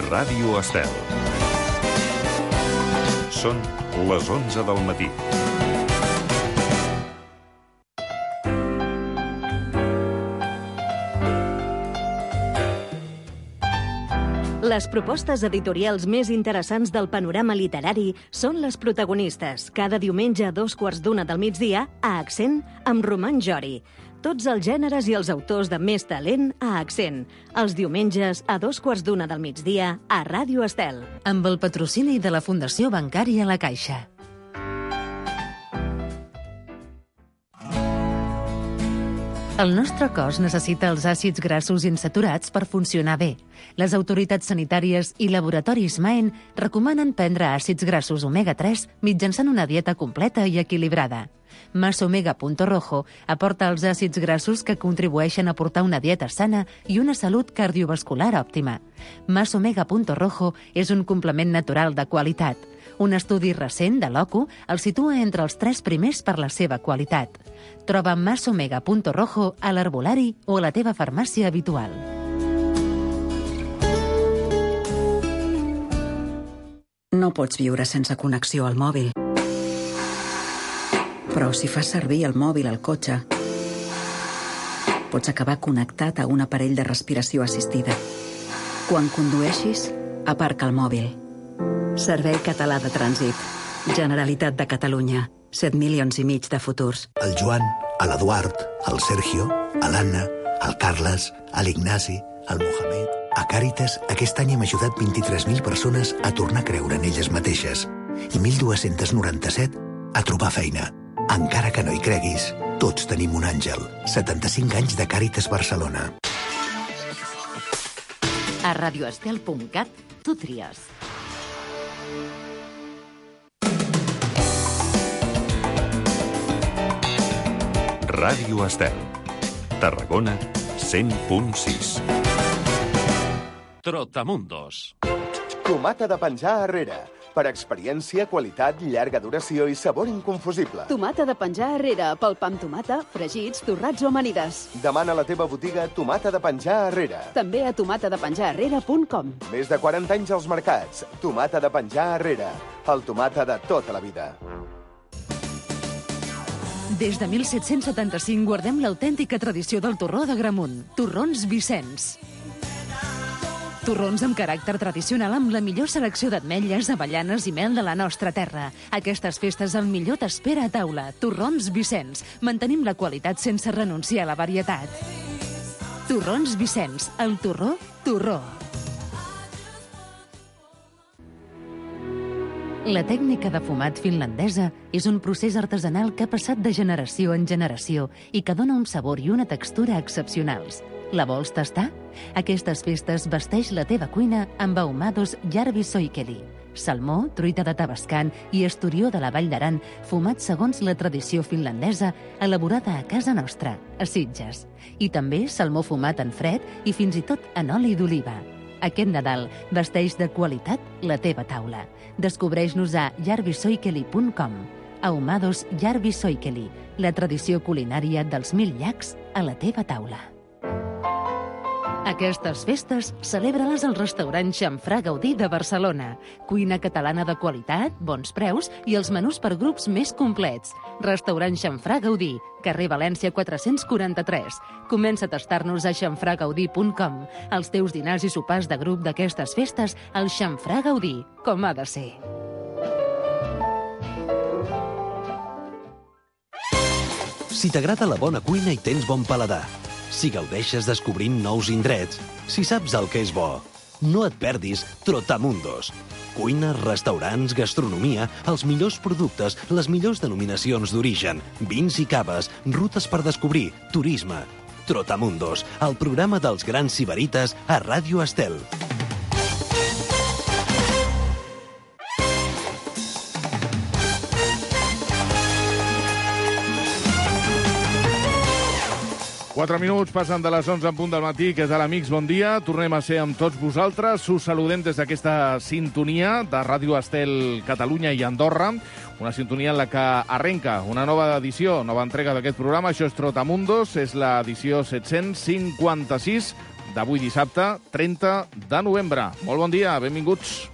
Ràdio Estel. Són les 11 del matí. Les propostes editorials més interessants del panorama literari són les protagonistes, cada diumenge a 2:15 del migdia, a Accent, amb Roman Jori. Tots els gèneres i els autors de més talent a Accent. Els diumenges a 2:15 del migdia, a Ràdio Estel. Amb el patrocini de la Fundació Bancària La Caixa. El nostre cos necessita els àcids grassos insaturats per funcionar bé. Les autoritats sanitàries i laboratoris Maen recomanen prendre àcids grassos omega-3 mitjançant una dieta completa i equilibrada. Masomega.rojo aporta els àcids grassos que contribueixen a portar una dieta sana i una salut cardiovascular òptima. Masomega.rojo és un complement natural de qualitat. Un estudi recent de l'OCU el situa entre els 3 primers per la seva qualitat. Troba Masomega.rojo a l'herbolari o a la teva farmàcia habitual. No pots viure sense connexió al mòbil. Però si fas servir el mòbil al cotxe, pots acabar connectat a un aparell de respiració assistida. Quan condueixis, aparca el mòbil. Servei Català de Trànsit. Generalitat de Catalunya. 7 milions i mig de futurs. El Joan, l'Eduard, el Sergio, l'Anna, el Carles, l'Ignasi, el Mohamed... A Càritas, aquest any hem ajudat 23.000 persones a tornar a creure en elles mateixes i 1.297 a trobar feina. Encara que no hi creguis, tots tenim un àngel. 75 anys de Càritas Barcelona. A radioestel.cat tu tries. Ràdio Estel. Tarragona 100.6. Trotamundos. Tomata de penjar Herrera. Per experiència, qualitat, llarga duració i sabor inconfusible. Tomata de penjar Herrera, pel pa amb tomata, fregits, torrats o amanides. Demana a la teva botiga Tomata de penjar Herrera. També a tomatadepenjarherrera.com. Més de 40 anys als mercats. Tomata de penjar Herrera. El tomata de tota la vida. Des de 1775 guardem l'autèntica tradició del torró d'Agramunt. Torrons Vicenç. Torrons amb caràcter tradicional amb la millor selecció d'ametlles, avellanes i mel de la nostra terra. Aquestes festes el millor t'espera a taula. Torrons Vicenç. Mantenim la qualitat sense renunciar a la varietat. Torrons Vicenç. El torró, torró. La tècnica de fumat finlandesa és un procés artesanal que ha passat de generació en generació i que dona un sabor i una textura excepcionals. La vols tastar? Aquestes festes vesteix la teva cuina amb ahumados Järvi Soikeli. Salmó, truita de Tabascan i esturió de la Vall d'Aran, fumat segons la tradició finlandesa, elaborada a casa nostra, a Sitges. I també salmó fumat en fred i fins i tot en oli d'oliva. Aquest Nadal vesteix de qualitat la teva taula. Descobreix-nos a järvisoikeli.com. Ahumados Järvi Soikeli, la tradició culinària dels 1000 llacs a la teva taula. Aquestes festes celebra-les al restaurant Xamfrà Gaudí de Barcelona. Cuina catalana de qualitat, bons preus i els menús per grups més complets. Restaurant Xamfrà Gaudí, carrer València 443. Comença a tastar-nos a xamfragaudí.com. Els teus dinars i sopars de grup d'aquestes festes al Xamfrà Gaudí, com ha de ser. Si t'agrada la bona cuina i tens bon paladar, si gaudeixes descobrint nous indrets, si saps el que és bo, no et perdis Trotamundos. Cuina, restaurants, gastronomia, els millors productes, les millors denominacions d'origen, vins i caves, rutes per descobrir, turisme. Trotamundos, el programa dels grans sibarites a Ràdio Estel. Quatre minuts passen de les 11 en punt del matí. Què tal, amics? Bon dia. Tornem a ser amb tots vosaltres. Us saludem des d'aquesta sintonia de Ràdio Estel Catalunya i Andorra. Una sintonia en la que arrenca una nova edició, nova entrega d'aquest programa. Això és Trotamundos, és l'edició 756 d'avui dissabte, 30 de novembre. Molt bon dia, benvinguts.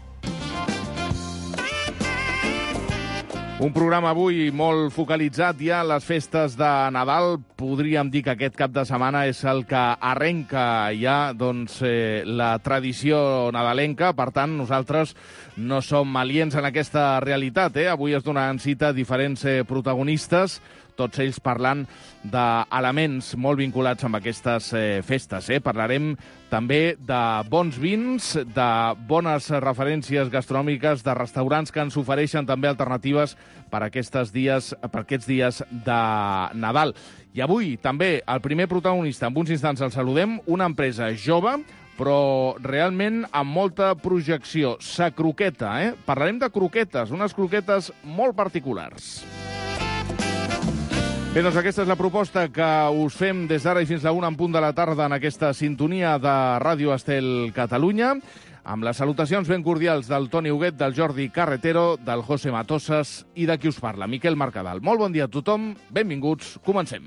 Un programa avui molt focalitzat ja a les festes de Nadal. Podríem dir que aquest cap de setmana és el que arrenca ja la tradició nadalenca. Per tant, nosaltres no som aliens en aquesta realitat. Avui es donaran cita diferents protagonistes, tots ells parlant d'elements molt vinculats amb aquestes festes. Parlarem també de bons vins, de bones referències gastronòmiques, de restaurants que ens ofereixen també alternatives per aquests dies de Nadal. I avui també el primer protagonista, en uns instants el saludem, una empresa jove, però realment amb molta projecció. Sa Croqueta, Parlarem de croquetes, unes croquetes molt particulars. Bé, doncs aquesta és la proposta que us fem des d'ara i fins a la 1:00 p.m. en aquesta sintonia de Ràdio Estel Catalunya, amb les salutacions ben cordials del Toni Huguet, del Jordi Carretero, del José Matosas i de qui us parla, Miquel Mercadal. Molt bon dia a tothom, benvinguts, comencem.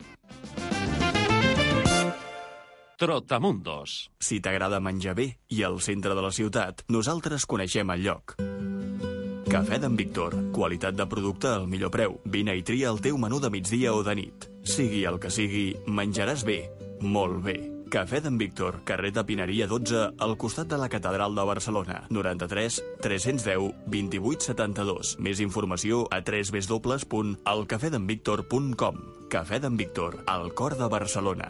Trotamundos. Si t'agrada menjar bé i al centre de la ciutat, nosaltres coneixem el lloc. Cafè d'en Víctor. Qualitat de producte al millor preu. Vine i tria el teu menú de migdia o de nit. Sigui el que sigui, menjaràs bé. Molt bé. Cafè d'en Víctor, carrer de Pineria 12, al costat de la Catedral de Barcelona. 93 310 28 72. Més informació a www.elcafedenvictor.com. Cafè d'en Víctor, al cor de Barcelona.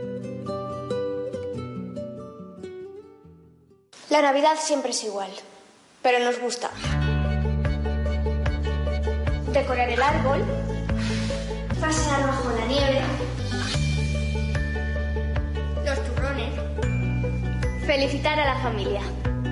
La Navidad siempre es igual, pero nos gusta. Decorar el árbol, pasear bajo la nieve, los turrones, felicitar a la familia,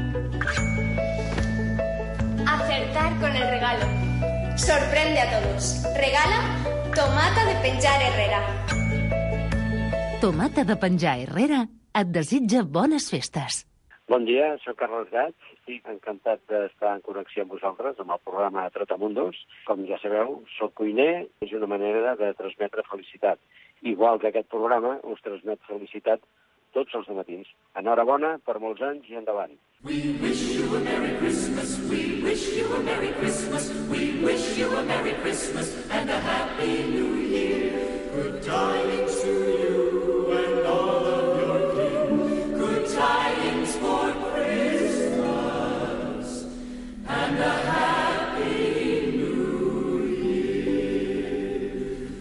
acertar con el regalo, sorprende a todos, regala tomata de penjar Herrera. Tomata de penjar Herrera et desitja bones festes. Bon dia, soc Carles Gats, estic encantat d'estar en connexió amb vosaltres, amb el programa Trotamundos. Com ja sabeu, soc cuiner, és una manera de transmetre felicitat. Igual que aquest programa us transmet felicitat tots els matins. Enhorabona per molts anys i endavant. We wish you a Merry Christmas, we wish you a Merry Christmas, we wish you a Merry Christmas and a Happy New Year. Good tidings to you and all of your kin, good tidings for Christmas and a Happy New Year.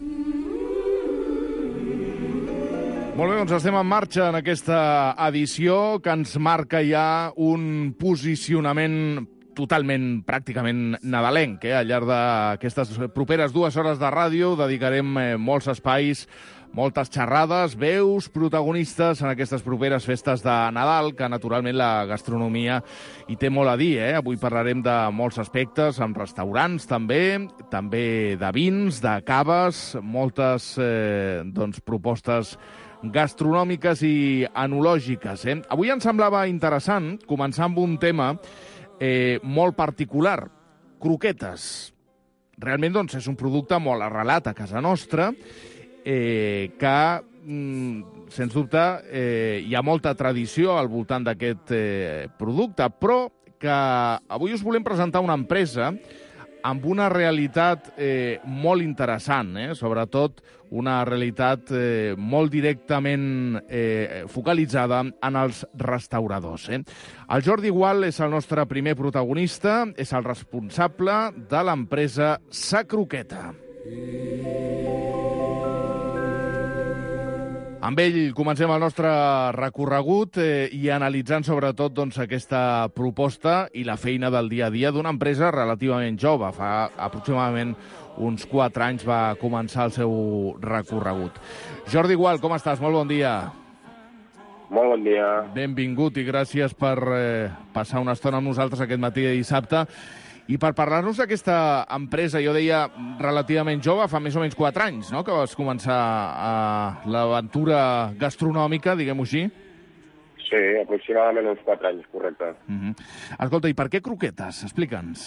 Molt bé, doncs estem en marxa en aquesta edició que ens marca ja un posicionament totalment, pràcticament nadalenc. Al llarg d'aquestes properes 2 hores de ràdio dedicarem molts espais, moltes xerrades, veus, protagonistes en aquestes properes festes de Nadal, que naturalment la gastronomia hi té molt a dir. Avui parlarem de molts aspectes, amb restaurants també de vins, de caves, moltes propostes gastronòmiques i enològiques. Avui em semblava interessant començar amb un tema molt particular, croquetes. Realment és un producte molt arrelat a casa nostra, que, sens dubte, hi ha molta tradició al voltant d'aquest producte, però que avui us volem presentar una empresa amb una realitat molt interessant, sobretot una realitat molt directament focalitzada en els restauradors. El Jordi Gual és el nostre primer protagonista, és el responsable de l'empresa Sa Croqueta. Amb ell comencem el nostre recorregut i analitzant sobretot aquesta proposta i la feina del dia a dia d'una empresa relativament jove. Fa aproximadament uns 4 anys va començar el seu recorregut. Jordi Gual, com estàs? Molt bon dia. Molt bon dia. Benvingut i gràcies per passar una estona amb nosaltres aquest matí de dissabte. I per parlar-nos d'aquesta empresa, jo deia relativament jove, fa més o menys 4 anys, no?, que vas començar l'aventura gastronòmica, diguem-ho així. Sí, aproximadament uns 4 anys, correcte. Escolta, i per què croquetes? Explica'ns.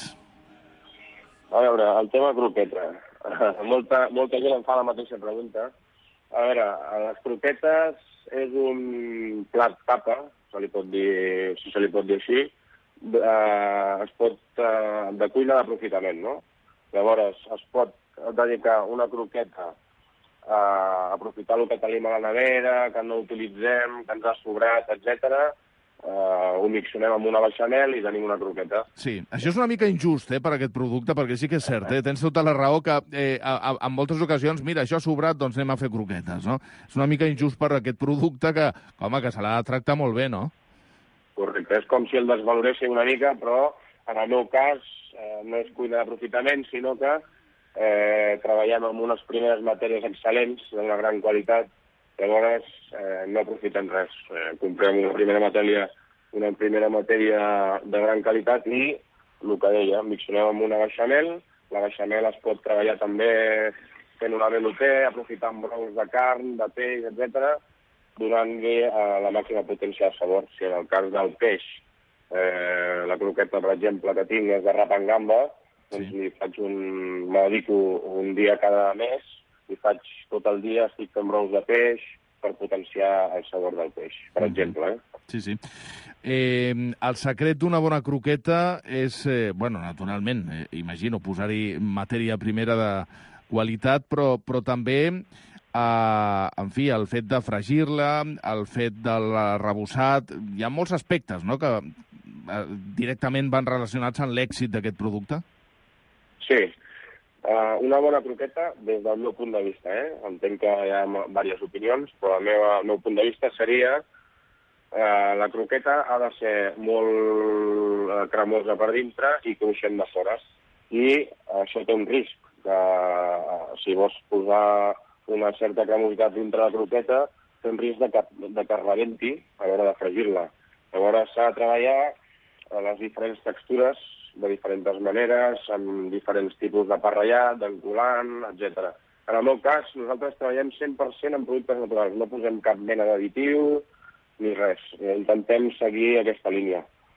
A veure, el tema croqueta. Molta gent em fa la mateixa pregunta A veure, les croquetes és un plat tapa, si se li pot dir així, es pot de cuina d'aprofitament, no? Llavors, es pot dedicar una croqueta a aprofitar el que tenim a la nevera, que no utilitzem, que ens ha sobrat, etc. Ho mixionem amb una beixamel i tenim una croqueta. Sí, això és una mica injust per aquest producte, perquè sí que és cert, tens tota la raó que en moltes ocasions, mira, això ha sobrat, doncs anem a fer croquetes, no? És una mica injust per aquest producte que, home, que se l'ha de tractar molt bé, no? Correcte, és com si el desvaloréssim una mica, però en el meu cas no és cuina d'aprofitament, sinó que treballem amb unes primeres matèries excel·lents, d'una gran qualitat. Llavors, no aprofitem res. Comprem una primera matèria de gran qualitat i, el que deia, mixionem amb una beixamel. La beixamel es pot treballar també fent una velouté, aprofitant brous de carn, de peix, etc., donant-li la màxima potència de sabor. Si en el cas del peix, la croqueta, per exemple, que tinc és de rap en gamba, doncs me dedico un dia cada mes, i faig tot el dia, estic fent brous de peix per potenciar el sabor del peix, per exemple. Sí, sí. El secret d'una bona croqueta és, naturalment, imagino, posar-hi matèria primera de qualitat, però també, en fi, el fet de fregir-la, el fet del arrebossat, hi ha molts aspectes, no?, que directament van relacionats amb l'èxit d'aquest producte. Sí. Una bona croqueta, des del meu punt de vista, entenc que hi ha diverses opinions, però el meu punt de vista seria la croqueta ha de ser molt cremosa per dintre i cruixent de fora. I això té un risc, que si vols posar una certa cremositat dintre la croqueta, té un risc de que rebenti a l'hora de fregir-la. Llavors s'ha de treballar les diferents textures de diferents maneres, amb diferents tipus de parrellat, d'encolant, etc. En el meu cas, nosaltres treballem 100% en productes naturals. No posem cap mena d'additiu ni res. Intentem seguir aquesta línia.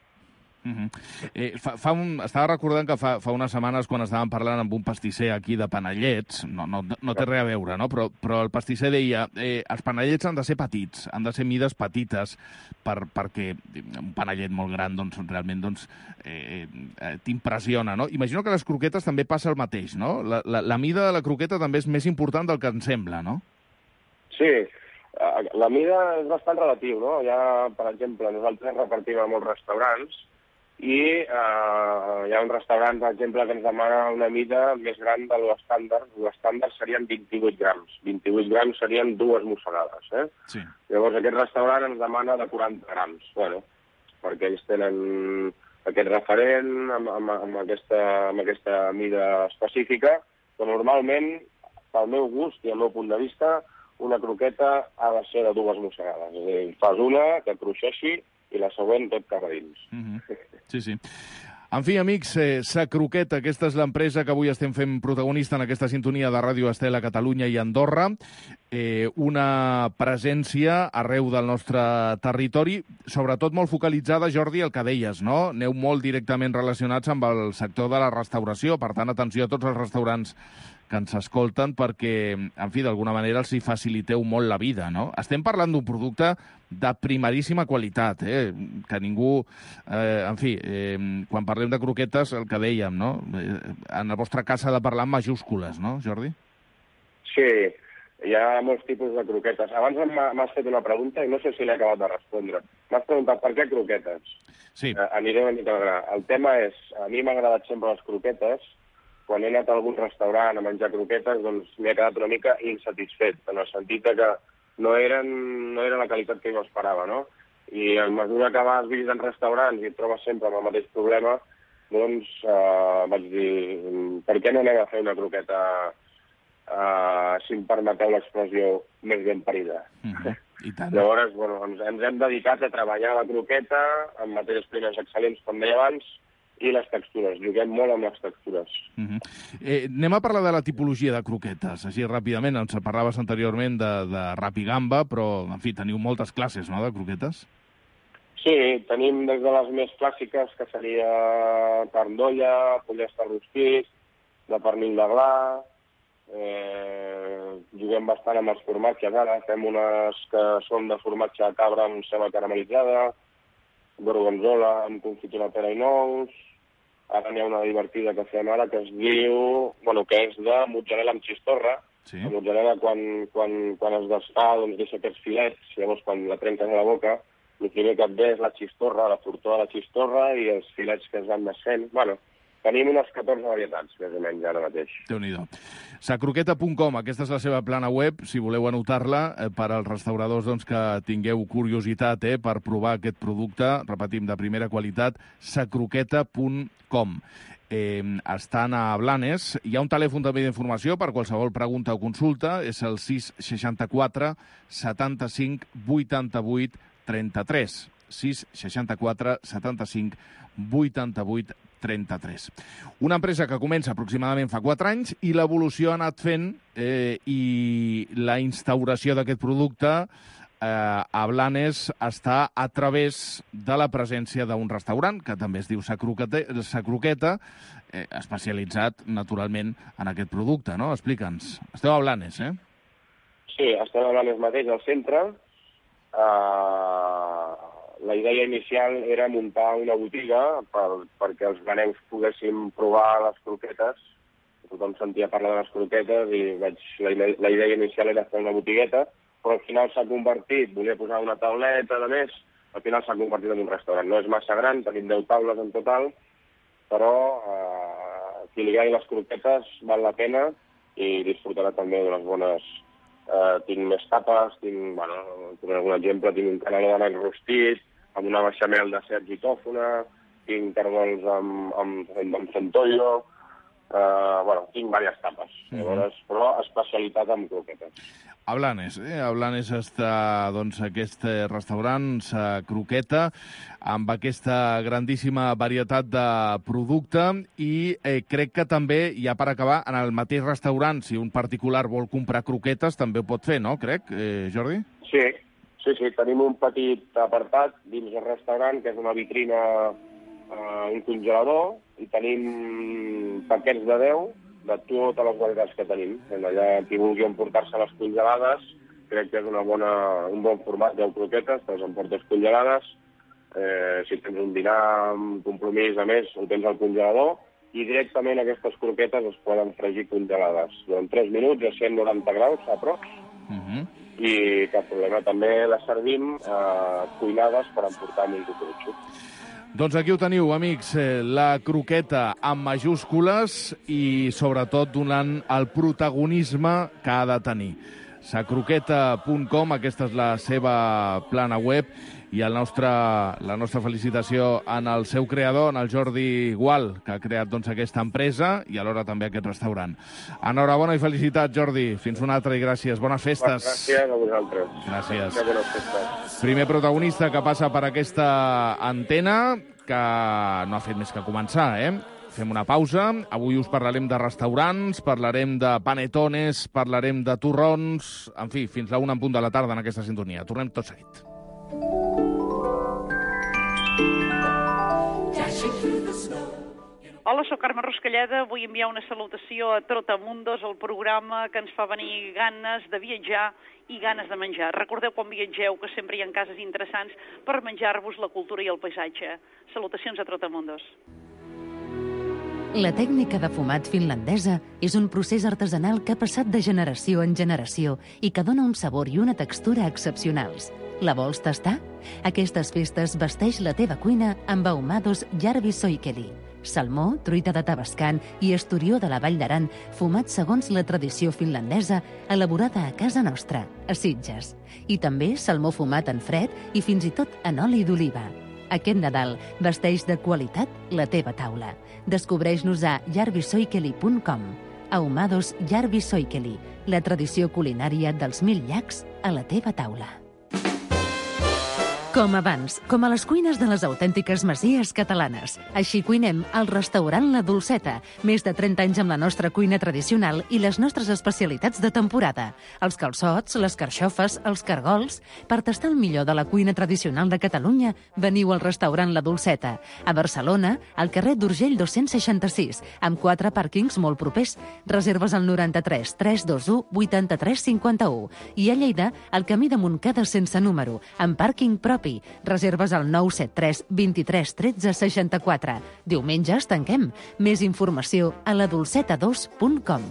Estava recordant que fa unes setmanes, quan estàvem parlant amb un pastisser aquí de panellets, no té res a veure, no? Però el pastisser deia els panellets han de ser petits, han de ser mides petites, perquè un panellet molt gran realment t'impressiona, no? Imagino que a les croquetes també passa el mateix, no? La mida de la croqueta també és més important del que ens sembla, no? Sí, la mida és bastant relatiu, no? Ja, per exemple, nosaltres repartim a molts restaurants i hi ha un restaurant, per exemple, que ens demana una mida més gran de l'estàndard. L'estàndard serien 28 grams. 28 grams serien 2 mossegades, Sí. Llavors aquest restaurant ens demana de 40 grams. Bueno, perquè ells tenen aquest referent amb aquesta mida específica, però normalment, pel meu gust i el meu punt de vista, una croqueta ha de ser de 2 mossegades. És a dir, fas una, que cruixeixi, i la següent tot cap a dins. Sí, sí. En fi, amics, Sa Croqueta, aquesta és l'empresa que avui estem fent protagonista en aquesta sintonia de Ràdio Estel a Catalunya i Andorra. Una presència arreu del nostre territori, sobretot molt focalitzada, Jordi, el que deies, no? Aneu molt directament relacionats amb el sector de la restauració, per tant, atenció a tots els restaurants que ens escolten, perquè, en fi, d'alguna manera els hi faciliteu molt la vida, no? Estem parlant d'un producte de primeríssima qualitat, que ningú... en fi, quan parlem de croquetes, el que dèiem, no? En el vostre cas s'ha de parlar en majúscules, no, Jordi? Sí, hi ha molts tipus de croquetes. Abans m'has fet una pregunta i no sé si l'he acabat de respondre. M'has preguntat per què croquetes? Sí. Aniré una mica al gra. El tema és, a mi m'ha agradat sempre les croquetes. Quan he anat a algun restaurant a menjar croquetes, doncs m'he quedat una mica insatisfet, en el sentit que no eren la qualitat que jo esperava, no? I a mesura que vas visitant restaurants i et trobes sempre amb el mateix problema, doncs vaig dir, per què no anem a fer una croqueta, si em permeteu l'expressió, més ben parida? Llavors, ens hem dedicat a treballar la croqueta amb matèries primeres excel·lents, com deia abans, i les textures. Juguem molt amb les textures. Anem a parlar de la tipologia de croquetes. Així, ràpidament, ens parlaves anteriorment de rap i gamba, però, en fi, teniu moltes classes, no?, de croquetes? Sí, tenim des de les més clàssiques, que seria carn d'olla, pollestre rostit, de pernil de gla, juguem bastant amb els formatges ara. Fem unes que són de formatge de cabra amb ceba caramelitzada, gorgonzola amb confitura pera i nous. Ara n'hi ha una divertida que fem ara que es diu... que és de mozzarella amb xistorra. Sí. La mozzarella, quan es desfà, doncs deixa aquests filets. Llavors, quan la trenques a la boca, el primer que et ve és la xistorra, la fortor de la xistorra i els filets que es van desfent. Tenim unes 14 varietats, més o menys, ara mateix. Déu-n'hi-do. Sacroqueta.com, aquesta és la seva plana web, si voleu anotar-la, per als restauradors que tingueu curiositat per provar aquest producte, repetim, de primera qualitat, sacroqueta.com. Estan a Blanes. Hi ha un telèfon també d'informació per qualsevol pregunta o consulta, és el 664 75 88 33. 664 75 88 33. Una empresa que comença aproximadament fa 4 anys i l'evolució ha anat fent i la instauració d'aquest producte a Blanes està a través de la presència d'un restaurant que també es diu Sacroqueta, especialitzat naturalment en aquest producte, no? Explica'ns. Esteu a Blanes, eh? Sí, estem a Blanes mateix, al centre. La idea inicial era muntar una botiga perquè els blanencs poguéssim provar les croquetes. Tothom sentia parlar de les croquetes i la idea inicial era fer una botigueta, però al final s'ha convertit, volia posar una tauleta de més, al final s'ha convertit en un restaurant. No és massa gran, tenim 10 taules en total, però qui li agradi les croquetes val la pena i disfrutarà també d'unes bones... tinc més tapes, per algun exemple, tinc un caneló d'anell rostit, amb una beixamel de sergi i tòfona, tinc cargols amb centollo, tinc diverses tapes, però especialitat en croquetes. A Blanes està aquest restaurant, Croqueta, amb aquesta grandíssima varietat de producte i crec que també, ja per acabar, en el mateix restaurant, si un particular vol comprar croquetes, també ho pot fer, no, crec, Jordi? Sí, tenim un petit apartat dins del restaurant, que és una vitrina, un congelador, i tenim paquets de 10, de totes les varietats que tenim. Allà, qui vulgui emportar-se les congelades, crec que és un bon format, 10 croquetes, te les emportes congelades. Si tens un dinar, un compromís, a més, ho tens al congelador, i directament aquestes croquetes es poden fregir congelades. En 3 minuts, a 190 graus, a prop, i cap problema. També les servim cuinades per emportar amb un cucurutxo. Doncs aquí ho teniu, amics, la croqueta amb majúscules i, sobretot, donant el protagonisme que ha de tenir. Sacroqueta.com, aquesta és la seva plana web, i la nostra felicitació en el seu creador, en el Jordi Gual, que ha creat aquesta empresa i alhora també aquest restaurant. Enhorabona i felicitats, Jordi. Fins una altra i gràcies. Bones festes. Gràcies a vosaltres. Gràcies. Bones festes. Primer protagonista que passa per aquesta antena, que no ha fet més que començar, Fem una pausa. Avui us parlarem de restaurants, parlarem de panetones, parlarem de torrons... En fi, fins la 1 en punt de la tarda en aquesta sintonia. Tornem tot seguit. Hola, soc Carme Ruscalleda. Vull enviar una salutació a Trotamundos, el programa que ens fa venir ganes de viatjar i ganes de menjar. Recordeu quan viatgeu que sempre hi ha cases interessants per menjar-vos la cultura i el paisatge. Salutacions a Trotamundos. La tècnica de fumat finlandesa és un procés artesanal que ha passat de generació en generació i que dona un sabor i una textura excepcionals. La vols tastar? Aquestes festes vesteix la teva cuina amb ahumados Järvi Soikeli. Salmó, truita de Tabascan i esturió de la Vall d'Aran, fumat segons la tradició finlandesa, elaborada a casa nostra, a Sitges. I també salmó fumat en fred i fins i tot en oli d'oliva. Aquest Nadal vesteix de qualitat la teva taula. Descobreix-nos a järvisoikeli.com. Ahumados Järvi Soikeli, la tradició culinària dels 1000 llacs a la teva taula. Com abans, com a les cuines de les autèntiques masies catalanes. Així cuinem al restaurant La Dolceta. Més de 30 anys amb la nostra cuina tradicional i les nostres especialitats de temporada. Els calçots, les carxofes, els cargols... Per tastar el millor de la cuina tradicional de Catalunya, veniu al restaurant La Dolceta. A Barcelona, al carrer d'Urgell 266, amb 4 pàrquings molt propers. Reserves al 93 321 83 51. I a Lleida, al camí de Montcada sense número, amb pàrquing propi. Reserves al 973 23 13 64. Diumenges tanquem. Més informació a ladolceta2.com.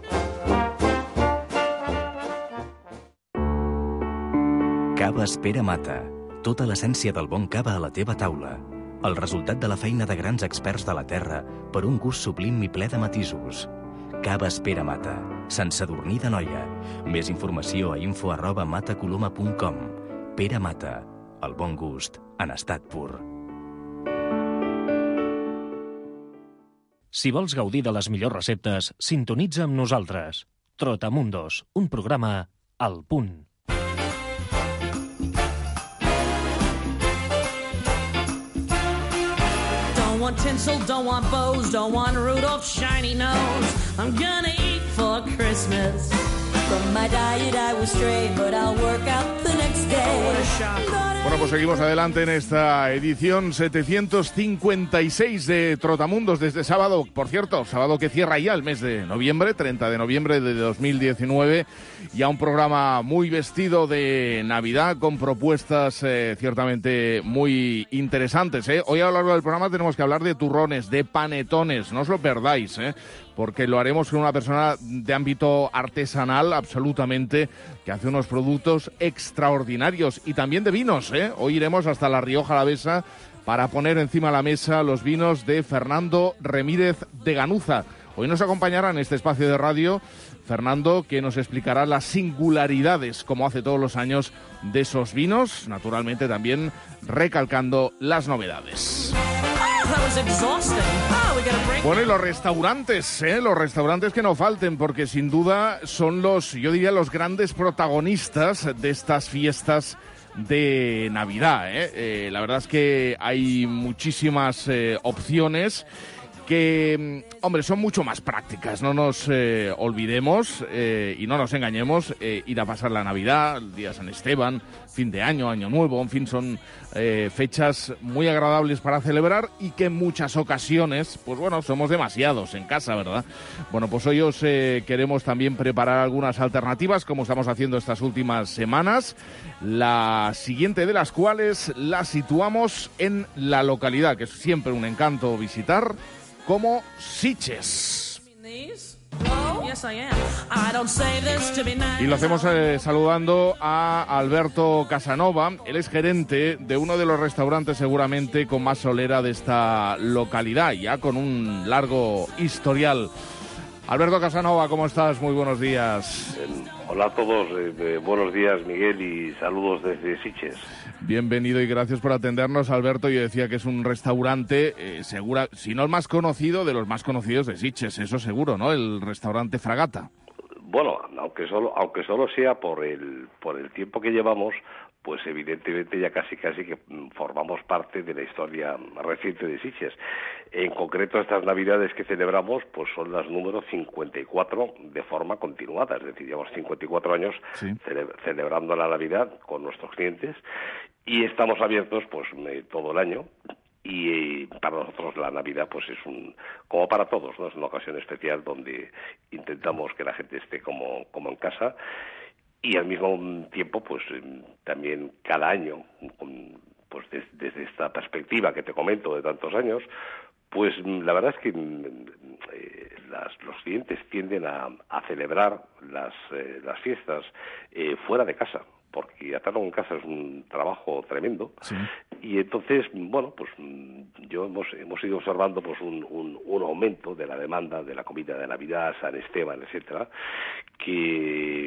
Caves Pere Mata. Tota l'essència del bon cava a la teva taula. El resultat de la feina de grans experts de la terra per un gust sublim i ple de matisos. Caves Pere Mata. Sant Sadurní d'Anoia. Més informació a info@matacoloma.com. Pere Mata. El bon gust en estat pur. Si vols gaudir de les millors receptes, sintonitza amb nosaltres. Trotamundos, un programa al punt. Don't want tinsel, don't want bows, don't want Rudolph's shiny nose. I'm gonna eat for Christmas. From my diet I was strayed, but I'll work out the next day. Bueno, pues seguimos adelante en esta edición 756 de Trotamundos desde sábado, por cierto, sábado que cierra ya el mes de noviembre, 30 de noviembre de 2019, ya un programa muy vestido de Navidad con propuestas ciertamente muy interesantes. Hoy a lo largo del programa tenemos que hablar de turrones, de panetones, no os lo perdáis, porque lo haremos con una persona de ámbito artesanal absolutamente, que hace unos productos extraordinarios, y también de vinos, Hoy iremos hasta La Rioja Alavesa para poner encima de la mesa los vinos de Fernando Remírez de Ganuza. Hoy nos acompañará en este espacio de radio Fernando, que nos explicará las singularidades, como hace todos los años, de esos vinos, naturalmente también recalcando las novedades. Bueno, y los restaurantes que no falten, porque sin duda son yo diría, los grandes protagonistas de estas fiestas de Navidad. La verdad es que hay muchísimas opciones que, hombre, son mucho más prácticas, no nos olvidemos y no nos engañemos. Ir a pasar la Navidad, el día de San Esteban, fin de año, año nuevo, en fin, son fechas muy agradables para celebrar y que en muchas ocasiones, pues bueno, somos demasiados en casa, ¿verdad? Bueno, pues hoy os queremos también preparar algunas alternativas, como estamos haciendo estas últimas semanas, la siguiente de las cuales la situamos en la localidad, que es siempre un encanto visitar, como Sitges. Y lo hacemos saludando a Alberto Casanova. Él es gerente de uno de los restaurantes seguramente con más solera de esta localidad, ya con un largo historial. Alberto Casanova, ¿cómo estás? Muy buenos días. Hola a todos, buenos días, Miguel, y saludos desde Sitges. Bienvenido y gracias por atendernos, Alberto. Yo decía que es un restaurante, si no el más conocido, de los más conocidos de Sitges, eso seguro, ¿no? El restaurante Fragata. Bueno, aunque solo sea por el tiempo que llevamos, pues evidentemente ya casi que formamos parte de la historia reciente de Sitges. En concreto, estas Navidades que celebramos pues son las número 54 de forma continuada, es decir, llevamos 54 años celebrando la Navidad con nuestros clientes y estamos abiertos pues todo el año. Y para nosotros la Navidad pues es como para todos, ¿no? Es una ocasión especial donde intentamos que la gente esté como en casa. Y al mismo tiempo, pues también cada año, pues desde esta perspectiva que te comento de tantos años, pues la verdad es que los clientes tienden a celebrar las fiestas fuera de casa, porque hacerlo en casa es un trabajo tremendo. Sí. Y entonces, bueno, pues hemos ido observando pues un aumento de la demanda de la comida de Navidad, San Esteban, etcétera, que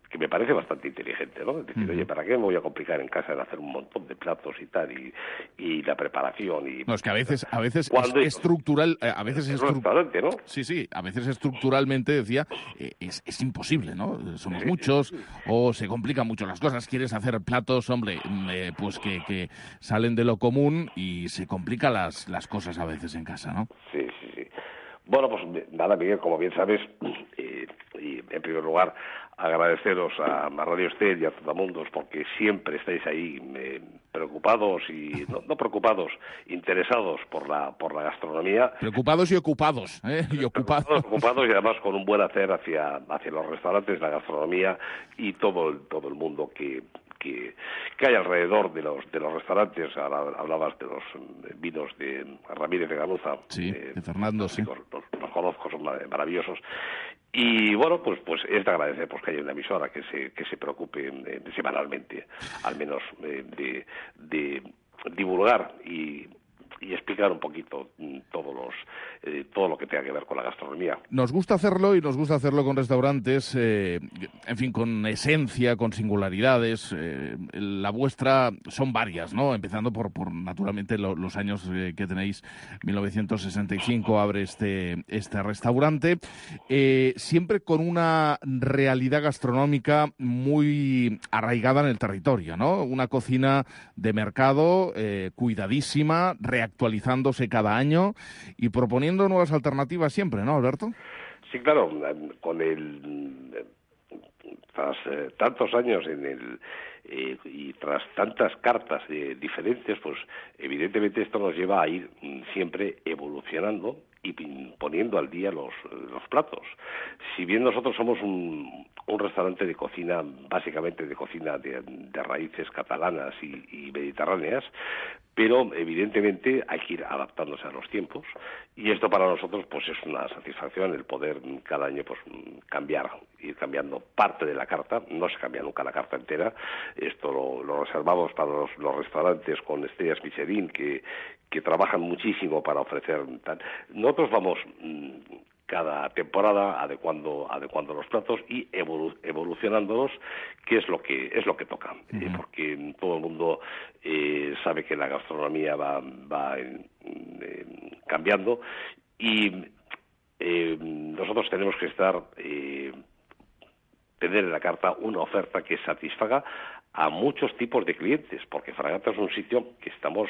que me parece bastante inteligente, ¿no? Es decir, oye, ¿para qué me voy a complicar en casa en hacer un montón de platos y tal, y la preparación? No, es que a veces es estructural, a veces es restaurante, ¿no? Sí, a veces estructuralmente, decía, es imposible, ¿no? Somos muchos, o se complican mucho las cosas, quieres hacer platos, hombre, pues que salen de lo común y se complican las cosas a veces en casa, ¿no? Sí. Bueno, pues nada, Miguel, como bien sabes, y en primer lugar agradeceros a Radio Estel y a Trotamundos porque siempre estáis ahí preocupados y no preocupados, interesados por la gastronomía. Preocupados y ocupados, Ocupados y además con un buen hacer hacia los restaurantes, la gastronomía y todo el mundo que hay alrededor de los restaurantes. Hablabas de los vinos de Ramírez de Ganuza. Sí, de Fernando, sí. Los conozco, son maravillosos. Y bueno, pues es de agradecer pues que haya una emisora que se preocupe semanalmente, al menos de divulgar y explicar un poquito todo lo que tenga que ver con la gastronomía. Nos gusta hacerlo y nos gusta hacerlo con restaurantes, en fin, con esencia, con singularidades. La vuestra son varias, ¿no? Empezando por naturalmente los años que tenéis. 1965 abre este restaurante, siempre con una realidad gastronómica muy arraigada en el territorio, ¿no? Una cocina de mercado, cuidadísima, actualizándose cada año y proponiendo nuevas alternativas siempre, ¿no, Alberto? Sí, claro, tras tantos años y tras tantas cartas diferentes, pues evidentemente esto nos lleva a ir siempre evolucionando y poniendo al día los platos. Si bien nosotros somos un restaurante de cocina, básicamente de cocina de raíces catalanas y mediterráneas, pero evidentemente hay que ir adaptándose a los tiempos y esto para nosotros pues es una satisfacción el poder cada año pues ir cambiando parte de la carta. No se cambia nunca la carta entera, esto lo reservamos para los restaurantes con estrellas Michelin que trabajan muchísimo para ofrecer tal. Nosotros vamos cada temporada adecuando los platos y evolucionándolos, que es lo que toca, porque todo el mundo sabe que la gastronomía va cambiando y nosotros tenemos que tener en la carta una oferta que satisfaga a muchos tipos de clientes, porque Fragata es un sitio que estamos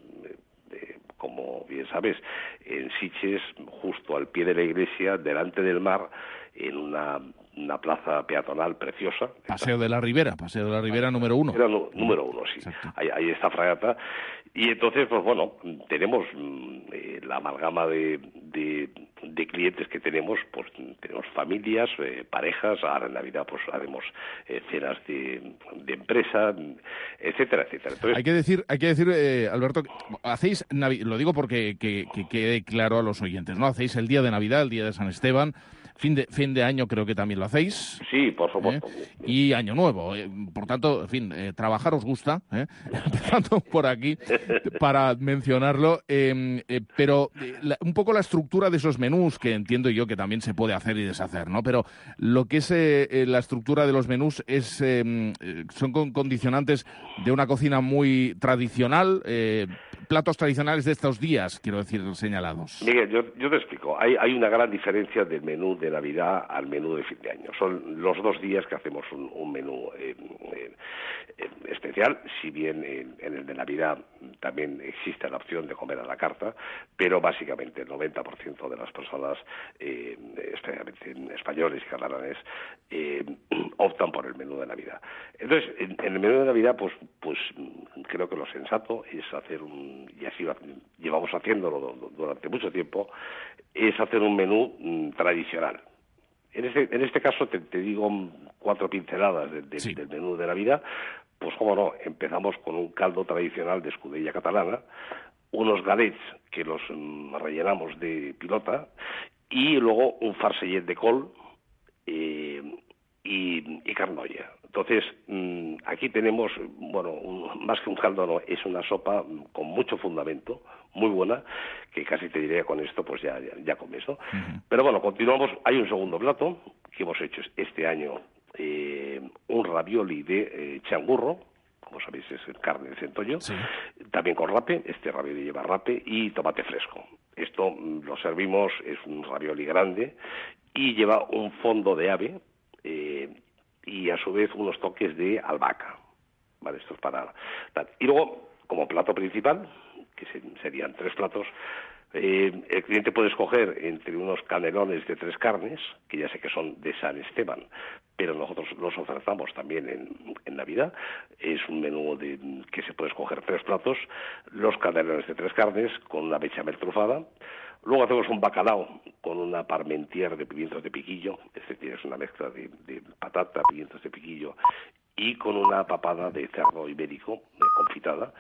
como bien sabes, en Sitges, justo al pie de la iglesia, delante del mar, en una plaza peatonal preciosa. Paseo de la Ribera número 1. Número 1, sí. Ahí está Fragata. Y entonces, pues bueno, tenemos la amalgama de clientes que tenemos, pues tenemos familias, parejas, ahora en Navidad pues haremos cenas de empresa, etcétera, etcétera. Entonces, hay que decir, Alberto, hacéis, lo digo porque que quede claro a los oyentes, ¿no? Hacéis el día de Navidad, el día de San Esteban, fin de año creo que también lo hacéis. Sí, por supuesto. Y Año Nuevo. Por tanto, en fin, trabajar os gusta, empezando por aquí, para mencionarlo. Pero un poco la estructura de esos menús, que entiendo yo que también se puede hacer y deshacer, ¿no? Pero lo que es la estructura de los menús son condicionantes de una cocina muy tradicional, platos tradicionales de estos días, quiero decir, señalados. Miguel, yo te explico. Hay una gran diferencia del menú de Navidad al menú de fin de año. Son los 2 días que hacemos un menú especial, si bien en el de Navidad también existe la opción de comer a la carta, pero básicamente el 90% de las personas, especialmente españoles y catalanes, optan por el menú de Navidad. Entonces, en el menú de Navidad, pues creo que lo sensato es hacer y así llevamos haciéndolo durante mucho tiempo, es hacer un menú tradicional. En este caso te digo 4 pinceladas del menú de Navidad. Pues cómo no, empezamos con un caldo tradicional de escudella catalana, unos galets que los rellenamos de pilota y luego un farcellet de col y carnolla. Entonces, aquí tenemos, bueno, más que un caldo, no, es una sopa con mucho fundamento, muy buena, que casi te diría con esto, pues ya comes, ¿no? Pero bueno, continuamos. Hay un segundo plato que hemos hecho este año, que un ravioli de changurro, como sabéis es carne de centollo, también con rape, este ravioli lleva rape y tomate fresco. Esto lo servimos, es un ravioli grande y lleva un fondo de ave y a su vez unos toques de albahaca. Vale, esto es para... Y luego, como plato principal, que serían 3 platos, el cliente puede escoger entre unos canelones de 3 carnes, que ya sé que son de San Esteban, pero nosotros los ofertamos también en Navidad. Es un menú que se puede escoger 3 platos, los canelones de 3 carnes con una bechamel trufada. Luego hacemos un bacalao con una parmentier de pimientos de piquillo, es decir, es una mezcla de patata, pimientos de piquillo, y con una papada de cerdo ibérico confitada,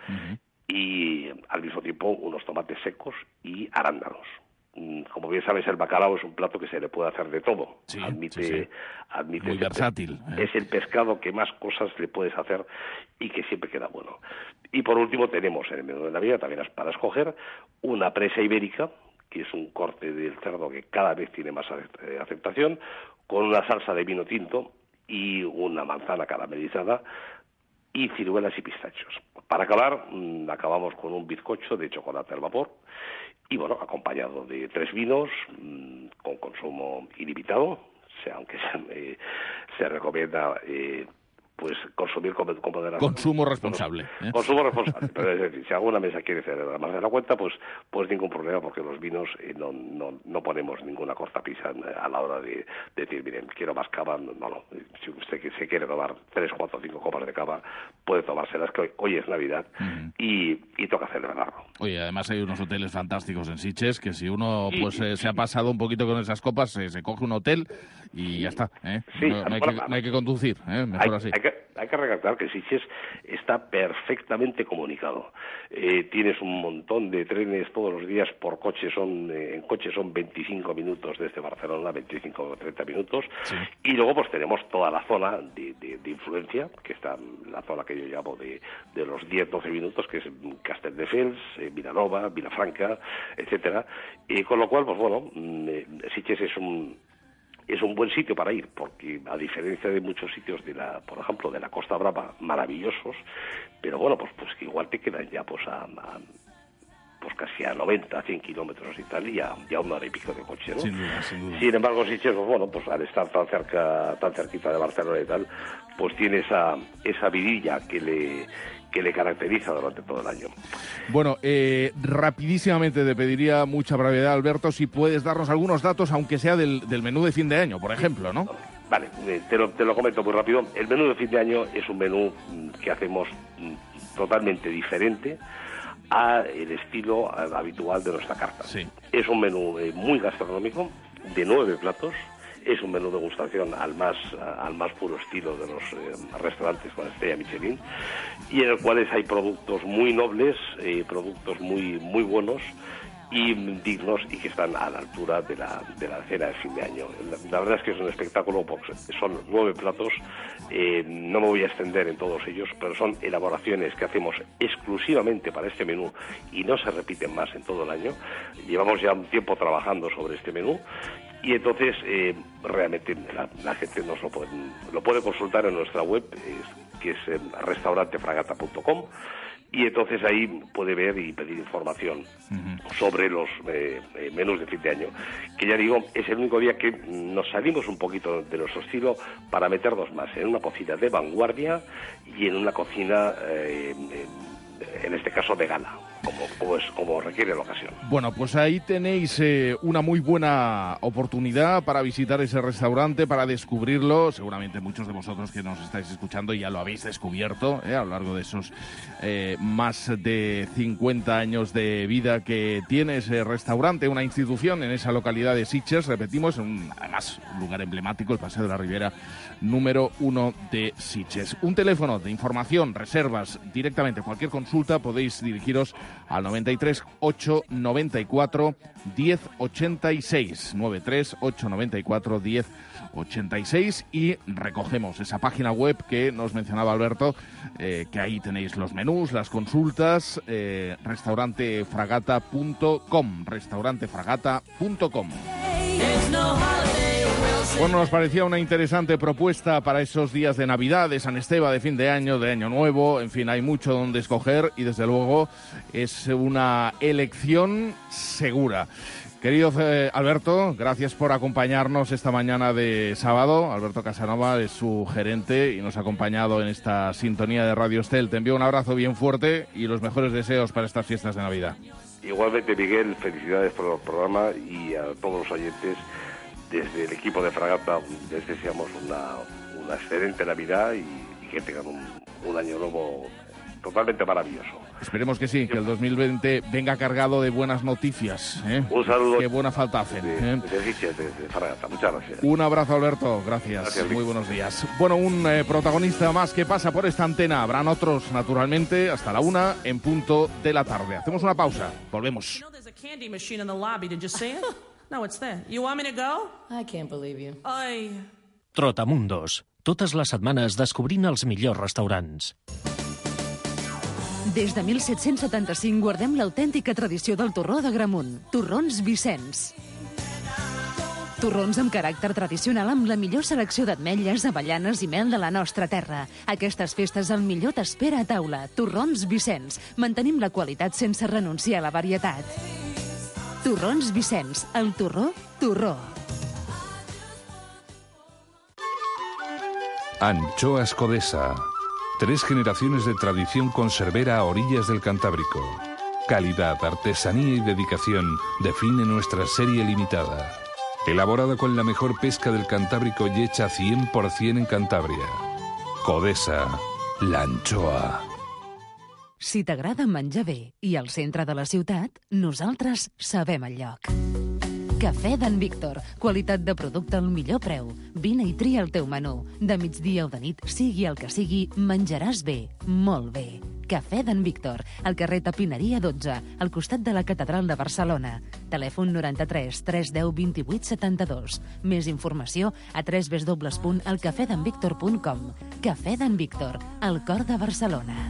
y al mismo tiempo unos tomates secos y arándanos. Como bien sabes, el bacalao es un plato que se le puede hacer de todo. Admite muy versátil. Es el pescado que más cosas le puedes hacer y que siempre queda bueno. Y por último tenemos en el menú de Navidad, también para escoger, una presa ibérica, que es un corte del cerdo que cada vez tiene más aceptación, con una salsa de vino tinto y una manzana caramelizada y ciruelas y pistachos. Para acabar, acabamos con un bizcocho de chocolate al vapor y, bueno, acompañado de 3 vinos con consumo ilimitado, aunque se recomienda pues consumir con moderación. Consumo responsable. Consumo responsable. Pero es decir, si alguna mesa quiere celebrar más de la cuenta, pues ningún problema, porque los vinos no ponemos ninguna cortapisa a la hora de decir, miren, quiero más cava. No. Si usted se quiere tomar 3, 4, 5 copas de cava, puede tomárselas, que hoy es Navidad y toca celebrarlo. Oye, además hay unos hoteles fantásticos en Sitges, que si uno se ha pasado un poquito con esas copas, se coge un hotel y ya está. No hay que conducir, mejor así. Hay que recalcar que Sitges está perfectamente comunicado. Tienes un montón de trenes todos los días por coche, en coche son 25 minutos desde Barcelona, 25 o 30 minutos. Y luego pues tenemos toda la zona de influencia, que está la zona que yo llamo de los 10-12 minutos, que es Castelldefels, Vilanova, Vilafranca, etcétera. Con lo cual, pues bueno, Sitges es un buen sitio para ir, porque a diferencia de muchos sitios por ejemplo, de la Costa Brava, maravillosos, pero bueno, pues que igual te quedan ya pues casi a 90, 100 kilómetros y tal, y ya 1 hora y pico de coche, ¿no? Sin duda, sin duda. Sin embargo, Sitges, pues bueno, pues al estar tan cerquita de Barcelona y tal, pues tiene esa vidilla que le caracteriza durante todo el año. Bueno, rapidísimamente te pediría mucha brevedad, Alberto, si puedes darnos algunos datos, aunque sea del menú de fin de año, por ejemplo, ¿no? Vale, te lo comento muy rápido. El menú de fin de año es un menú que hacemos totalmente diferente al estilo habitual de nuestra carta. Es un menú muy gastronómico, de 9 platos. Es un menú de degustación al más puro estilo de los restaurantes con estrella Michelin, y en el cual hay productos muy nobles, productos muy muy buenos y dignos, y que están a la altura de la cena de fin de año. La verdad es que es un espectáculo, porque son 9 platos, no me voy a extender en todos ellos, pero son elaboraciones que hacemos exclusivamente para este menú y no se repiten más en todo el año. Llevamos ya un tiempo trabajando sobre este menú, y entonces realmente la gente lo puede consultar en nuestra web, que es restaurantefragata.com, y entonces ahí puede ver y pedir información sobre los menús de fin de año, que ya digo, es el único día que nos salimos un poquito de nuestro estilo para meternos más en una cocina de vanguardia y en una cocina, en este caso, de gala, como requiere la ocasión. Bueno, pues ahí tenéis una muy buena oportunidad para visitar ese restaurante, para descubrirlo. Seguramente muchos de vosotros que nos estáis escuchando ya lo habéis descubierto a lo largo de esos más de 50 años de vida que tiene ese restaurante, una institución en esa localidad de Sitges, repetimos, además un lugar emblemático, el Paseo de la Ribera número 1 de Sitges. Un teléfono de información, reservas, directamente cualquier consulta, podéis dirigiros al 93 894 1086, 93 894 1086, y recogemos esa página web que nos mencionaba Alberto, que ahí tenéis los menús, las consultas, restaurantefragata.com, restaurantefragata.com. Bueno, nos parecía una interesante propuesta para esos días de Navidad, de San Esteban, de fin de Año Nuevo. En fin, hay mucho donde escoger y, desde luego, es una elección segura. Querido Alberto, gracias por acompañarnos esta mañana de sábado. Alberto Casanova es su gerente y nos ha acompañado en esta sintonía de Radio Estel. Te envío un abrazo bien fuerte y los mejores deseos para estas fiestas de Navidad. Igualmente, Miguel, felicidades por el programa y a todos los oyentes. Desde el equipo de Fragata les deseamos una excelente Navidad y que tengan un año nuevo totalmente maravilloso. Esperemos que sí, que el 2020 venga cargado de buenas noticias. Un saludo. Qué buena falta hacen. De Fragata. Muchas gracias. Un abrazo, Alberto. Gracias. Muy buenos días. Bueno, un protagonista más que pasa por esta antena. Habrán otros, naturalmente, hasta la 1 en punto de la tarde. Hacemos una pausa. Volvemos. No, it's there. You want me to go? I can't believe you. Trotamundos. Totes les setmanes descobrint els millors restaurants. Des de 1775 guardem l'autèntica tradició del torró d'Agramunt. Torrons Vicenç. Torrons amb caràcter tradicional amb la millor selecció d'ametlles, avellanes i mel de la nostra terra. Aquestes festes el millor t'espera a taula. Torrons Vicenç. Mantenim la qualitat sense renunciar a la varietat. Torrons Vicenç. El torró, torró. Anchoas Codesa. 3 generaciones de tradición conservera a orillas del Cantábrico. Calidad, artesanía y dedicación define nuestra serie limitada. Elaborada con la mejor pesca del Cantábrico y hecha 100% en Cantabria. Codesa, la anchoa. Si t'agrada menjar bé i al centre de la ciutat, nosaltres sabem el lloc. Cafè d'en Víctor. Qualitat de producte al millor preu. Vine i tria el teu menú. De migdia o de nit, sigui el que sigui, menjaràs bé, molt bé. Cafè d'en Víctor, al carrer Tapineria 12, al costat de la Catedral de Barcelona. Telèfon 93 310 28 72. Més informació a www.elcafedenvictor.com. Cafè d'en Víctor, al cor de Barcelona.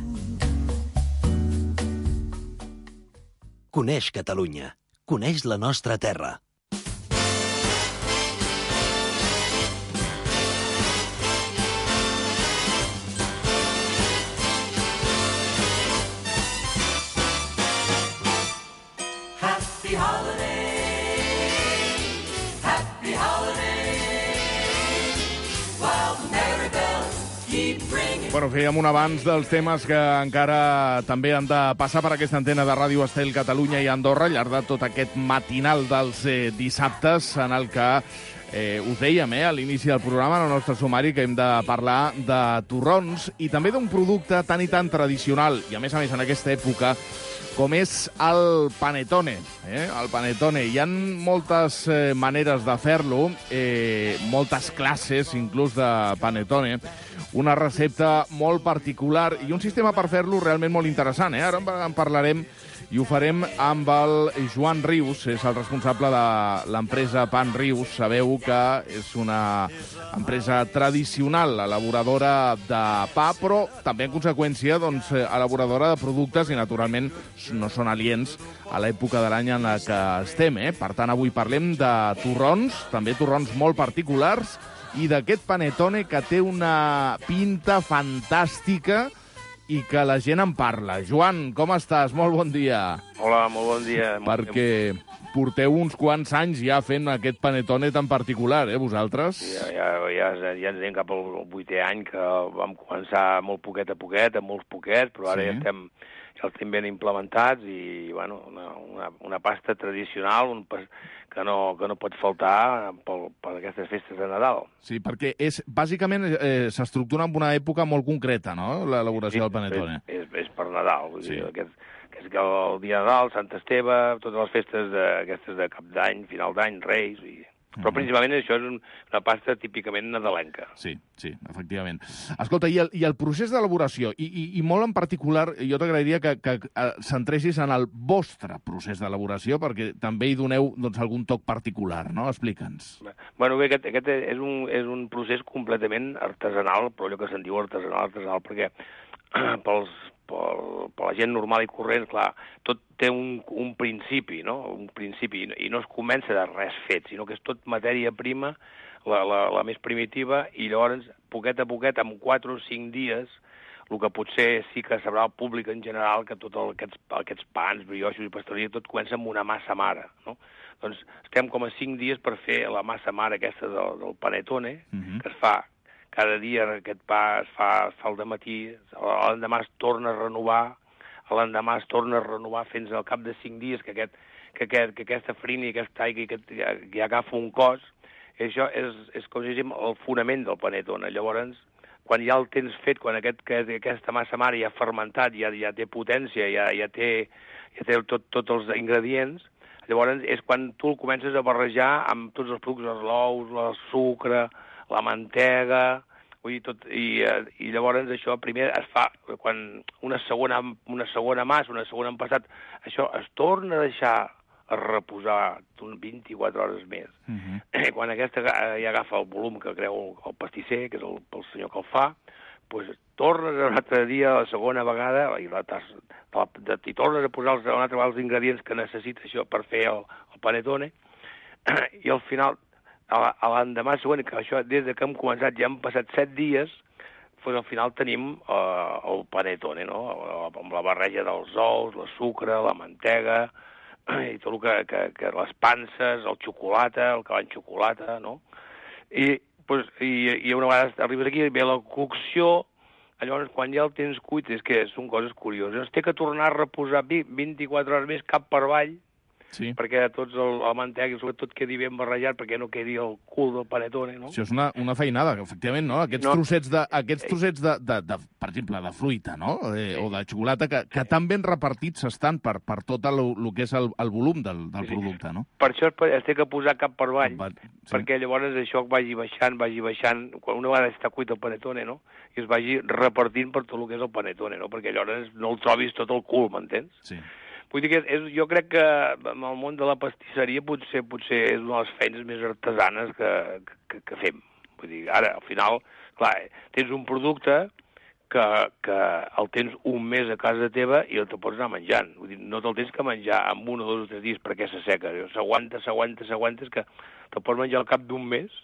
Coneix Catalunya. Coneix la nostra terra. Happy holiday, happy holiday, while the merry bells keep ringing. Bueno, fèiem un abans dels temes que encara també han de passar per aquesta antena de Ràdio Estel Catalunya i Andorra al llarg de tot aquest matinal dels dissabtes en el que us dèiem a l'inici del programa, en el nostre sumari, que hem de parlar de torrons i també d'un producte tan i tan tradicional i, a més en aquesta època, com és el panetone. El panetone. Hi ha moltes maneres de fer-lo, moltes classes, inclús, de panetone, una recepta molt particular i un sistema per fer-lo realment molt interessant. Ara en parlarem i ho farem amb el Joan Rius, és el responsable de l'empresa Pan Rius. Sabeu que és una empresa tradicional, elaboradora de pa, però també, en conseqüència, elaboradora de productes i, naturalment, no són aliens a l'època de l'any en la que estem. Per tant, avui parlem de torrons, també torrons molt particulars, i d'aquest panetone que té una pinta fantàstica i que la gent en parla. Joan, com estàs? Molt bon dia. Hola, molt bon dia. Perquè porteu uns quants anys ja fent aquest panetone tan particular, vosaltres? Ja ens anem cap al 8è any, que vam començar molt poquet a poquet, amb molts poquets, però ara ja els tenim ben implementats i, bueno, una pasta tradicional que no pot faltar per aquestes festes de Nadal. Sí, perquè bàsicament s'estructura en una època molt concreta, no?, l'elaboració del panetone. És per Nadal, vull dir, que és el dia de Nadal, Sant Esteve, totes les festes aquestes de Cap d'Any, final d'any, Reis... Però principalment això és una pasta típicament nadalenca. Sí, efectivament. Escolta, i el procés d'elaboració, i molt en particular, jo t'agrairia que centressis en el vostre procés d'elaboració, perquè també hi doneu algun toc particular, no? Explica'ns. Bueno, bé, aquest és un procés completament artesanal, però allò que se'n diu artesanal, perquè per la gent normal i corrent, clar, tot té un principi, no? Un principi, i no es comença de res fet, sinó que és tot matèria prima la més primitiva, i llavors, poquet a poquet, en 4 o 5 dies, el que potser sí que sabrà el públic en general, que tots aquests pans, brioixos i pasteleria, tot comença amb una massa mare, no? Doncs estem com a 5 dies per fer la massa mare aquesta del panetone, que es fa cada dia, aquest pa es fa al dematí, l'endemà es torna a renovar, l'endemà es torna a renovar fins al cap de 5 dies que aquesta farina i aquesta aigua ja agafa un cos. Això és com si diguéssim el fonament del panetone. Llavors, quan ja el tens fet, quan aquesta massa mare ja ha fermentat, ja té potència, ja té tots els ingredients, llavors és quan tu el comences a barrejar amb tots els productes, els ous, el sucre, la mantega, vull dir, tot, i llavors això primer es fa, quan una segona massa, una segona empassat, això es torna a deixar a reposar 24 hores més. Quan aquesta ja agafa el volum que creu el pastisser, que és el senyor que el fa, doncs tornes un altre dia, la segona vegada, i tornes a posar un altre els ingredients que necessita això per fer el panetone, i al final, a l'endemà següent, que això des que hem començat ja han passat 7 dies, doncs al final tenim el panetone, no? Amb la barreja dels ous, el sucre, la mantega, i tot el que les panses, el xocolata, el cavall xocolata, no? I una vegada arribes aquí, ve la cocció, llavors quan ja el tens cuit, és que són coses curioses. Es té que tornar a reposar 24 hores més cap per avall, perquè tots el mantega i sobretot quedi ben barrejat, perquè no quedi el cul del panetone, no? Això és una feinada, efectivament, no? Aquests trossets de, per exemple, de fruita, no? O de xocolata, que tan ben repartits estan per tot el que és el volum del producte, no? Per això es té que posar cap per avall, perquè llavors això vagi baixant, quan una vegada està cuit el panetone, no? I es vagi repartint per tot el que és el panetone, no? Perquè llavors no el trobis tot el cul, m'entens? Sí. Vull dir que jo crec que en el món de la pastisseria potser és una de les feines més artesanes que fem. Vull dir, ara, al final, clar, tens un producte que el tens un mes a casa teva i el te pots anar menjant. Vull dir, no te'l tens que menjar en 1 o 2 o 3 dies perquè s'asseca. S'aguanta, que te'l pots menjar al cap d'un mes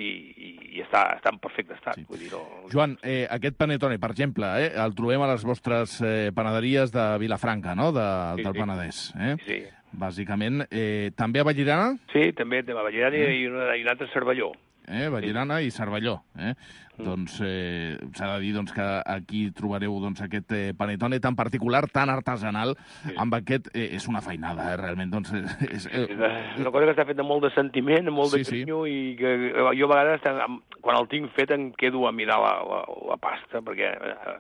i està en perfecte estat. Sí. Vull dir, Joan, aquest panetone, per exemple, el trobem a les vostres panaderies de Vilafranca, no?, del Penedès. Sí. Bàsicament. També a Vallirana? Sí, també a Vallirana i un altre a Cervelló. Vallirana i Cervelló. Doncs s'ha de dir que aquí trobareu aquest panetone tan particular, tan artesanal, amb aquest... És una feinada, realment. És una cosa que està feta amb molt de sentiment, amb molt de carinyo, i que jo a vegades, quan el tinc fet, em quedo a mirar la pasta, perquè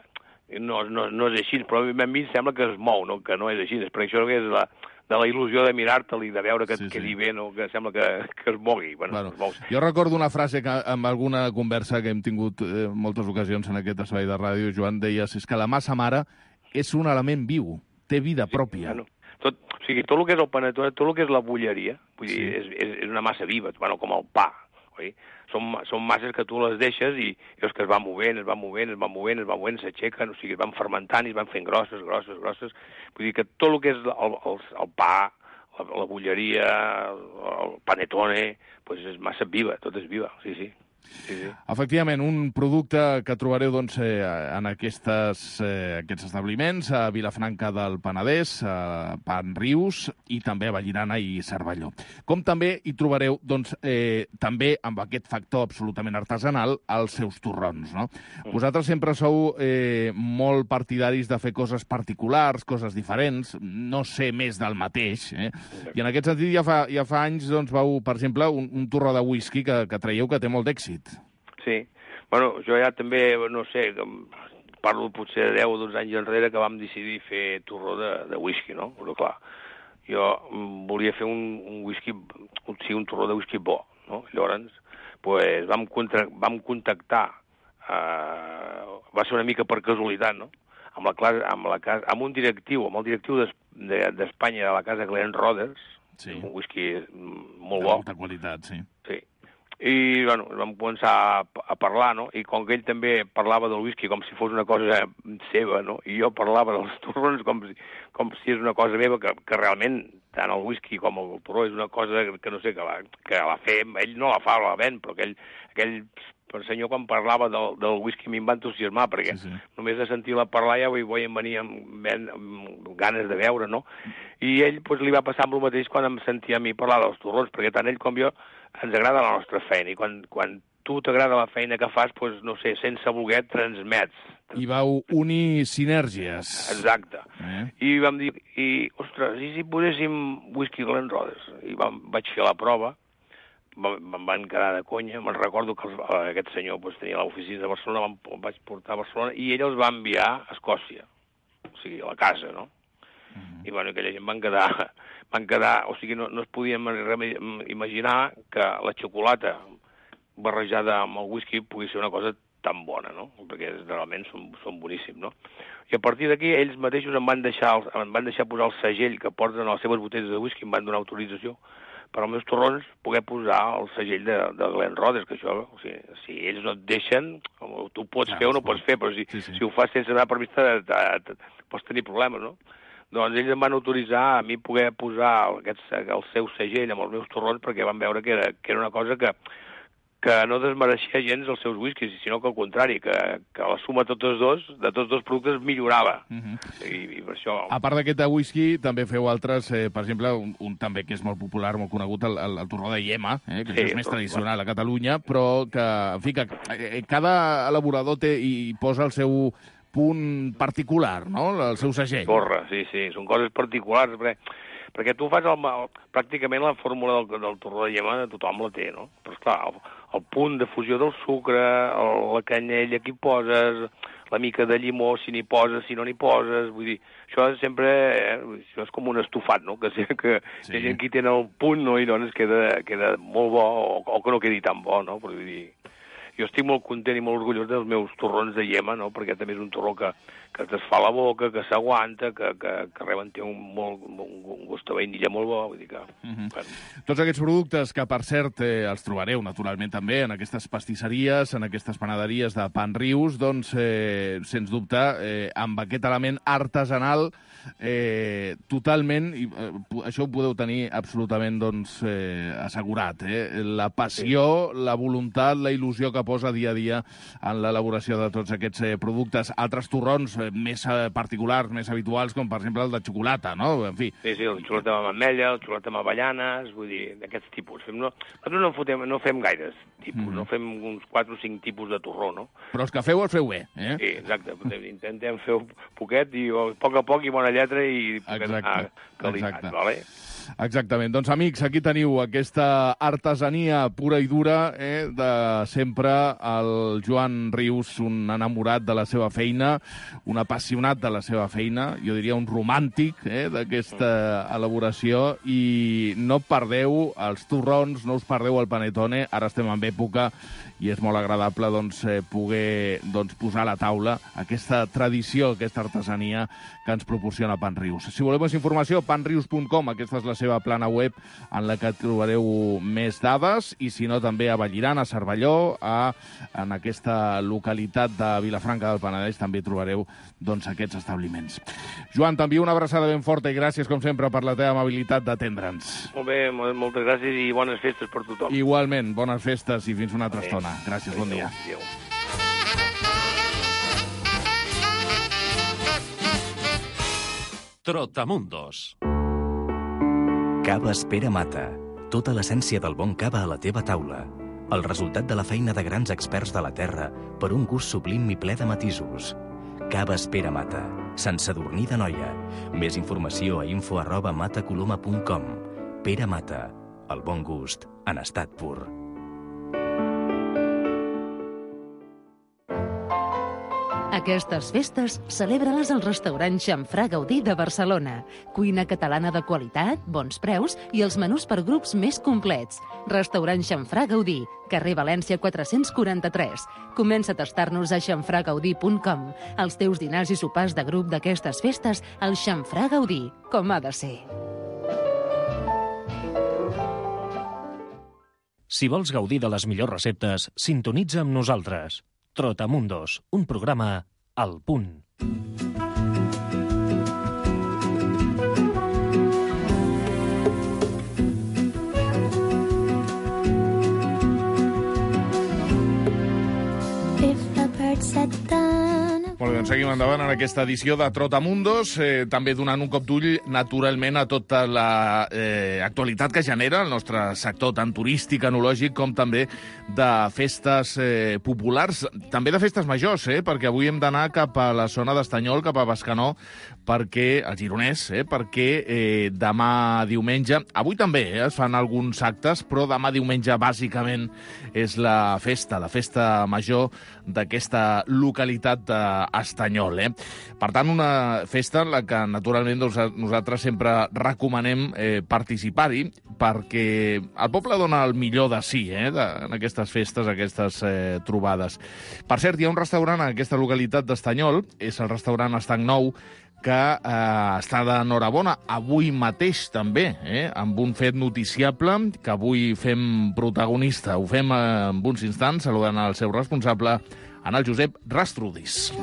no és així, però a mi sembla que es mou, no? Que no és així. És per això que és de la il·lusió de mirar-te'l i de veure que et quedi bé, no? Que sembla que es mogui. Bueno, jo recordo una frase que amb alguna conversa que hem tingut moltes ocasions en aquest espai de ràdio, Joan, deies, és que la massa mare és un element viu, té vida pròpia. Tot el que és el panetone, tot el que és la bulleria, vull dir, és una massa viva, com el pa, oi? Són masses que tu les deixes i és que es van movent, s'aixequen, o sigui, es van fermentant i es van fent grosses. Vull dir que tot el que és el pa, la bulleria, el panetone, doncs és massa viva, tot és viva, sí. Efectivament, un producte que trobareu en aquests establiments a Vilafranca del Penedès, a Pan Rius i també a Vallirana i Cervelló. Com també hi trobareu, també amb aquest factor absolutament artesanal, els seus torrons, no? Vosaltres sempre sou molt partidaris de fer coses particulars, coses diferents, no ser més del mateix, I en aquest sentit ja fa anys vau, per exemple, un torró de whisky que traieu que té molt d'èxit. Sí. Bueno, jo ja també, no sé, parlo potser de 10 o 12 anys enrere que vam decidir fer torró de whisky, no? Però clar, jo volia fer un whisky, un torró de whisky bo, no? Llavors, pues, vam contactar, va ser una mica per casualitat, no? Amb el directiu d'Espanya de la casa Glen Roders, un whisky molt bo. De molta qualitat, sí. Sí. I, bueno, vam començar a parlar, no? I com que ell també parlava del whisky com si fos una cosa seva, no? I jo parlava dels torrons com si és una cosa meva, que realment tant el whisky com el torró és una cosa que no sé, que la fem, ell no la fa, la ven, però aquell senyor quan parlava del whisky em va entusiasmar, perquè només de sentir-la parlar ja em venia amb ganes de veure, no? I ell li va passar amb el mateix quan em sentia a mi parlar dels torrons, perquè tant ell com jo ens agrada la nostra feina, i quan tu t'agrada la feina que fas, no sé, sense voler transmets. I vau unir sinergies. Exacte. I vam dir, ostres, i si poséssim whisky Glenrothes? I vaig fer la prova, me'n van quedar de conya, me'n recordo que aquest senyor tenia l'oficina de Barcelona, em vaig portar a Barcelona, i ell els va enviar a Escòcia, o sigui, a la casa, no? I bueno, aquella gent van quedar, o sigui, no es podien imaginar que la xocolata barrejada amb el whisky pugui ser una cosa tan bona, no? Perquè realment són boníssims, no? I a partir d'aquí ells mateixos em van deixar posar el segell que porten a les seves botelles de whisky, em van donar autorització per als meus torrons poder posar el segell de Glenrothes, que això, o sigui, si ells no et deixen, tu pots fer o no pots fer, però si ho fas sense anar per vista pots tenir problemes, no? Doncs ells em van autoritzar a mi poder posar el seu segell amb els meus torrons perquè van veure que era una cosa que no desmereixia gens els seus whiskies, sinó que al contrari, que la suma de tots dos productes millorava. I per això... A part d'aquest whisky, també feu altres, per exemple, un també que és molt popular, molt conegut, el torró de Yema, que és més tradicional a Catalunya, però que, en fi, que cada elaborador hi posa el seu punt particular, no?, el seu segell. Corre, sí, són coses particulars, perquè tu fas pràcticament la fórmula del torró de Yema, tothom la té, no? Però, esclar, el punt de fusió del sucre, la canyella que hi poses, la mica de llimó, si n'hi poses, si no n'hi poses, vull dir, això sempre, això és com un estofat, no?, que hi ha gent que hi té el punt, no?, i doncs queda molt bo, o que no quedi tan bo, no?, però vull dir... Jo estic molt content i molt orgullós dels meus torrons de Yema, no?, perquè també és un torró que es desfà la boca, que s'aguanta, que realment té un gust de vainilla molt bo, vull dir que... Tots aquests productes, que per cert els trobareu naturalment també en aquestes pastisseries, en aquestes panaderies de Panrius, doncs, sens dubte, amb aquest element artesanal totalment, i això ho podeu tenir absolutament assegurat, la passió, la voluntat, la il·lusió que posa dia a dia en l'elaboració de tots aquests productes. Altres torrons més particulars, més habituals, com per exemple el de xocolata, no? En fi. Sí, el xocolata amb ametlla, el xocolata amb avellanes, vull dir, d'aquests tipus. Nosaltres no fem gaires tipus, no fem uns 4 o 5 tipus de torró, no? Però els que feu bé, eh? Sí, exacte. Intentem fer un poquet i a poc i bona lletra i qualitat, vale? Exactament. Doncs, amics, aquí teniu aquesta artesania pura i dura de sempre. El Joan Rius, un enamorat de la seva feina, un apassionat de la seva feina, jo diria un romàntic d'aquesta elaboració, i no perdeu els torrons, no us perdeu el panetone. Ara estem en època i és molt agradable poder posar a la taula aquesta tradició, aquesta artesania que ens proporciona Panrius. Si voleu més informació, panrius.com, aquesta és la seva plana web en la que trobareu més dades, i si no també a Vallirana, a Cervelló, en aquesta localitat de Vilafranca del Penedès també trobareu aquests establiments. Joan, t'envio una abraçada ben forta i gràcies, com sempre, per la teva amabilitat d'atendre'ns. Molt bé, moltes gràcies i bones festes per tothom. Igualment, bones festes i fins una altra estona. Gràcies, bon dia. Trotamundos. Cava Pere Mata. Tota l'essència del bon cava a la teva taula. El resultat de la feina de grans experts de la terra per un gust sublim i ple de matisos. Cava Pere Mata. Sant Sadurní d'Anoia. Més informació a info@matacoloma.com. Pere Mata. El bon gust en estat pur. Aquestes festes celebra-les al restaurant Xamfrà Gaudí de Barcelona. Cuina catalana de qualitat, bons preus i els menús per grups més complets. Restaurant Xamfrà Gaudí, carrer València 443. Comença a tastar-nos a xamfragaudí.com. Els teus dinars i sopars de grup d'aquestes festes al Xamfrà Gaudí, com ha de ser. Si vols gaudir de les millors receptes, sintonitza amb nosaltres. Trotamundos, un programa al punt. Molt bé, doncs seguim endavant en aquesta edició de Trotamundos, també donant un cop d'ull, naturalment, a tota l'actualitat que genera el nostre sector, tant turístic, enològic, com també de festes populars, també de festes majors, perquè avui hem d'anar cap a la zona d'Estanyol, cap a Bescanó, perquè, al Gironès, perquè demà diumenge, avui també es fan alguns actes, però demà diumenge, bàsicament, és la festa major d'aquesta localitat d'Estanyol. Per tant, una festa en la que, naturalment, nosaltres sempre recomanem participar-hi, perquè el poble dona el millor de si en aquestes festes, aquestes trobades. Per cert, hi ha un restaurant en aquesta localitat d'Estanyol, és el restaurant Estanc Nou, que està d'enhorabona avui mateix també, amb un fet noticiable que avui fem protagonista. Ho fem en uns instants, saludant el seu responsable, en el Josep Rastrudis.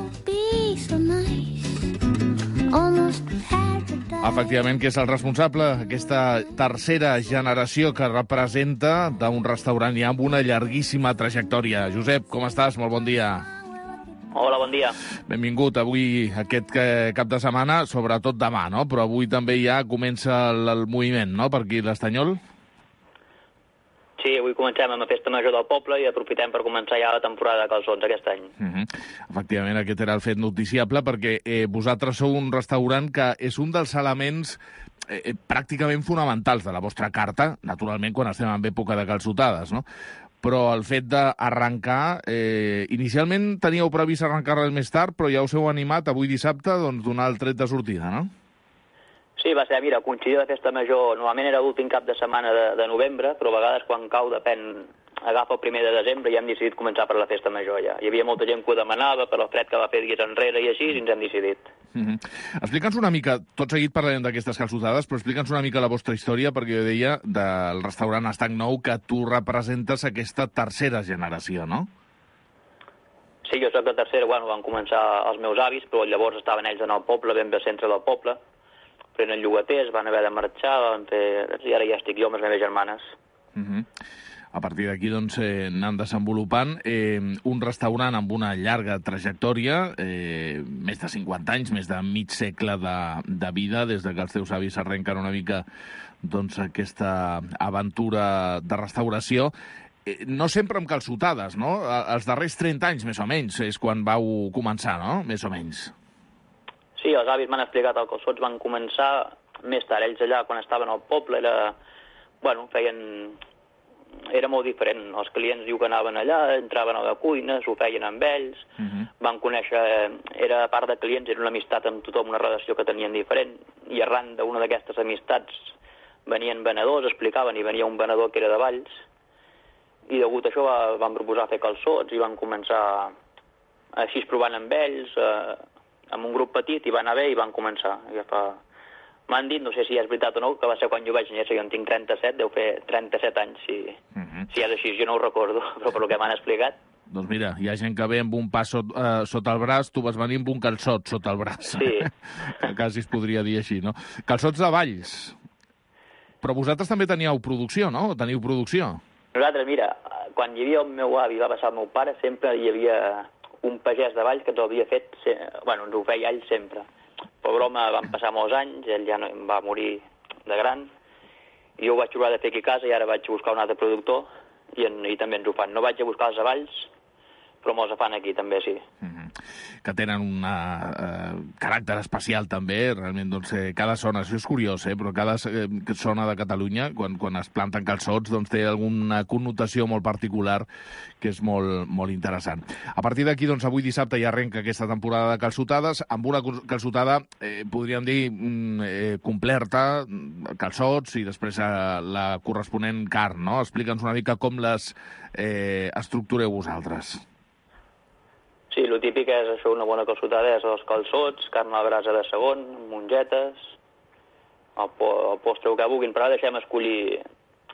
Efectivament, que és el responsable d'aquesta tercera generació que representa d'un restaurant ja amb una llarguíssima trajectòria. Josep, com estàs? Molt bon dia. Hola, bon dia. Benvingut avui aquest cap de setmana, sobretot demà, no? Però avui també ja comença el moviment, no?, per aquí l'Estanyol. Sí, avui comencem amb la festa major del poble i aprofitem per començar ja la temporada de calçons aquest any. Efectivament, aquest era el fet noticiable, perquè vosaltres sou un restaurant que és un dels elements pràcticament fonamentals de la vostra carta, naturalment quan estem en època de calçotades, no? Però el fet d'arrencar... inicialment teníeu previst arrencar res més tard, però ja us heu animat avui dissabte doncs, donar el tret de sortida, no? Sí, va ser, mira, coincidir la festa major, normalment era l'últim cap de setmana de novembre, però a vegades quan cau depèn, agafa el 1 de desembre i hem decidit començar per la festa major ja. Hi havia molta gent que ho demanava per el fred que va fer dies enrere i així, i ens hem decidit. Explica'ns una mica, tot seguit parlarem d'aquestes calçotades, però explica'ns una mica la vostra història, perquè jo deia del restaurant Estanc Nou que tu representes aquesta tercera generació, no? Sí, jo soc la tercera, van començar els meus avis, però llavors estaven ells en el poble, ben bé al centre del poble, prenen llogaters, van haver de marxar, i ara ja estic jo amb les meves germanes. A partir d'aquí, doncs, anant desenvolupant un restaurant amb una llarga trajectòria, més de 50 anys, més de mig segle de vida, des de que els teus avis arrenquen una mica doncs, aquesta aventura de restauració. No sempre amb calçotades, no? Els darrers 30 anys, més o menys, és quan vau començar, no? Més o menys. Sí, els avis m'han explicat el calçots van començar més tard. Ells allà, quan estaven al poble, era molt diferent. Els clients diu que anaven allà, entraven a la cuina, s'ho feien amb ells, van conèixer, era a part de clients, era una amistat amb tothom, una relació que tenien diferent, i arran d'una d'aquestes amistats venien venedors, explicaven, i venia un venedor que era de Valls, i degut a això van proposar fer calçots i van començar així provant amb ells, amb un grup petit, i va anar bé i van començar. M'han dit, no sé si és veritat o no, que va ser quan jo vaig néixer, jo en tinc 37, deu fer 37 anys, si és així, jo no ho recordo, però per el que m'han explicat. Doncs mira, hi ha gent que ve amb un pas sota el braç, tu vas venir amb un calçot sota el braç. Sí. Quasi es podria dir així, no? Calçots de Valls. Però vosaltres també teníeu producció, no? Teniu producció? Nosaltres, mira, quan hi havia el meu avi, va passar el meu pare, sempre hi havia un pagès de Valls que ens ho havia fet, ens ho feia ell sempre. Pobre home, van passar molts anys, ell ja va morir de gran, i jo ho vaig trobar de fer aquí a casa i ara vaig buscar un altre productor i també ens ho fan. No vaig a buscar els a Valls, però mos fan aquí també, sí. Que tenen un caràcter especial també, realment, doncs, cada zona, això és curiós, però cada zona de Catalunya, quan es planten calçots, doncs té alguna connotació molt particular que és molt, molt interessant. A partir d'aquí, doncs, avui dissabte ja arrenca aquesta temporada de calçotades, amb una calçotada, podríem dir, completa, calçots i després la corresponent carn, no? Explica'ns una mica com les estructureu vosaltres. Sí, el típic és això, una bona calçotada, és els calçots, carn a la brasa de segon, mongetes, el postre que vulguin, però ara deixem escollir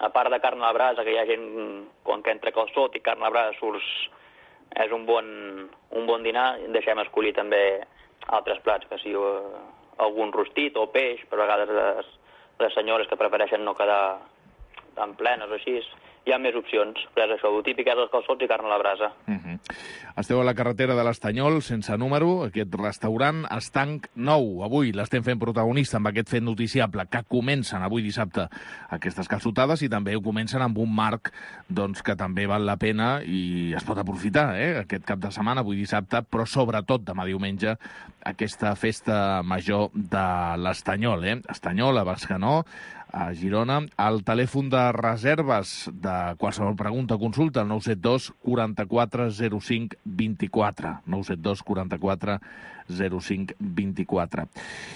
a part de carn a la brasa, que hi ha gent, quan que entra calçot i carn a la brasa és un bon dinar, deixem escollir també altres plats, que sigui algun rostit o peix, per vegades les senyores que prefereixen no quedar tan plenes o així. Hi ha més opcions, però és això, el típic és els calçots i carn a la brasa. Esteu a la carretera de l'Estanyol, sense número, aquest restaurant Estanc Nou. Avui l'estem fent protagonista amb aquest fet noticiable, que comencen avui dissabte aquestes calçotades i també ho comencen amb un marc doncs, que també val la pena i es pot aprofitar aquest cap de setmana, avui dissabte, però sobretot demà diumenge, aquesta festa major de l'Estanyol. Estanyol, a Bescanó, a Girona. El telèfon de reserves de qualsevol pregunta o consulta, el 972 44 05 24. 972 44 05 24.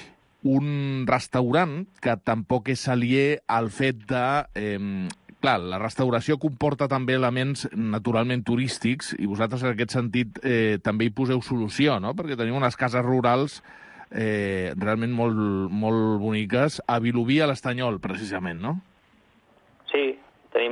Un restaurant que tampoc és aliè al fet de... Clar, la restauració comporta també elements naturalment turístics i vosaltres en aquest sentit també hi poseu solució, no? Perquè teniu unes cases rurals realment molt boniques a Vilobí, a l'Estanyol, precisament, no? Sí, tenim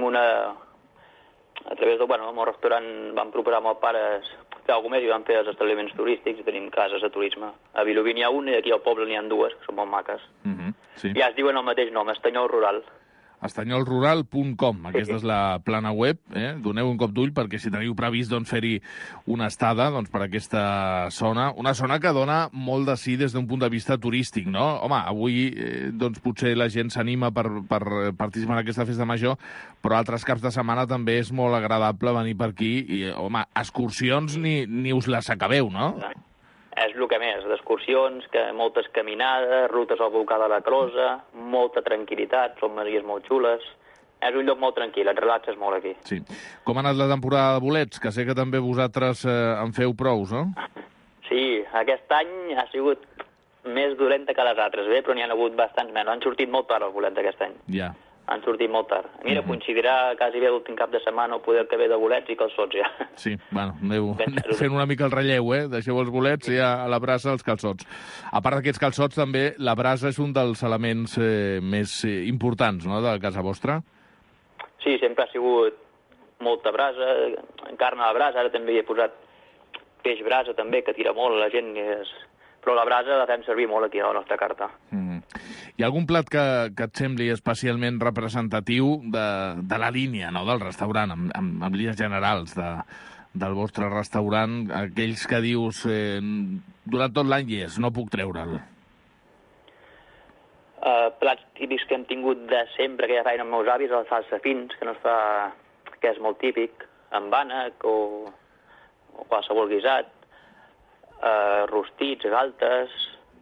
a través del meu restaurant vam proposar amb els pares fer alguna més i vam fer els establiments turístics i tenim cases de turisme. A Vilobí n'hi ha una i aquí al poble n'hi ha dues, que són molt maques. Sí. Ja es diuen el mateix nom, Estanyol Rural. estanyolrural.com, aquesta és la plana web, doneu un cop d'ull perquè si teniu previst fer-hi una estada per aquesta zona, una zona que dona molt de sí des d'un punt de vista turístic, no? Home, avui potser la gent s'anima per participar en aquesta festa major, però altres caps de setmana també és molt agradable venir per aquí i, home, excursions ni us les acabeu, no? És el que més, d'excursions, moltes caminades, rutes al volcà de la Closa, molta tranquil·litat, són masies molt xules. És un lloc molt tranquil, et relaxes molt aquí. Sí. Com ha anat la temporada de bolets? Que sé que també vosaltres en feu prous, no? Sí, aquest any ha sigut més dolenta que les altres, però n'hi ha hagut bastants menys. Han sortit molt tard els bolets d'aquest any. Ja. Han sortit molt tard. Mira, coincidirà quasi bé l'últim cap de setmana o poder que ve de bolets i calçots ja. Sí, aneu fent una mica el relleu, Deixeu els bolets i a la brasa els calçots. A part d'aquests calçots, també, la brasa és un dels elements més importants, no?, de casa vostra. Sí, sempre ha sigut molta brasa, carn a la brasa, ara també hi he posat peix brasa també, que tira molt la gent, però la brasa la fem servir molt aquí a la nostra carta. Hi ha algun plat que et sembli especialment representatiu de la línia, no?, del restaurant, amb línies generals del vostre restaurant, aquells que dius durant tot l'any no puc treure'l? Plats típics que hem tingut de sempre, que ja feien amb meus avis, el salsafins, que és molt típic, amb ànec o qualsevol guisat, rostits, galtes,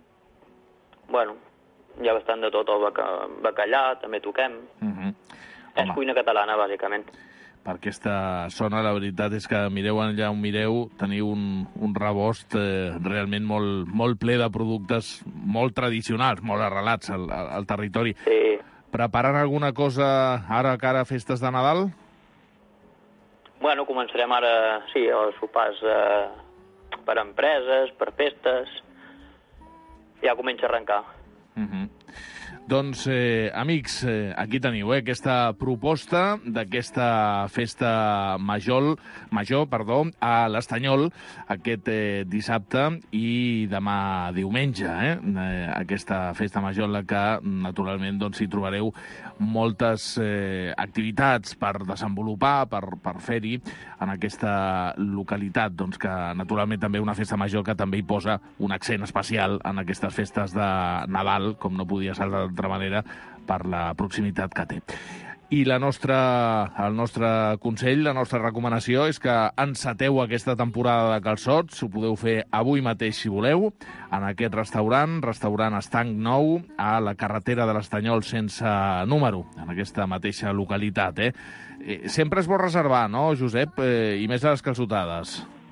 hi ha bastant de tot, el bacallà, també toquem. És cuina catalana, bàsicament. Per aquesta zona, la veritat és que mireu allà on mireu, teniu un rebost realment molt ple de productes molt tradicionals, molt arrelats al territori. Sí. Preparant alguna cosa ara que ara festes de Nadal? Començarem ara, sí, els sopars per empreses, per festes. Ja comença a arrencar. Doncs, amics, aquí teniu aquesta proposta d'aquesta festa major, a l'Estanyol, aquest dissabte i demà diumenge. Aquesta festa major en la que, naturalment, hi trobareu moltes activitats per desenvolupar, per fer-hi en aquesta localitat, que, naturalment, també una festa major que també hi posa un accent especial en aquestes festes de Nadal, com no podia ser d'altra manera, per la proximitat que té. I el nostre consell, la nostra recomanació és que enceteu aquesta temporada de calçots, ho podeu fer avui mateix si voleu, en aquest restaurant Estanc Nou, a la carretera de l'Estanyol sense número, en aquesta mateixa localitat. Sempre és bo reservar, no, Josep? I més a les calçotades.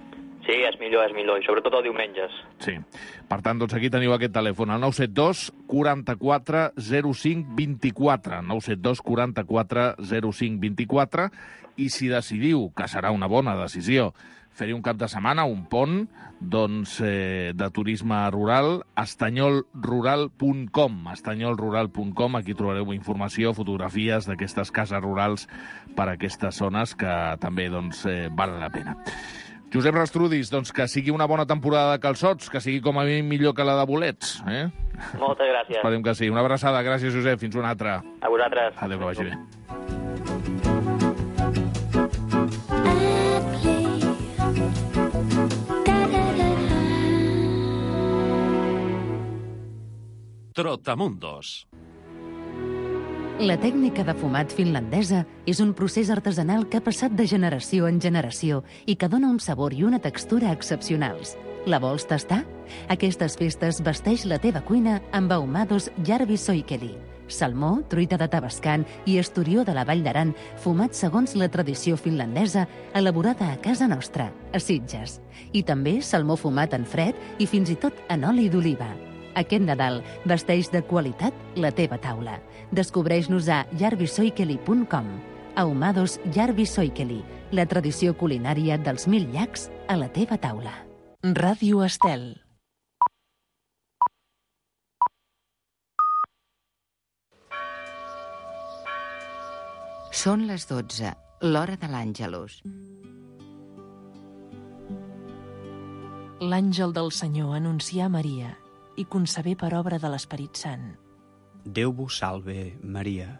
Sí, és millor, i sobretot els diumenges. Sí. Per tant, doncs aquí teniu aquest telèfon, el 972 44 05 24, 972 44 05 24, i si decidiu, que serà una bona decisió, fer-hi un cap de setmana, un pont, doncs, de turisme rural, estanyolrural.com, estanyolrural.com, aquí trobareu informació, fotografies d'aquestes cases rurals per a aquestes zones que també, doncs, val la pena. Josep Rastrudis, doncs que sigui una bona temporada de calçots, que sigui com a mi millor que la de bolets. Moltes gràcies. Esperem que sí. Una abraçada. Gràcies, Josep. Fins una altra. A vosaltres. Adéu, que vagi bé. Trotamundos. La tècnica de fumat finlandesa és un procés artesanal que ha passat de generació en generació i que dona un sabor i una textura excepcionals. La vols tastar? Aquestes festes vesteix la teva cuina amb ahumados Järvi Soikeli, salmó, truita de Tabascan i esturió de la Vall d'Aran, fumat segons la tradició finlandesa, elaborada a casa nostra, a Sitges. I també salmó fumat en fred i fins i tot en oli d'oliva. Aquest Nadal vesteix de qualitat la teva taula. Descobreix-nos a järvisoikeli.com. Ahumados Järvi Soikeli, la tradició culinària dels 1000 llacs a la teva taula. Ràdio Estel. Són les 12, l'hora de l'Àngelus. L'àngel del Senyor anuncià a Maria i concebé per obra de l'Esperit Sant. Déu vos salve, Maria.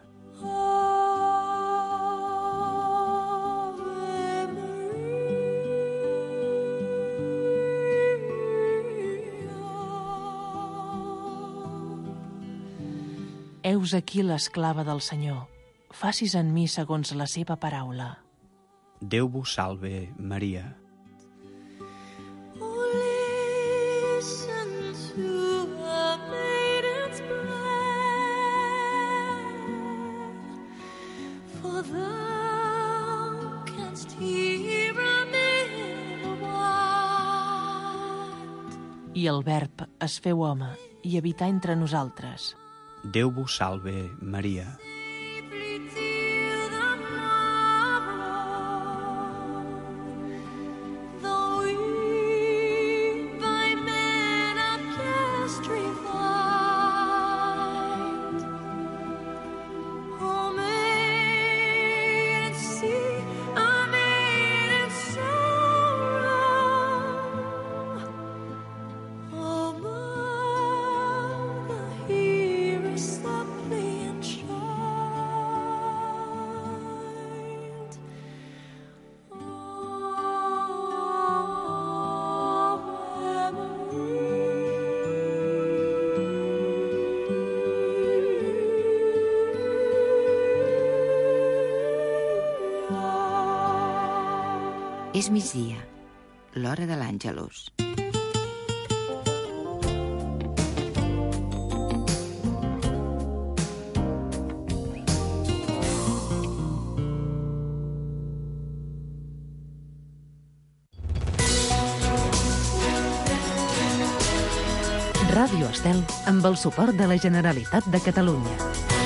Heus aquí l'esclava del Senyor. Facis en mi segons la seva paraula. Déu vos salve, Maria. I el Verb es feu home i habità entre nosaltres. Déu vos salve, Maria. És migdia, l'hora de l'Àngelus. Ràdio Estel, amb el suport de la Generalitat de Catalunya.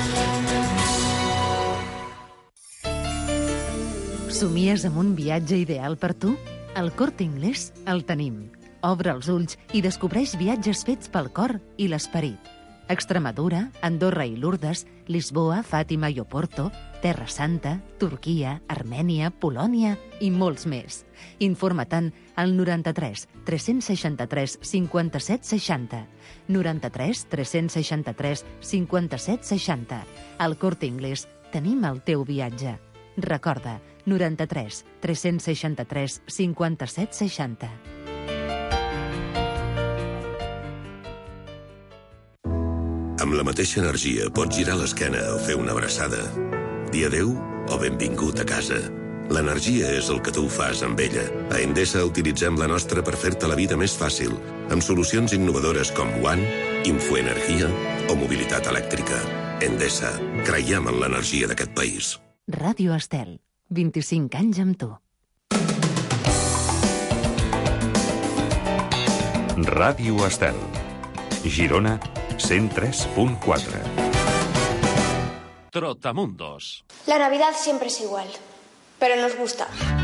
Somies amb un viatge ideal per tu? Al Corte Inglés el tenim. Obre els ulls i descobreix viatges fets pel cor i l'esperit. Extremadura, Andorra i Lourdes, Lisboa, Fàtima i Oporto, Terra Santa, Turquia, Armènia, Polònia i molts més. Informa-te'n al 93 363 57 60. 93 363 57 60. Al Corte Inglés tenim el teu viatge. Recorda, 93 363 57 60. Amb la mateixa energia pots girar l'esquena o fer una abraçada. Dir adéu o benvingut a casa. L'energia és el que tu fas amb ella. A Endesa utilitzem la nostra per fer-te la vida més fàcil, amb solucions innovadores com One, Infoenergia o mobilitat elèctrica. Endesa, creiem en l'energia d'aquest país. Ràdio Estel, 25 anys amb tu. Ràdio Estel. Girona 103.4. Trotamundos. La Navidad siempre es igual, pero nos gusta.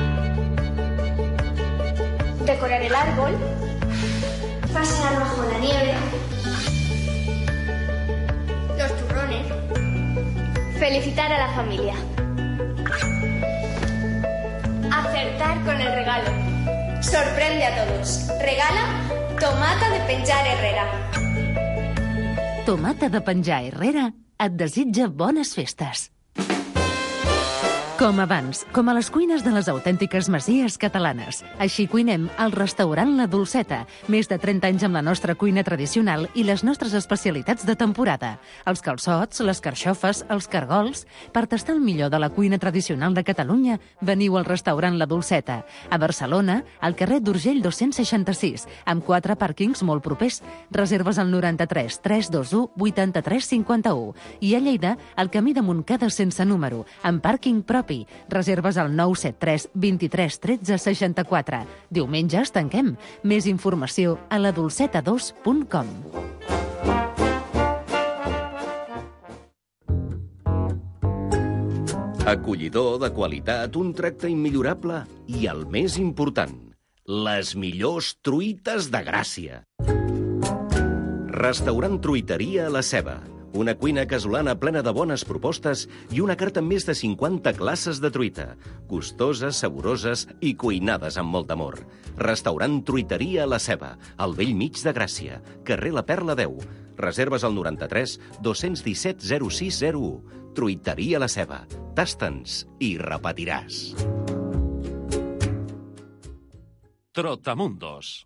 Decorar el árbol, pasear bajo la nieve, los turrones, felicitar a la familia, acertar con el regalo, sorprende a todos, regala tomata de penjar Herrera. Tomata de penjar Herrera et desitja bones festes. Com abans, com a les cuines de les autèntiques masies catalanes. Així cuinem al restaurant La Dolceta. Més de 30 anys amb la nostra cuina tradicional i les nostres especialitats de temporada. Els calçots, les carxofes, els cargols... Per tastar el millor de la cuina tradicional de Catalunya, veniu al restaurant La Dolceta. A Barcelona, al carrer d'Urgell 266, amb 4 pàrquings molt propers. Reserves al 93 321 83 51. I a Lleida, al camí de Montcada sense número, amb pàrquing propi. Reserves al 973 23 13 64. Diumenges tanquem. Més informació a ladolceta2.com. Acollidor, de qualitat, un tracte immillorable i, el més important, les millors truites de Gràcia. Restaurant Truiteria La Ceba. Una cuina casolana plena de bones propostes i una carta amb més de 50 classes de truita. Gustoses, saboroses i cuinades amb molt amor. Restaurant Truiteria La Ceba, al vell mig de Gràcia, carrer La Perla 10. Reserves al 93 217 0601. Truiteria La Ceba. Tasta'ns i repetiràs. Trotamundos.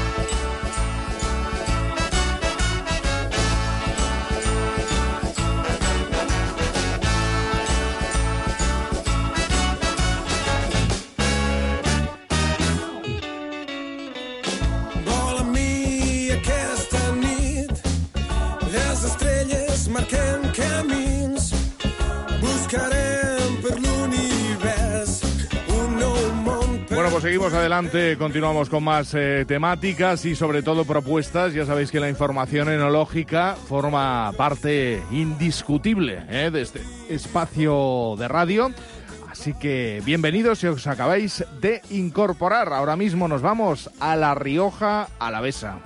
Marquem camins, buscarem per l'univers un nou món. Bueno, pues seguimos adelante, continuamos con más temáticas y sobre todo propuestas. Ya sabéis que la información enológica forma parte indiscutible de este espacio de radio. Así que bienvenidos si os acabáis de incorporar. Ahora mismo nos vamos a La Rioja Alavesa.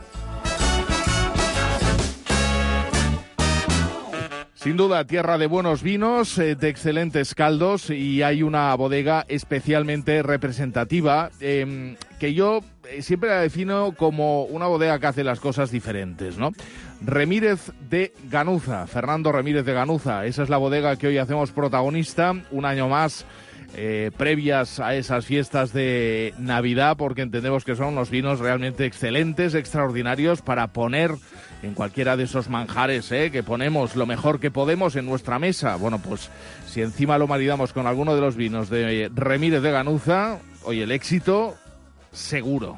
Sin duda, tierra de buenos vinos, de excelentes caldos, y hay una bodega especialmente representativa que yo siempre la defino como una bodega que hace las cosas diferentes, ¿no? Remírez de Ganuza, Fernando Remírez de Ganuza. Esa es la bodega que hoy hacemos protagonista, un año más, previas a esas fiestas de Navidad, porque entendemos que son unos vinos realmente excelentes, extraordinarios, para poner en cualquiera de esos manjares que ponemos lo mejor que podemos en nuestra mesa. Bueno, pues si encima lo maridamos con alguno de los vinos de Remírez de Ganuza, oye, el éxito seguro.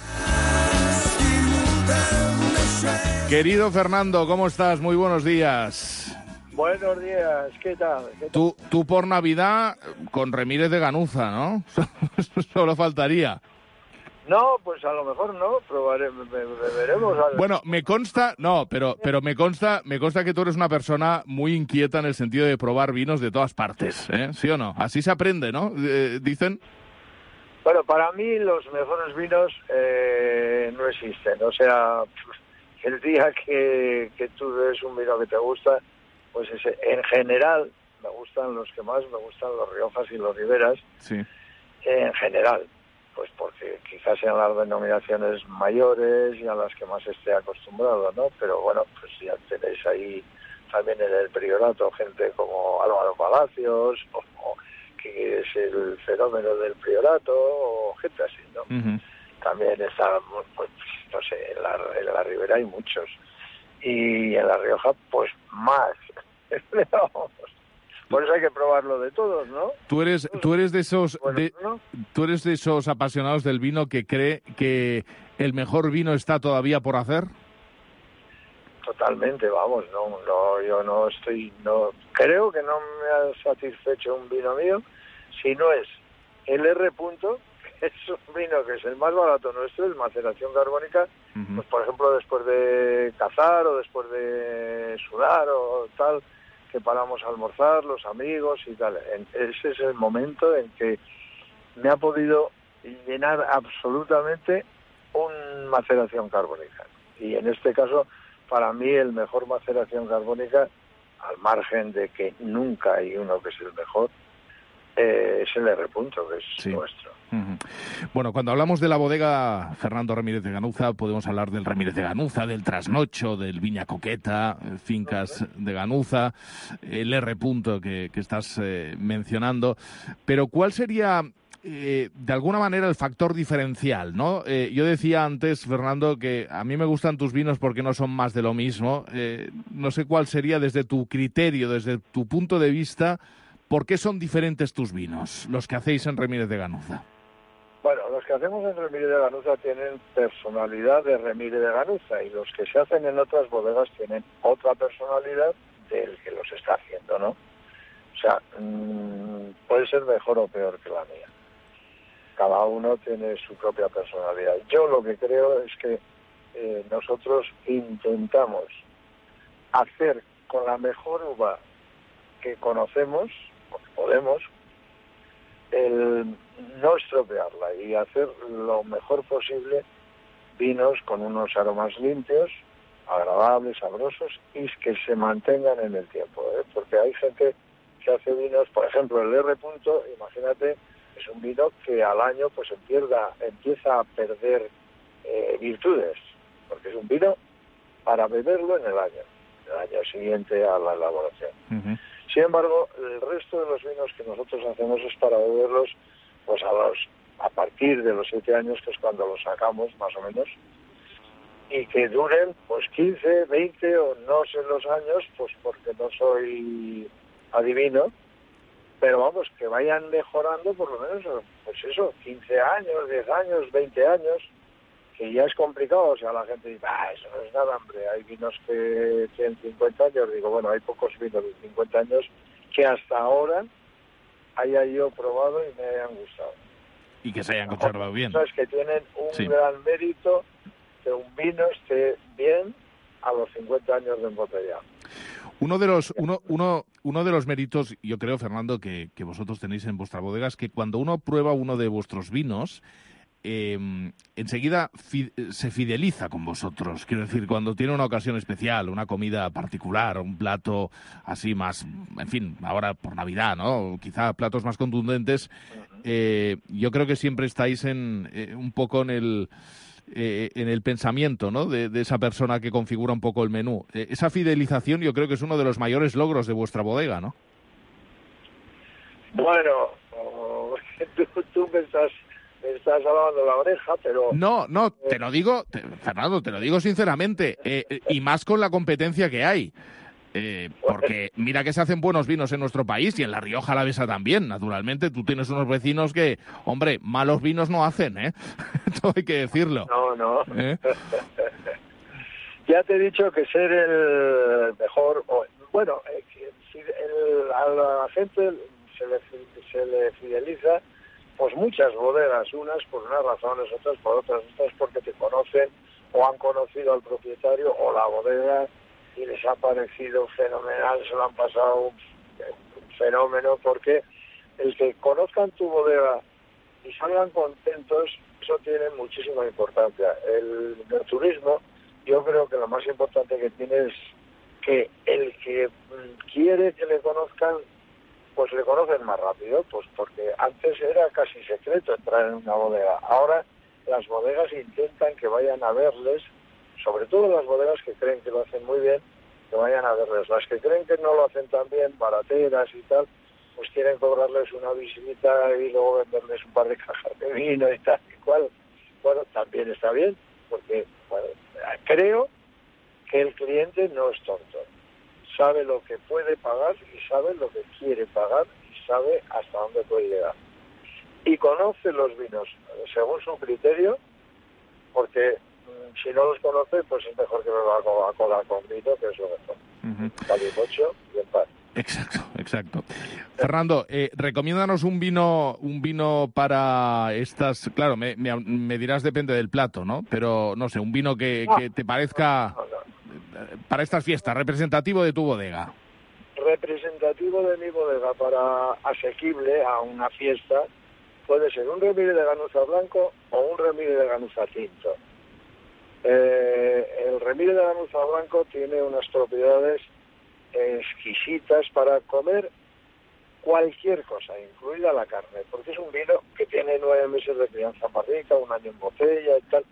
Querido Fernando, ¿cómo estás? Muy buenos días. Buenos días, ¿qué tal? Tú por Navidad con Remírez de Ganuza, ¿no? Solo faltaría. No, pues a lo mejor no, veremos. Bueno, me consta, no, pero me consta que tú eres una persona muy inquieta en el sentido de probar vinos de todas partes, ¿eh? ¿Sí o no? Así se aprende, ¿no? Dicen. Bueno, para mí los mejores vinos no existen. O sea, el día que tú ves un vino que te gusta, pues en general me gustan los que más, me gustan los Riojas y los Riberas. Sí. En general. Pues porque quizás sean las denominaciones mayores y a las que más esté acostumbrado, ¿no? Pero bueno, pues ya tenéis ahí también en el Priorato gente como Álvaro Palacios, o que es el fenómeno del Priorato, o gente así, ¿no? Uh-huh. También está, pues, no sé, en la Ribera hay muchos. Y en La Rioja, pues más. Por eso hay que probarlo de todos, ¿no? Tú eres de esos tú eres de esos apasionados del vino que cree que el mejor vino está todavía por hacer. Totalmente, vamos, yo no creo que no me ha satisfecho un vino mío si no es el R. es un vino que es el más barato nuestro, es maceración carbónica, pues por ejemplo después de cazar o después de sudar o tal, que paramos a almorzar, los amigos y tal. Ese es el momento en que me ha podido llenar absolutamente una maceración carbónica. Y en este caso, para mí, el mejor maceración carbónica, al margen de que nunca hay uno que es el mejor, es el R. que es nuestro. Bueno, cuando hablamos de la bodega Fernando Ramírez de Ganuza, podemos hablar del Ramírez de Ganuza, del Trasnocho, del Viña Coqueta, Fincas de Ganuza, el R. que estás mencionando. Pero ¿cuál sería, de alguna manera, el factor diferencial, ¿no? Yo decía antes, Fernando, que a mí me gustan tus vinos porque no son más de lo mismo. No sé cuál sería, desde tu criterio, desde tu punto de vista, ¿por qué son diferentes tus vinos, los que hacéis en Ramírez de Ganuza? Bueno, los que hacemos en Ramírez de Ganuza tienen personalidad de Ramírez de Ganuza y los que se hacen en otras bodegas tienen otra personalidad del que los está haciendo, ¿no? O sea, puede ser mejor o peor que la mía. Cada uno tiene su propia personalidad. Yo lo que creo es que nosotros intentamos hacer con la mejor uva que conocemos, o que podemos, no estropearla y hacer lo mejor posible vinos con unos aromas limpios, agradables, sabrosos y que se mantengan en el tiempo, porque hay gente que hace vinos, por ejemplo el R. Imagínate, es un vino que al año pues empieza a perder virtudes, porque es un vino para beberlo en el año siguiente a la elaboración. Sin embargo, el resto de los vinos que nosotros hacemos es para beberlos pues a partir de los 7 años, que es cuando los sacamos, más o menos, y que duren pues 15, 20 o no sé los años, pues porque no soy adivino, pero vamos, que vayan mejorando por lo menos, pues eso, 15 años, 10 años, 20 años, que ya es complicado. O sea, la gente dice, eso no es nada, hombre, hay vinos que tienen 50 años. Digo, bueno, hay pocos vinos de 50 años que hasta ahora haya yo probado y me hayan gustado. Y que se hayan conservado bien. Sabes que tienen un gran mérito que un vino esté bien a los 50 años de embotellado. Uno de los méritos, yo creo, Fernando, que vosotros tenéis en vuestra bodega es que cuando uno prueba uno de vuestros vinos, enseguida se fideliza con vosotros. Quiero decir, cuando tiene una ocasión especial, una comida particular, un plato así más, en fin, ahora por Navidad, ¿no? Quizá platos más contundentes, yo creo que siempre estáis un poco en el pensamiento, ¿no? de esa persona que configura un poco el menú. Esa fidelización yo creo que es uno de los mayores logros de vuestra bodega, ¿no? Bueno, tú me estás lavando la oreja, pero... No, te lo digo, Fernando, te lo digo sinceramente, y más con la competencia que hay. Porque mira que se hacen buenos vinos en nuestro país y en La Rioja Alavesa también, naturalmente. Tú tienes unos vecinos que, hombre, malos vinos no hacen, ¿eh? Todo hay que decirlo. No. Ya te he dicho que ser el mejor... Bueno, a la gente se le fideliza pues muchas bodegas, unas por unas razones, otras por otras porque te conocen o han conocido al propietario o la bodega y les ha parecido fenomenal, se lo han pasado un fenómeno, porque el que conozcan tu bodega y salgan contentos, eso tiene muchísima importancia. El turismo, yo creo que lo más importante que tiene es que el que quiere que le conozcan, pues le conocen más rápido, pues porque antes era casi secreto entrar en una bodega. Ahora las bodegas intentan que vayan a verles, sobre todo las bodegas que creen que lo hacen muy bien, que vayan a verles. Las que creen que no lo hacen tan bien, barateras y tal, pues quieren cobrarles una visita y luego venderles un par de cajas de vino y tal y cual. Bueno, también está bien, porque bueno, creo que el cliente no es tonto. Sabe lo que puede pagar y sabe lo que quiere pagar y sabe hasta dónde puede llegar. Y conoce los vinos según su criterio, porque si no los conoce, pues es mejor que beba Coca-Cola con vino, que es lo mejor. Calimocho y en paz. Exacto. Exacto. Fernando, recomiéndanos un vino para estas... Claro, me dirás depende del plato, ¿no? Pero, no sé, un vino que te parezca para estas fiestas, representativo de tu bodega. Representativo de mi bodega para asequible a una fiesta puede ser un Remire de Ganuza blanco o un Remire de Ganuza tinto. El Remire de Ganuza blanco tiene unas propiedades exquisitas para comer cualquier cosa, incluida la carne, porque es un vino que tiene 9 meses de crianza barrica, 1 año en botella y tal.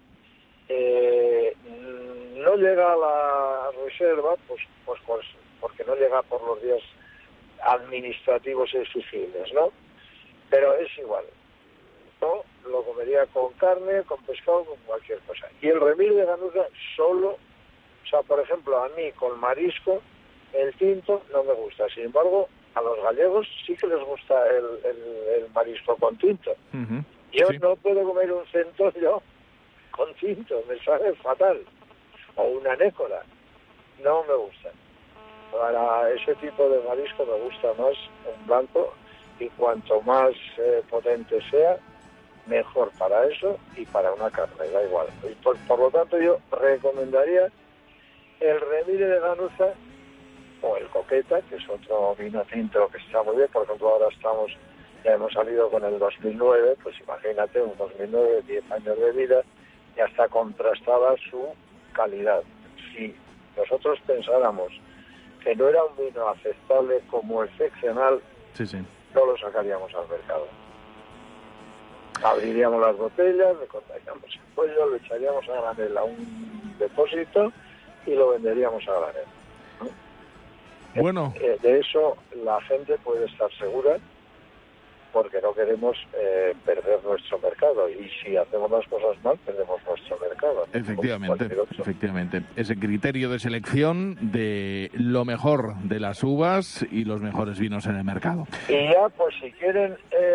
No llega a la reserva, pues porque no llega por los días administrativos exigibles, ¿no? Pero es igual. Yo lo comería con carne, con pescado, con cualquier cosa. Y el Remire de Ganuza solo, o sea, por ejemplo, a mí con marisco, el tinto no me gusta. Sin embargo, a los gallegos sí que les gusta el marisco con tinto. Yo no puedo comer un centollo con tinto, me sabe fatal. O una nécora, no me gusta. Para ese tipo de marisco me gusta más un blanco, y cuanto más potente sea, mejor para eso y para una carne, da igual. Y por lo tanto yo recomendaría el Remire de Ganuza o el Coqueta, que es otro vino tinto que está muy bien. Por ejemplo, ahora ya hemos salido con el 2009, pues imagínate, un 2009, 10 años de vida, ya está contrastada su calidad. Si nosotros pensáramos que no era un vino aceptable como excepcional, no lo sacaríamos al mercado. Abriríamos las botellas, le cortaríamos el cuello, lo echaríamos a granel a un depósito y lo venderíamos a granel, ¿no? Bueno. De eso la gente puede estar segura, porque no queremos perder nuestro mercado, y si hacemos las cosas mal, perdemos nuestro mercado, ¿no? Efectivamente. Ese criterio de selección de lo mejor de las uvas y los mejores vinos en el mercado. Y ya, pues si quieren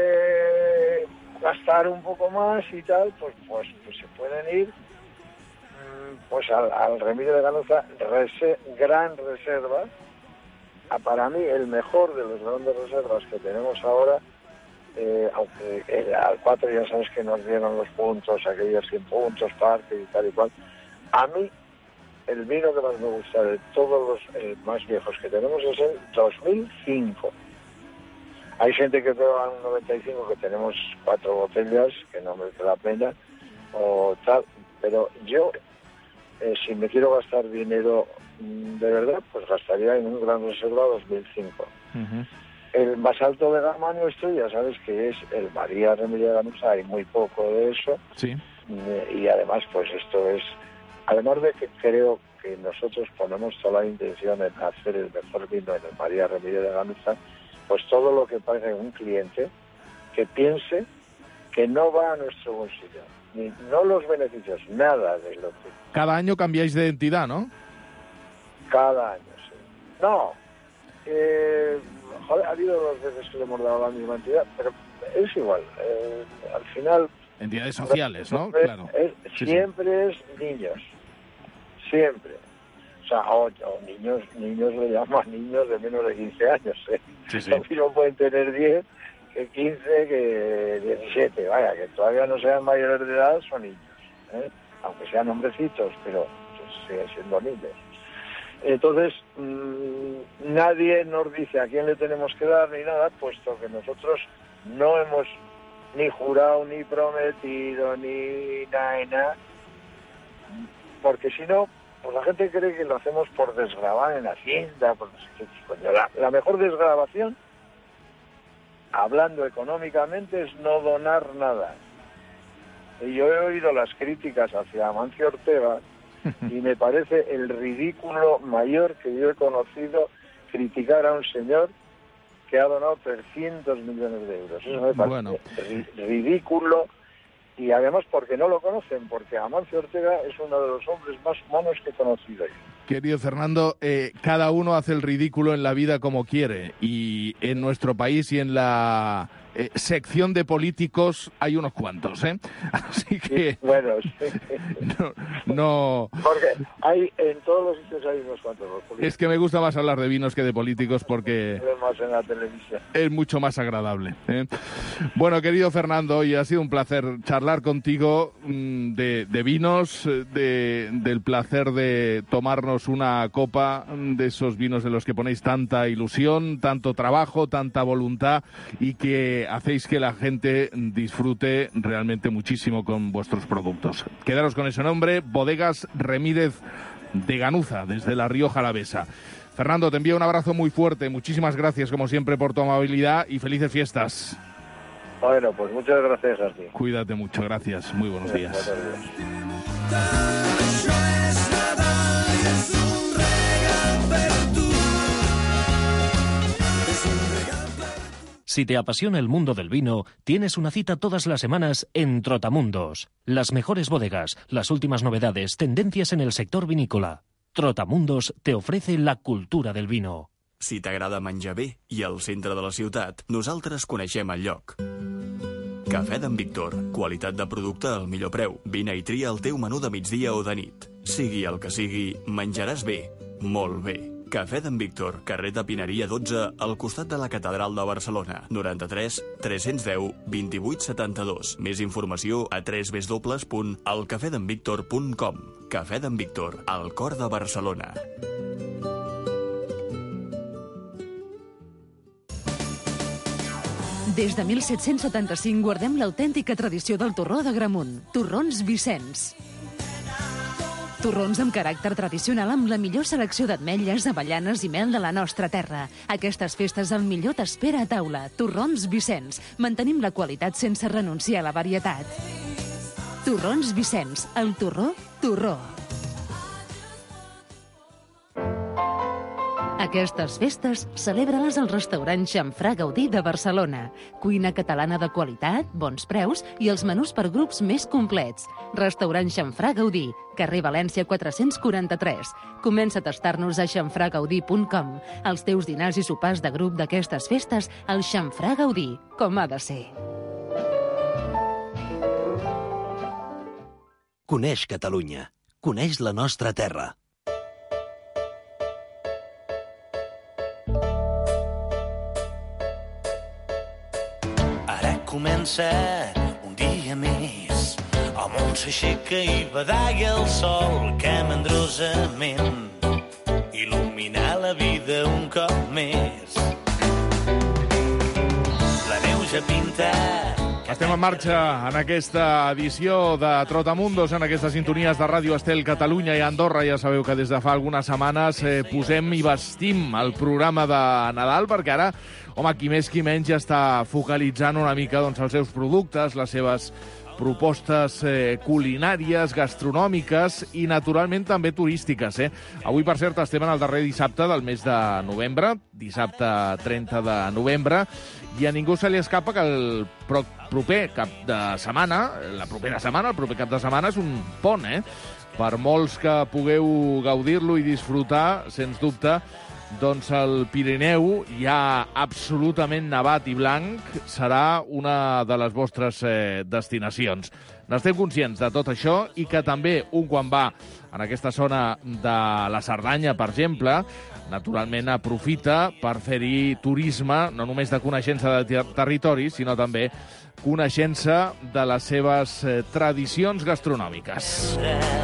gastar un poco más y tal, pues se pueden ir pues al Remire de Ganuza Gran Reserva. Para mí el mejor de los grandes reservas que tenemos ahora, aunque al 4 ya sabes que nos dieron los puntos, aquellos 100 puntos, parque y tal y cual. A mí el vino que más me gusta de todos los más viejos que tenemos es el 2005. Hay gente que prueba un 95, que tenemos 4 botellas, que no merece la pena, o tal, pero yo, si me quiero gastar dinero de verdad, pues gastaría en un Gran Reserva 2005. El más alto de gama nuestro, ya sabes que es el María Remire de Ganuza, hay muy poco de eso. Sí. Y además, pues esto es, además de que creo que nosotros ponemos toda la intención en hacer el mejor vino en el María Remire de Ganuza, pues todo lo que pague un cliente, que piense que no va a nuestro bolsillo, no los beneficios, nada de lo que... Cada año cambiáis de entidad, ¿no? Cada año, sí. No, ha habido 2 veces que le hemos dado la misma entidad, pero es igual. Al final... Entidades sociales, ¿no? Claro. Siempre es niños. Siempre. O sea, o niños le llaman niños de menos de 15 años, ¿eh? No pueden tener 10, que 15, que 17. Vaya, que todavía no sean mayores de edad, son niños, ¿eh? Aunque sean hombrecitos, pero siguen siendo niños. Entonces, nadie nos dice a quién le tenemos que dar ni nada, puesto que nosotros no hemos ni jurado, ni prometido, ni nada, porque si no, pues la gente cree que lo hacemos por desgravar en Hacienda, por no sé qué. Coño, la mejor desgravación, hablando económicamente, es no donar nada. Y yo he oído las críticas hacia Amancio Ortega, y me parece el ridículo mayor que yo he conocido, criticar a un señor que ha donado 300 millones de euros. Eso me parece ridículo, y además porque no lo conocen, porque Amancio Ortega es uno de los hombres más monos que he conocido yo. Querido Fernando, cada uno hace el ridículo en la vida como quiere, y en nuestro país y en la sección de políticos hay unos cuantos, ¿eh? Así que... Bueno, sí. No... Porque en todos los sitios hay unos cuantos. Es que me gusta más hablar de vinos que de políticos porque... Más en la televisión. Es mucho más agradable, ¿eh? Bueno, querido Fernando, hoy ha sido un placer charlar contigo de vinos, del placer de tomarnos una copa de esos vinos de los que ponéis tanta ilusión, tanto trabajo, tanta voluntad y que hacéis que la gente disfrute realmente muchísimo con vuestros productos. Quedaros con ese nombre, Bodegas Remídez de Ganuza, desde La Rioja Alavesa. Fernando, te envío un abrazo muy fuerte. Muchísimas gracias, como siempre, por tu amabilidad y felices fiestas. Bueno, pues muchas gracias a ti. Cuídate mucho, gracias. Muy buenos días. Si te apasiona el mundo del vino, tienes una cita todas las semanas en Trotamundos. Las mejores bodegas, las últimas novedades, tendencias en el sector vinícola. Trotamundos te ofrece la cultura del vino. Si t'agrada menjar bé i al centre de la ciutat, nosaltres coneixem el lloc. Cafè d'en Víctor. Qualitat de producte al millor preu. Vine i tria el teu menú de migdia o de nit. Sigui el que sigui, menjaràs bé. Molt bé. Cafè d'en Víctor, carrer de Pineria 12, al costat de la Catedral de Barcelona. 93 310 28 72. Més informació a www.elcafedenvictor.com. Cafè d'en Víctor, al cor de Barcelona. Des de 1775 guardem l'autèntica tradició del torró de Gramunt. Torrons Vicenç. Torrons amb caràcter tradicional amb la millor selecció d'ametlles, avellanes i mel de la nostra terra. Aquestes festes el millor t'espera a taula. Torrons Vicenç. Mantenim la qualitat sense renunciar a la varietat. Torrons Vicenç. El torró, torró. Aquestes festes celebra-les al restaurant Xamfrà Gaudí de Barcelona. Cuina catalana de qualitat, bons preus i els menús per grups més complets. Restaurant Xamfrà Gaudí, carrer València 443. Comença a tastar-nos a xamfragaudí.com. Els teus dinars i sopars de grup d'aquestes festes al Xamfrà Gaudí, com ha de ser. Coneix Catalunya. Coneix la nostra terra. Comença un dia més, el món s'aixeca i badalla el sol que mandrosament il·lumina la vida un cop més. La neu ja pinta... Estem en marxa en aquesta edició de Trotamundos, en aquestes sintonies de Ràdio Estel Catalunya i Andorra. Ja sabeu que des de fa algunes setmanes posem i vestim el programa de Nadal, perquè ara, home, qui més qui menys ja està focalitzant una mica els seus productes, les seves propostes culinàries, gastronòmiques i, naturalment, també turístiques. Avui, per cert, estem en el darrer dissabte del mes de novembre, dissabte 30 de novembre, i a ningú se li escapa que el proper cap de setmana, el proper cap de setmana és un pont, Per molts que pugueu gaudir-lo i disfrutar, sens dubte, doncs el Pirineu, ja absolutament nevat i blanc, serà una de les vostres destinacions. N'estem conscients de tot això i que també un quan va en aquesta zona de la Cerdanya, per exemple, naturalment aprofita per fer-hi turisme, no només de coneixença de territori, sinó també coneixença de les seves tradicions gastronòmiques.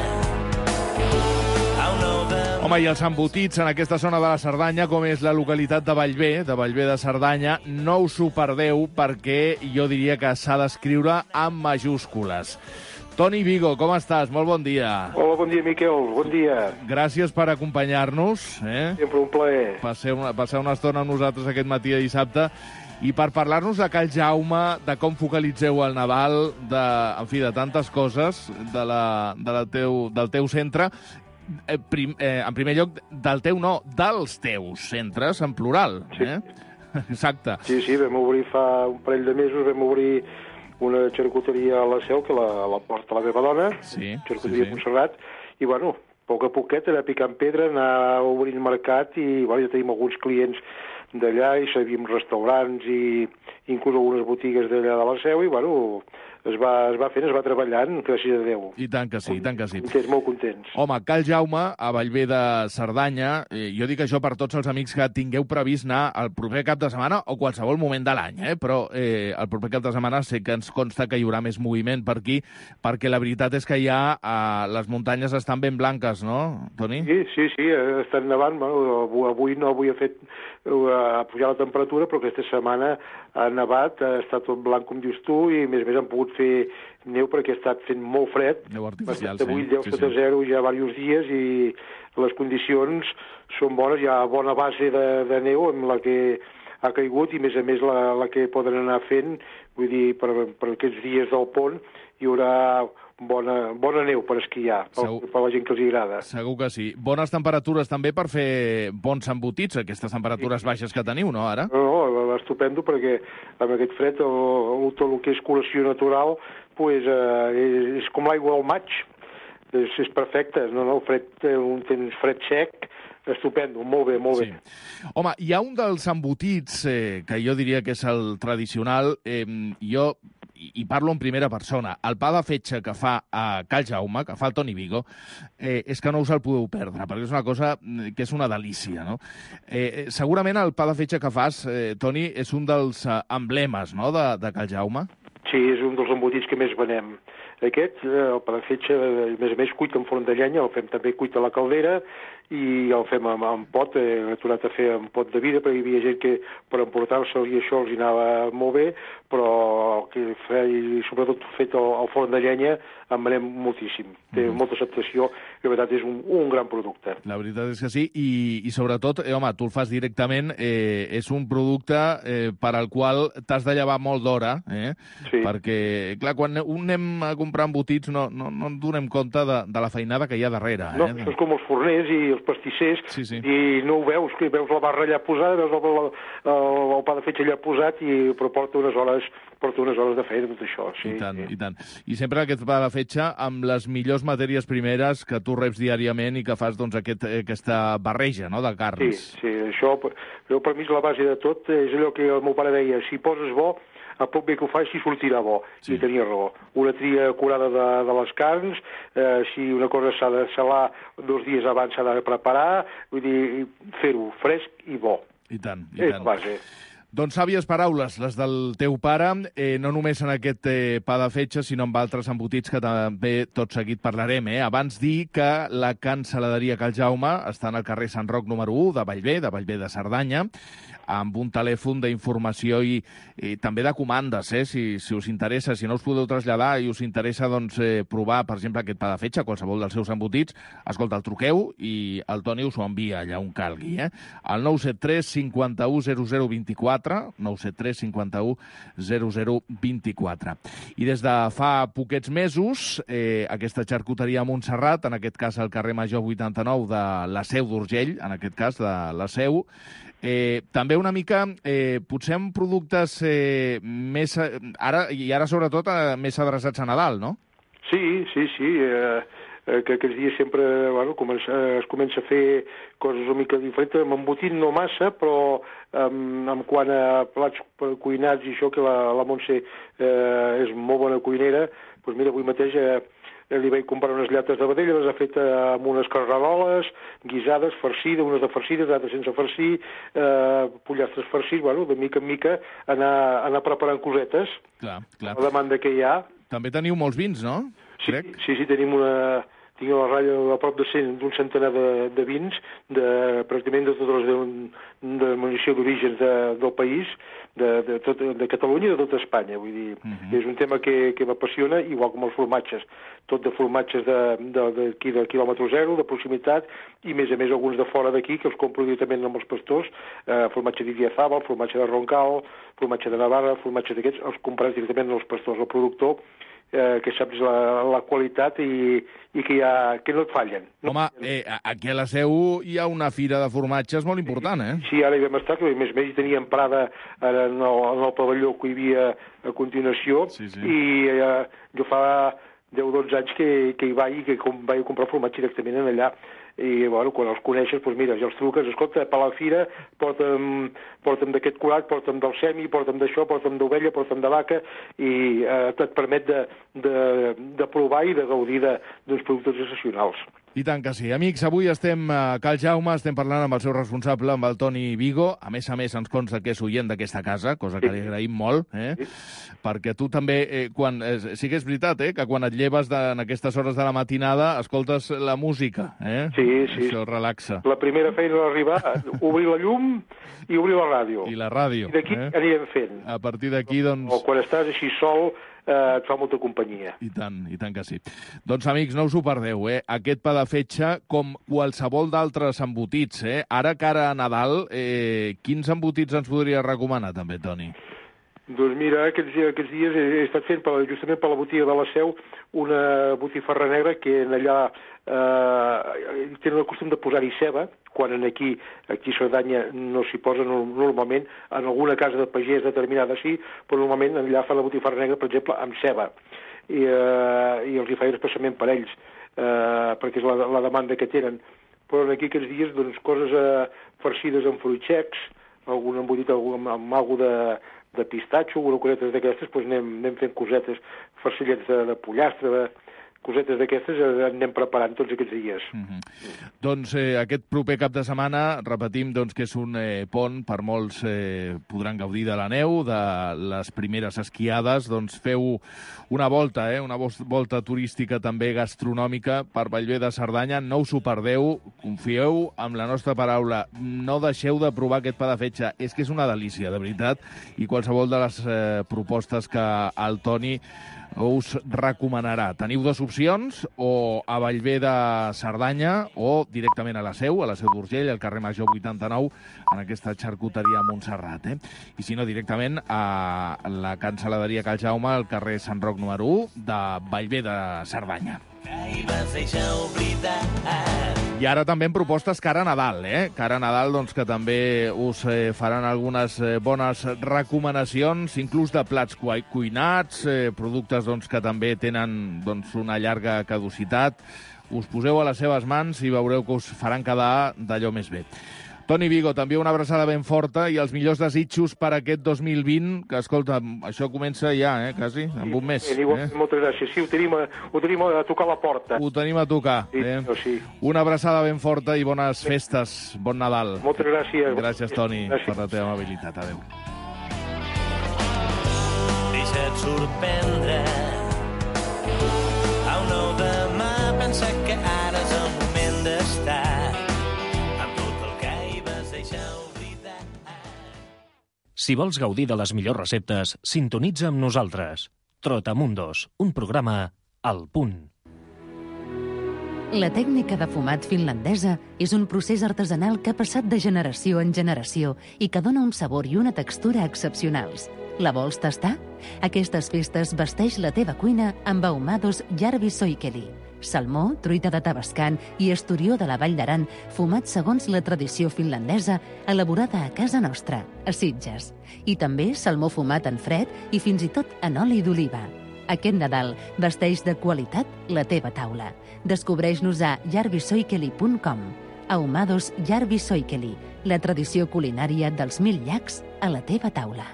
Home, i els embotits en aquesta zona de la Cerdanya, com és la localitat de Bellver de Cerdanya, no us ho perdeu perquè jo diria que s'ha d'escriure amb majúscules. Toni Vigo, com estàs? Molt bon dia. Hola, bon dia, Miquel. Bon dia. Gràcies per acompanyar-nos. Sempre un plaer. Passeu una estona amb nosaltres aquest matí de dissabte i per parlar-nos de Cal Jaume, de com focalitzeu el Nadal, de tantes coses del teu centre. En primer lloc, dels teus centres, en plural. Sí. Exacte. Sí, vam obrir fa un parell de mesos, una xarcuteria a la Seu, que la porta la meva dona, xarcuteria Montserrat, i a poc a poquet, anar picant pedra, anar obrint mercat, i ja tenim alguns clients d'allà, i sabíem restaurants i inclús algunes botigues d'allà de la Seu, i bueno, es va fent, es va treballant, gràcies a Déu. I tant que sí, i tant que sí. Contents, molt contents. Home, Cal Jaume, a Bellver de Cerdanya, jo dic això per tots els amics que tingueu previst anar el proper cap de setmana o qualsevol moment de l'any, però el proper cap de setmana sé que ens consta que hi haurà més moviment per aquí, perquè la veritat és que les muntanyes estan ben blanques, no, Toni? Sí, estan nevant. Bueno, avui no avui ha fet pujar la temperatura, però aquesta setmana ha nevat, ha estat tot blanc, com dius tu, i a més han pogut fer neu perquè ha estat fent molt fred. Neu artificial, sí. 8, 10 sota 0 ja diversos dies, i les condicions són bones. Hi ha bona base de neu amb la que ha caigut, i a més la que poden anar fent, vull dir, per aquests dies del pont hi haurà bona neu per esquiar, per la gent que els agrada. Segur que sí. Bones temperatures també per fer bons embotits, aquestes temperatures baixes que teniu, no, ara? No, estupendo, perquè amb aquest fred tot el que és col·lecció natural és com l'aigua del maig, és perfecte. El fred, un temps fred sec, estupendo, molt bé. Sí. Home, hi ha un dels embotits que jo diria que és el tradicional, i parlo en primera persona, el pa de fetge que fa a Cal Jaume, que fa el Toni Vigo, és que no us el podeu perdre, perquè és una cosa que és una delícia, no? Segurament el pa de fetge que fas, Toni, és un dels emblemes, no?, de Cal Jaume. Sí, és un dels embotits que més venem. Aquest, el pa de fetge, a més, cuit en forn de llenya, el fem també cuit a la caldera, i el fem en pot, he tornat a fer en pot de vida, perquè hi havia gent que per emportar-se'l i això els anava molt bé, però que feia, sobretot fet al forn de llenya, en venem moltíssim. Té molta acceptació, i la veritat és un gran producte. La veritat és que sí, i sobretot, home, tu el fas directament, és un producte per al qual t'has de llevar molt d'hora, sí. Perquè, clar, quan anem a comprar embotits no en donem compte de la feinada que hi ha darrere. No, això és com els forners i els pastissers, sí. I no ho veus, que veus la barra allà posada, veus el pa de fetge allà posat, però porta unes hores de feina, tot això. Sí, I tant. I sempre aquest pa de fetge amb les millors matèries primeres que tu reps diàriament i que fas aquesta barreja, no?, de carns. Sí, això per mi és la base de tot, és allò que el meu pare deia, si poses bo, a poc bé que ho faci sortirà bo, sí. I tenia raó. Una tria acurada de les carns, si una cosa s'ha de salar 2 dies abans s'ha de preparar, vull dir, fer-ho fresc i bo. I tant. És base. Doncs sàvies paraules, les del teu pare, no només en aquest pa de fetge, sinó en altres embotits que també tot seguit parlarem. Abans dir que la cancel·laderia Cal Jaume està en el carrer Sant Roc número 1 de Bellver de Cerdanya, amb un telèfon d'informació i també de comandes, si us interessa, si no us podeu traslladar i us interessa provar, per exemple, aquest pa de fetge, qualsevol dels seus embotits, escolta, el truqueu i el Toni us ho envia allà on calgui. El 973 51 0024, 973 51 0024. I des de fa poquets mesos, aquesta xarcuteria a Montserrat, en aquest cas al carrer Major 89 de la Seu d'Urgell, en aquest cas de la Seu, també una mica, potser amb productes més, ara sobretot més adreçats a Nadal, no? Sí, que aquests dies sempre es comença a fer coses una mica diferents, amb embotit no massa, però en quant a plats cuinats i això, que la Montse és molt bona cuinera, doncs mira, avui mateix li vaig comprar unes llates de vedella, les ha fet amb unes carreroles guisades, farcides, unes de farcides, altres sense farcir, pollastres farcits, de mica en mica anar preparant cosetes. Clar. La demanda que hi ha. També teniu molts vins, no? Sí, tenim tinc a la ratlla a prop d'un centenar de vins, pràcticament de totes les denominacions d'orígens del país, de Catalunya i de tota Espanya. Vull dir, és un tema que m'apassiona, igual com els formatges. Tot de formatges d'aquí de quilòmetre zero, de proximitat, i a més alguns de fora d'aquí, que els compro directament amb els pastors, formatge d'Idiazabal, formatge de Roncal, formatge de Navarra, formatge d'aquests, els comprats directament als pastors, al productor, que saps la qualitat i que no et fallen. Home, aquí a la Seu hi ha una fira de formatges molt important, Sí, ara hi vam estar, que a més hi teníem Prada en el pavelló que hi havia a continuació, i jo fa 10 o 12 anys que hi vaig i que vaig comprar formatge directament allà. i bueno, quan els coneixes, doncs mira, ja els truques, escolta, per la fira porta'm d'aquest curat, porta'm del semi, porta'm d'això, porta'm d'ovella, porta'm de vaca, i et permet de provar i de gaudir d'uns productes excepcionals. I tant que sí. Amics, avui estem a Cal Jaume, estem parlant amb el seu responsable, amb el Toni Vigo. A més, ens consta que és oient d'aquesta casa, cosa que li agraïm molt, perquè tu també, sí que és veritat, que quan et lleves en aquestes hores de la matinada escoltes la música, Sí. Això relaxa. La primera feina d'arribar, obrir la llum i obrir la ràdio. I la ràdio. I d'aquí anirem fent. A partir d'aquí, doncs... O quan estàs així sol, et fa molta companyia. I tant que sí. Doncs, amics, no us ho perdeu, Aquest pa de fetge, com qualsevol d'altres embotits, Ara, cara a Nadal, quins embotits ens podria recomanar, també, Toni? Doncs mira, aquests dies he estat fent justament per la botiga de la Seu una botifarra negra que allà tenen el costum de posar-hi ceba, quan aquí a Cerdanya no s'hi posa normalment, en alguna casa de pagès determinada sí, però normalment allà fan la botifarra negra, per exemple, amb ceba. I els hi faig especialment per ells, perquè és la demanda que tenen. Però aquí aquests dies, doncs, coses farcides amb fruits secs, algun embotit amb alguna de pistatxo, alguna cosetes d'aquestes, doncs anem fent cosetes, farcillets de pollastre, cosetes d'aquestes anem preparant tots aquests dies. Doncs aquest proper cap de setmana, repetim que és un pont, per molts podran gaudir de la neu, de les primeres esquiades, doncs feu una volta, una volta turística també gastronòmica per Bellver de Cerdanya, no us ho perdeu, confieu amb la nostra paraula, no deixeu de provar aquest pa de fetge, és que és una delícia, de veritat, i qualsevol de les propostes que el Toni us recomanarà. Teniu dues opcions, o a Bellver de Cerdanya o directament a la Seu d'Urgell, al carrer Major 89, en aquesta xarcuteria a Montserrat. I si no, directament a la cancel·laderia Cal Jaume, al carrer Sant Roc número 1 de Bellver de Cerdanya. I ara també en propostes cara a Nadal, Cara a Nadal, doncs, que també us faran algunes bones recomanacions, inclús de plats cuinats, productes doncs, que també tenen una llarga caducitat. Us poseu a les seves mans i veureu que us faran quedar d'allò més bé. Toni Vigo, també una abraçada ben forta i els millors desitjos per aquest 2020, que, escolta, això comença ja, quasi, en un mes. Moltes gràcies. Sí, ho tenim a tocar la porta. Ho tenim a tocar. Sí. Una abraçada ben forta i bones festes. Bon Nadal. Moltes gràcies. Gràcies, Toni, per la teva amabilitat. Adéu. Deixa't sorprendre a un nou demà, pensa que ara és el moment d'estar. Si vols gaudir de les millors receptes, sintonitza amb nosaltres. Trotamundos, un programa al punt. La tècnica de fumat finlandesa és un procés artesanal que ha passat de generació en generació i que dona un sabor i una textura excepcionals. La vols tastar? Aquestes festes vesteix la teva cuina amb ahumados Järvi Soikeli. Salmó, truita de Tabascan i esturió de la Vall d'Aran, fumat segons la tradició finlandesa, elaborada a casa nostra, a Sitges. I també salmó fumat en fred i fins i tot en oli d'oliva. Aquest Nadal vesteix de qualitat la teva taula. Descobreix-nos a järvisoikeli.com. Ahumados Järvi Soikeli, la tradició culinària dels 1000 llacs a la teva taula.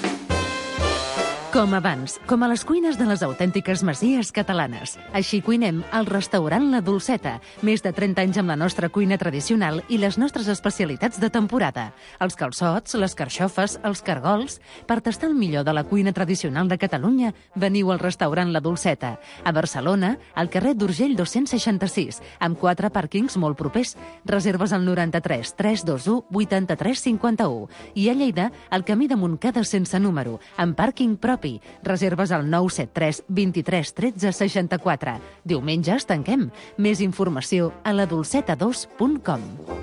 Com abans, com a les cuines de les autèntiques masies catalanes. Així cuinem al restaurant La Dolceta. Més de 30 anys amb la nostra cuina tradicional i les nostres especialitats de temporada. Els calçots, les carxofes, els cargols... Per tastar el millor de la cuina tradicional de Catalunya, veniu al restaurant La Dolceta. A Barcelona, al carrer d'Urgell 266, amb 4 pàrquings molt propers. Reserves al 93 321 83 51. I a Lleida, al camí de Montcada sense número, amb pàrquing propi. Reserves al 973 23 13 64. Diumenges tanquem. Més informació a ladolceta2.com.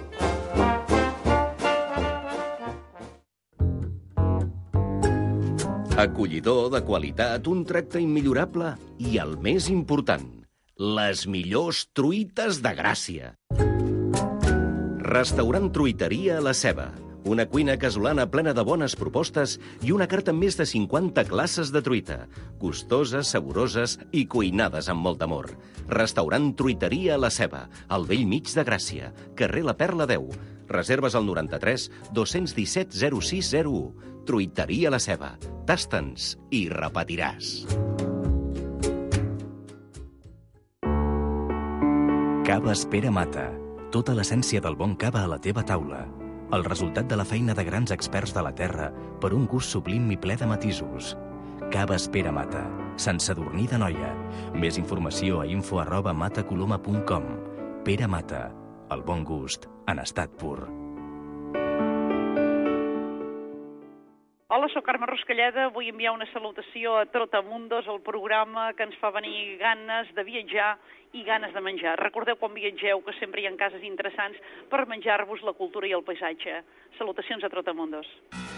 Acollidor, de qualitat, un tracte immillorable i, el més important, les millors truites de Gràcia. Restaurant Truiteria La Ceba. Una cuina casolana plena de bones propostes i una carta amb més de 50 classes de truita. Gustoses, saboroses i cuinades amb molt amor. Restaurant Truiteria La Ceba, al vell mig de Gràcia, carrer La Perla 10. Reserves al 93 217 0601. Truiteria La Ceba. Tasta'ns i repetiràs. Caves Pere Mata. Tota l'essència del bon cava a la teva taula. El resultat de la feina de grans experts de la terra per un gust sublim i ple de matisos. Caves Pere Mata. Sant Sadurní d'Anoia. Més informació a info@matacoloma.com. Pere Mata. El bon gust en estat pur. Hola, soc Carme Ruscalleda. Vull enviar una salutació a Trotamundos, el programa que ens fa venir ganes de viatjar i ganes de menjar. Recordeu quan viatgeu que sempre hi ha cases interessants per menjar-vos la cultura i el paisatge. Salutacions a Trotamundos.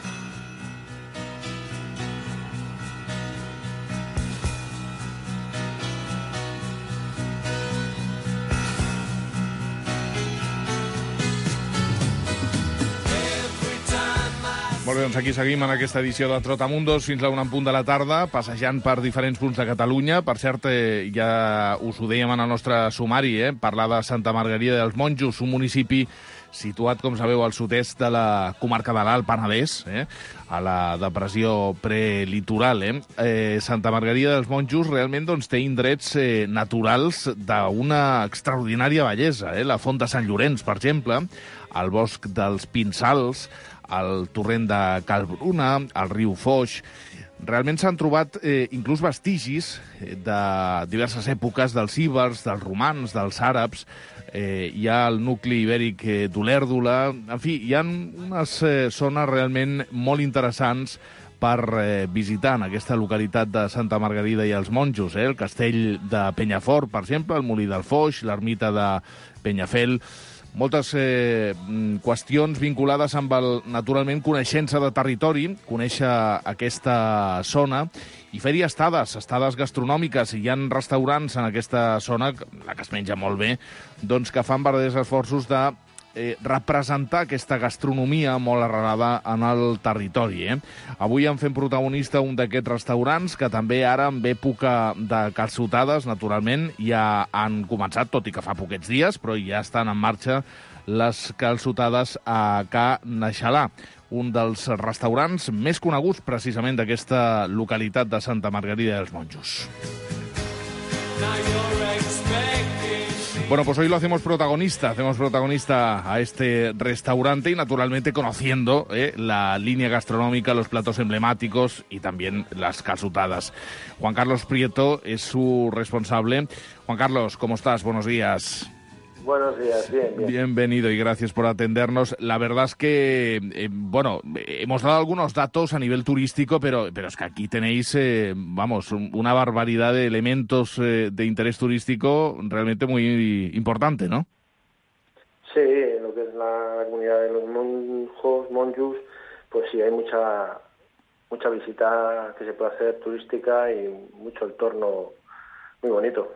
Molt bé, doncs aquí seguim en aquesta edició de Trotamundos fins a 1:00 de la tarda, passejant per diferents punts de Catalunya. Per cert, ja us ho dèiem en el nostre sumari, parlar de Santa Margarida dels Monjos, un municipi situat, com sabeu, al sud-est de la comarca de l'Alt Penedès, a la depressió prelitoral. Santa Margarida dels Monjos realment doncs, té indrets naturals d'una extraordinària bellesa. La Font de Sant Llorenç, per exemple, el Bosc dels Pinsals, el torrent de Calbruna, el riu Foix. Realment s'han trobat inclús vestigis de diverses èpoques, dels íbers, dels romans, dels àrabs. Hi ha el nucli ibèric d'Olèrdola. En fi, hi ha unes zones realment molt interessants per visitar en aquesta localitat de Santa Margarida i els Monjos. El castell de Penyafort, per exemple, el molí del Foix, l'ermita de Penyafel. Moltes qüestions vinculades amb el, naturalment, coneixença de territori, conèixer aquesta zona i fer-hi estades gastronòmiques. Hi ha restaurants en aquesta zona, la que es menja molt bé, doncs que fan verdaders esforços de representar aquesta gastronomia molt arrelada en el territori. Avui en fem protagonista un d'aquests restaurants que també ara, en època de calçotades, naturalment, ja han començat, tot i que fa poquets dies, però ja estan en marxa les calçotades a Ca Naixalà, un dels restaurants més coneguts precisament d'aquesta localitat de Santa Margarida dels Monjos. Bueno, pues hoy lo hacemos protagonista a este restaurante y naturalmente conociendo la línea gastronómica, los platos emblemáticos y también las calçotadas. Juan Carlos Prieto es su responsable. Juan Carlos, ¿cómo estás? Buenos días. Buenos días, bien. Bienvenido y gracias por atendernos. La verdad es que, hemos dado algunos datos a nivel turístico, pero es que aquí tenéis, una barbaridad de elementos de interés turístico realmente muy importante, ¿no? Sí, lo que es la comunidad de los monjos, pues sí, hay mucha visita que se puede hacer turística y mucho entorno muy bonito.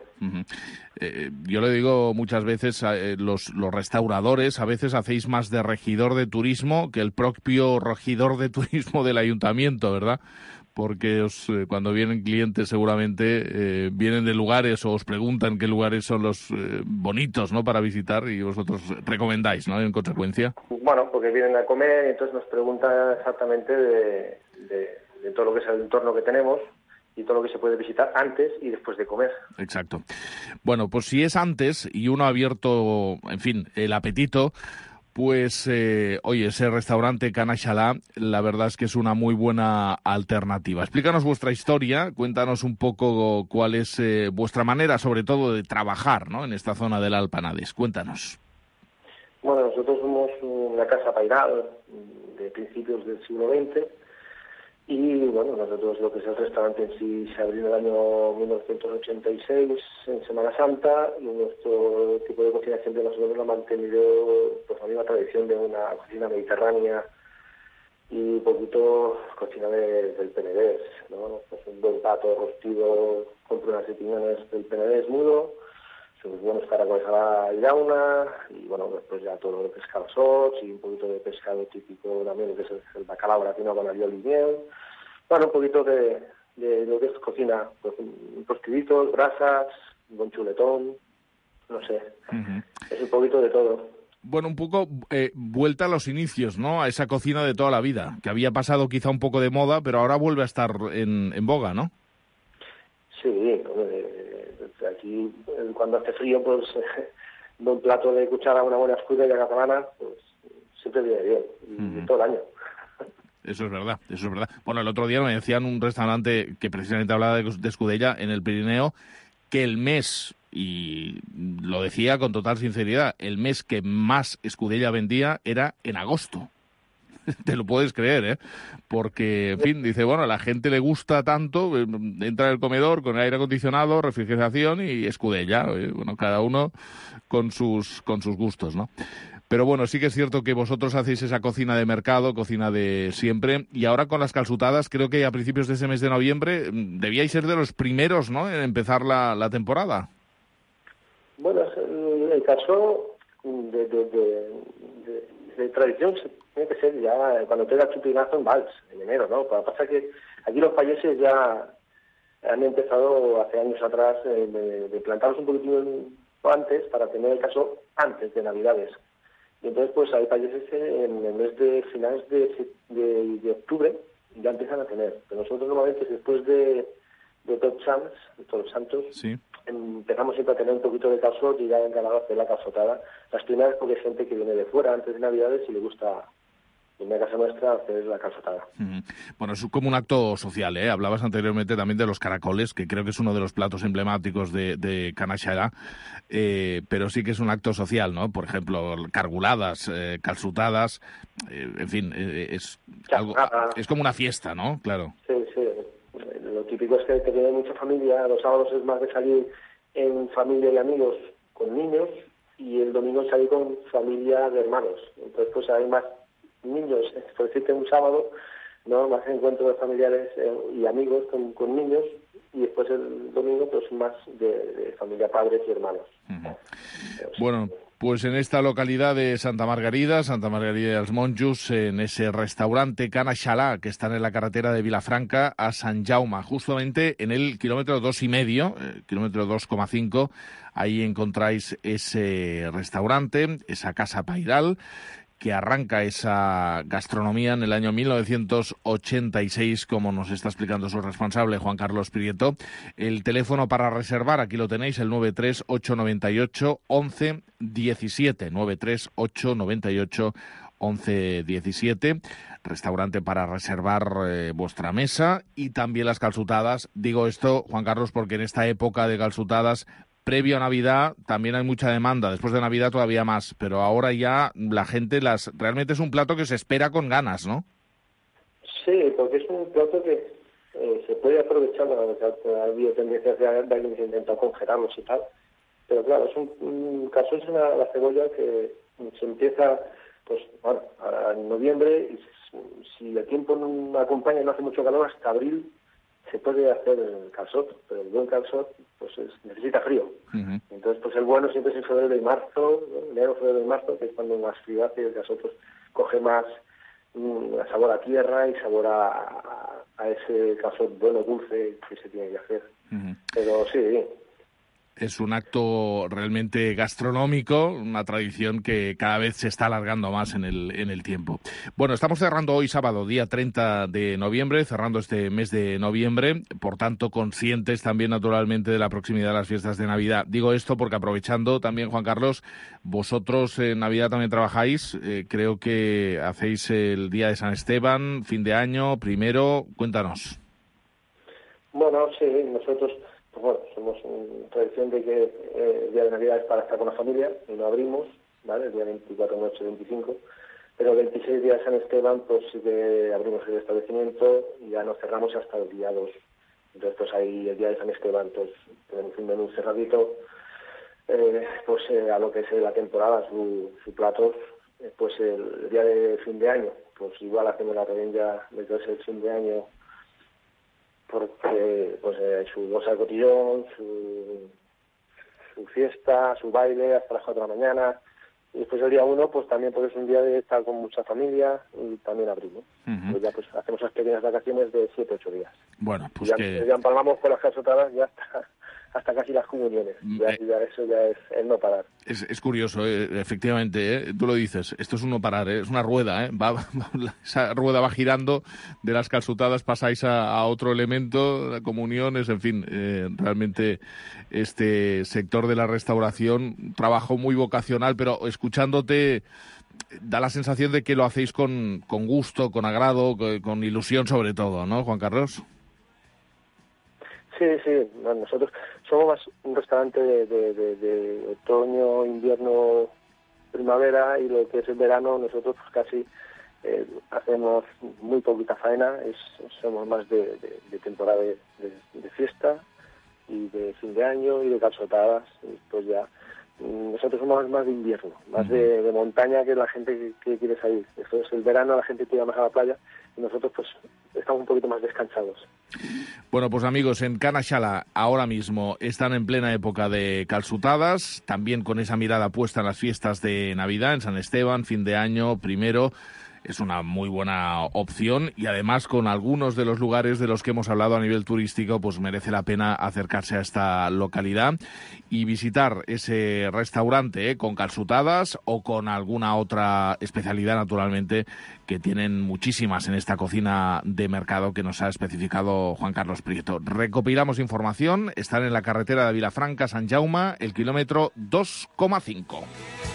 Yo le digo muchas veces a los restauradores, a veces hacéis más de regidor de turismo que el propio regidor de turismo del ayuntamiento, ¿verdad? Porque cuando vienen clientes seguramente vienen de lugares o os preguntan qué lugares son los bonitos, ¿no?, para visitar, y vosotros recomendáis, ¿no?, en consecuencia. Bueno, porque vienen a comer y entonces nos preguntan exactamente de todo lo que es el entorno que tenemos y todo lo que se puede visitar antes y después de comer. Exacto. Bueno, pues si es antes y uno ha abierto, en fin, el apetito, pues, oye, ese restaurante Ca Naixalà, la verdad es que es una muy buena alternativa. Explícanos vuestra historia, cuéntanos un poco cuál es vuestra manera, sobre todo, de trabajar, ¿no?, en esta zona del Alt Penedès. Cuéntanos. Bueno, nosotros somos una casa pairal de principios del siglo XX. Y bueno, nosotros lo que es el restaurante en sí se abrió en el año 1986, en Semana Santa, y nuestro tipo de cocina siempre nosotros lo hemos mantenido pues la misma tradición de una cocina mediterránea y un poquito cocina del Penedès, ¿no? Pues un buen pato rostido con pruebas de piñones del Penedès mudo, sus buenos caracoles a la llauna, y bueno, después ya todo lo que es calçots y un poquito de pescado típico también, lo que es el bacalao gratino con alioli y miel. Bueno, un poquito de lo que es cocina, pues tostiditos, brasas, un buen chuletón, no sé, es un poquito de todo. Bueno, un poco vuelta a los inicios, ¿no? A esa cocina de toda la vida, que había pasado quizá un poco de moda, pero ahora vuelve a estar en boga, ¿no? Sí, aquí cuando hace frío, pues un plato de cuchara, una buena escudella catalana, pues siempre viene bien, y todo el año. Eso es verdad, eso es verdad. Bueno, el otro día me decían un restaurante que precisamente hablaba de escudella en el Pirineo, que el mes, y lo decía con total sinceridad, el mes que más escudella vendía era en agosto. Te lo puedes creer, ¿eh? Porque, en fin, dice, bueno, a la gente le gusta tanto, entra al comedor con aire acondicionado, refrigeración y escudella. Bueno, cada uno con sus gustos, ¿no? Pero bueno, sí que es cierto que vosotros hacéis esa cocina de mercado, cocina de siempre, y ahora con las calçotadas, creo que a principios de ese mes de noviembre debíais ser de los primeros, ¿no?, en empezar la temporada. Bueno, el caso de tradición tiene que ser ya cuando pega el chupinazo en Valls, en enero, ¿no? Lo que pasa es que aquí los países ya han empezado hace años atrás de plantarlos un poquito antes para tener el caso antes de Navidades. Y entonces pues hay países que en el mes de finales de octubre ya empiezan a tener. Pero nosotros normalmente después de Todos Santos, sí, empezamos siempre a tener un poquito de calçot y ya encargado de hacer la calçotada. Las primeras porque hay gente que viene de fuera antes de Navidades y le gusta venir a casa nuestra a hacer la calçotada. Bueno, es como un acto social, ¿eh? Hablabas anteriormente también de los caracoles, que creo que es uno de los platos emblemáticos de Cana Xalà, pero sí que es un acto social, ¿no? Por ejemplo, carguladas, calçotadas, en fin, es como una fiesta, ¿no? Claro. Sí, sí. Lo típico es que tiene mucha familia, los sábados es más de salir en familia y amigos con niños, y el domingo salir con familia de hermanos. Entonces pues hay más niños, por decirte un sábado, ¿no?, más encuentros de familiares y amigos con niños, y después el domingo pues más de familia, padres y hermanos. Bueno, pues en esta localidad de Santa Margarida dels Monjos, en ese restaurante Cana Xalà, que está en la carretera de Vilafranca a Sant Jaume, justamente en el kilómetro 2,5, kilómetro 2,5, ahí encontráis ese restaurante, esa casa pairal, que arranca esa gastronomía en el año 1986, como nos está explicando su responsable, Juan Carlos Prieto. El teléfono para reservar, aquí lo tenéis, el 93898 1117, 93898 1117, restaurante para reservar vuestra mesa, y también las calçotadas. Digo esto, Juan Carlos, porque en esta época de calçotadas, previo a Navidad, también hay mucha demanda, después de Navidad todavía más, pero ahora ya la gente realmente es un plato que se espera con ganas, ¿no? Sí, porque es un plato que se puede aprovechar, ha habido tendencias de alguien que intenta congelarlos y tal, pero claro, es un caso, es la cebolla que se empieza, pues bueno, en noviembre, y si el tiempo no acompaña y no hace mucho calor, hasta abril se puede hacer el calçot, pero el buen calçot pues necesita frío. Entonces pues el bueno siempre es en febrero y marzo, ¿no? Enero, febrero y marzo, que es cuando más frío hace, el calçot pues coge más sabor a tierra y sabor a ese calçot bueno, dulce, que se tiene que hacer. Pero sí. Es un acto realmente gastronómico, una tradición que cada vez se está alargando más en el tiempo. Bueno, estamos cerrando hoy sábado, día 30 de noviembre, cerrando este mes de noviembre, por tanto conscientes también naturalmente de la proximidad de las fiestas de Navidad. Digo esto porque aprovechando también, Juan Carlos, vosotros en Navidad también trabajáis, creo que hacéis el día de San Esteban, fin de año, primero, cuéntanos. Bueno, sí, nosotros... Pues bueno, somos una tradición de que el día de Navidad es para estar con la familia, y no abrimos, ¿vale? El día 24, noche 25, pero el 26 día de San Esteban, pues sí que abrimos el establecimiento y ya nos cerramos hasta el día 2. Entonces, pues ahí el día de San Esteban, pues tenemos un menú cerradito, a lo que es la temporada, sus platos, pues el día de fin de año, pues igual hacemos la revenja desde el fin de año, porque pues su bolsa de cotillón, su fiesta, su baile hasta las 4 de la mañana. Y después el día 1, pues también pues es un día de estar con mucha familia y también abrimos. Pues ya pues hacemos unas pequeñas vacaciones de 7-8 días. Bueno, pues ya empalmamos con las calzotadas ya hasta casi las comuniones. Eso ya es el no parar. Es curioso, efectivamente, tú lo dices, esto es un no parar, es una rueda, esa rueda va girando, de las calzotadas pasáis a otro elemento, la comuniones, en fin, realmente este sector de la restauración, trabajo muy vocacional, pero escuchándote da la sensación de que lo hacéis con gusto, con agrado, con ilusión sobre todo, ¿no, Juan Carlos? Sí, bueno, nosotros somos más un restaurante de otoño, invierno, primavera, y lo que es el verano nosotros pues casi hacemos muy poquita faena, somos más de temporada de fiesta y de fin de año y de calzotadas, y pues ya nosotros somos más de invierno, más de montaña, que la gente que quiere salir. Eso es el verano, la gente tira más a la playa y nosotros pues estamos un poquito más descansados. Bueno, pues amigos, en Canaxala ahora mismo están en plena época de calçotadas, también con esa mirada puesta en las fiestas de Navidad, en San Esteban, fin de año, primero. Es una muy buena opción y además con algunos de los lugares de los que hemos hablado a nivel turístico, pues merece la pena acercarse a esta localidad y visitar ese restaurante con calçotadas o con alguna otra especialidad, naturalmente, que tienen muchísimas en esta cocina de mercado que nos ha especificado Juan Carlos Prieto. Recopilamos información, están en la carretera de Vilafranca, Sant Jaume, el kilómetro 2,5.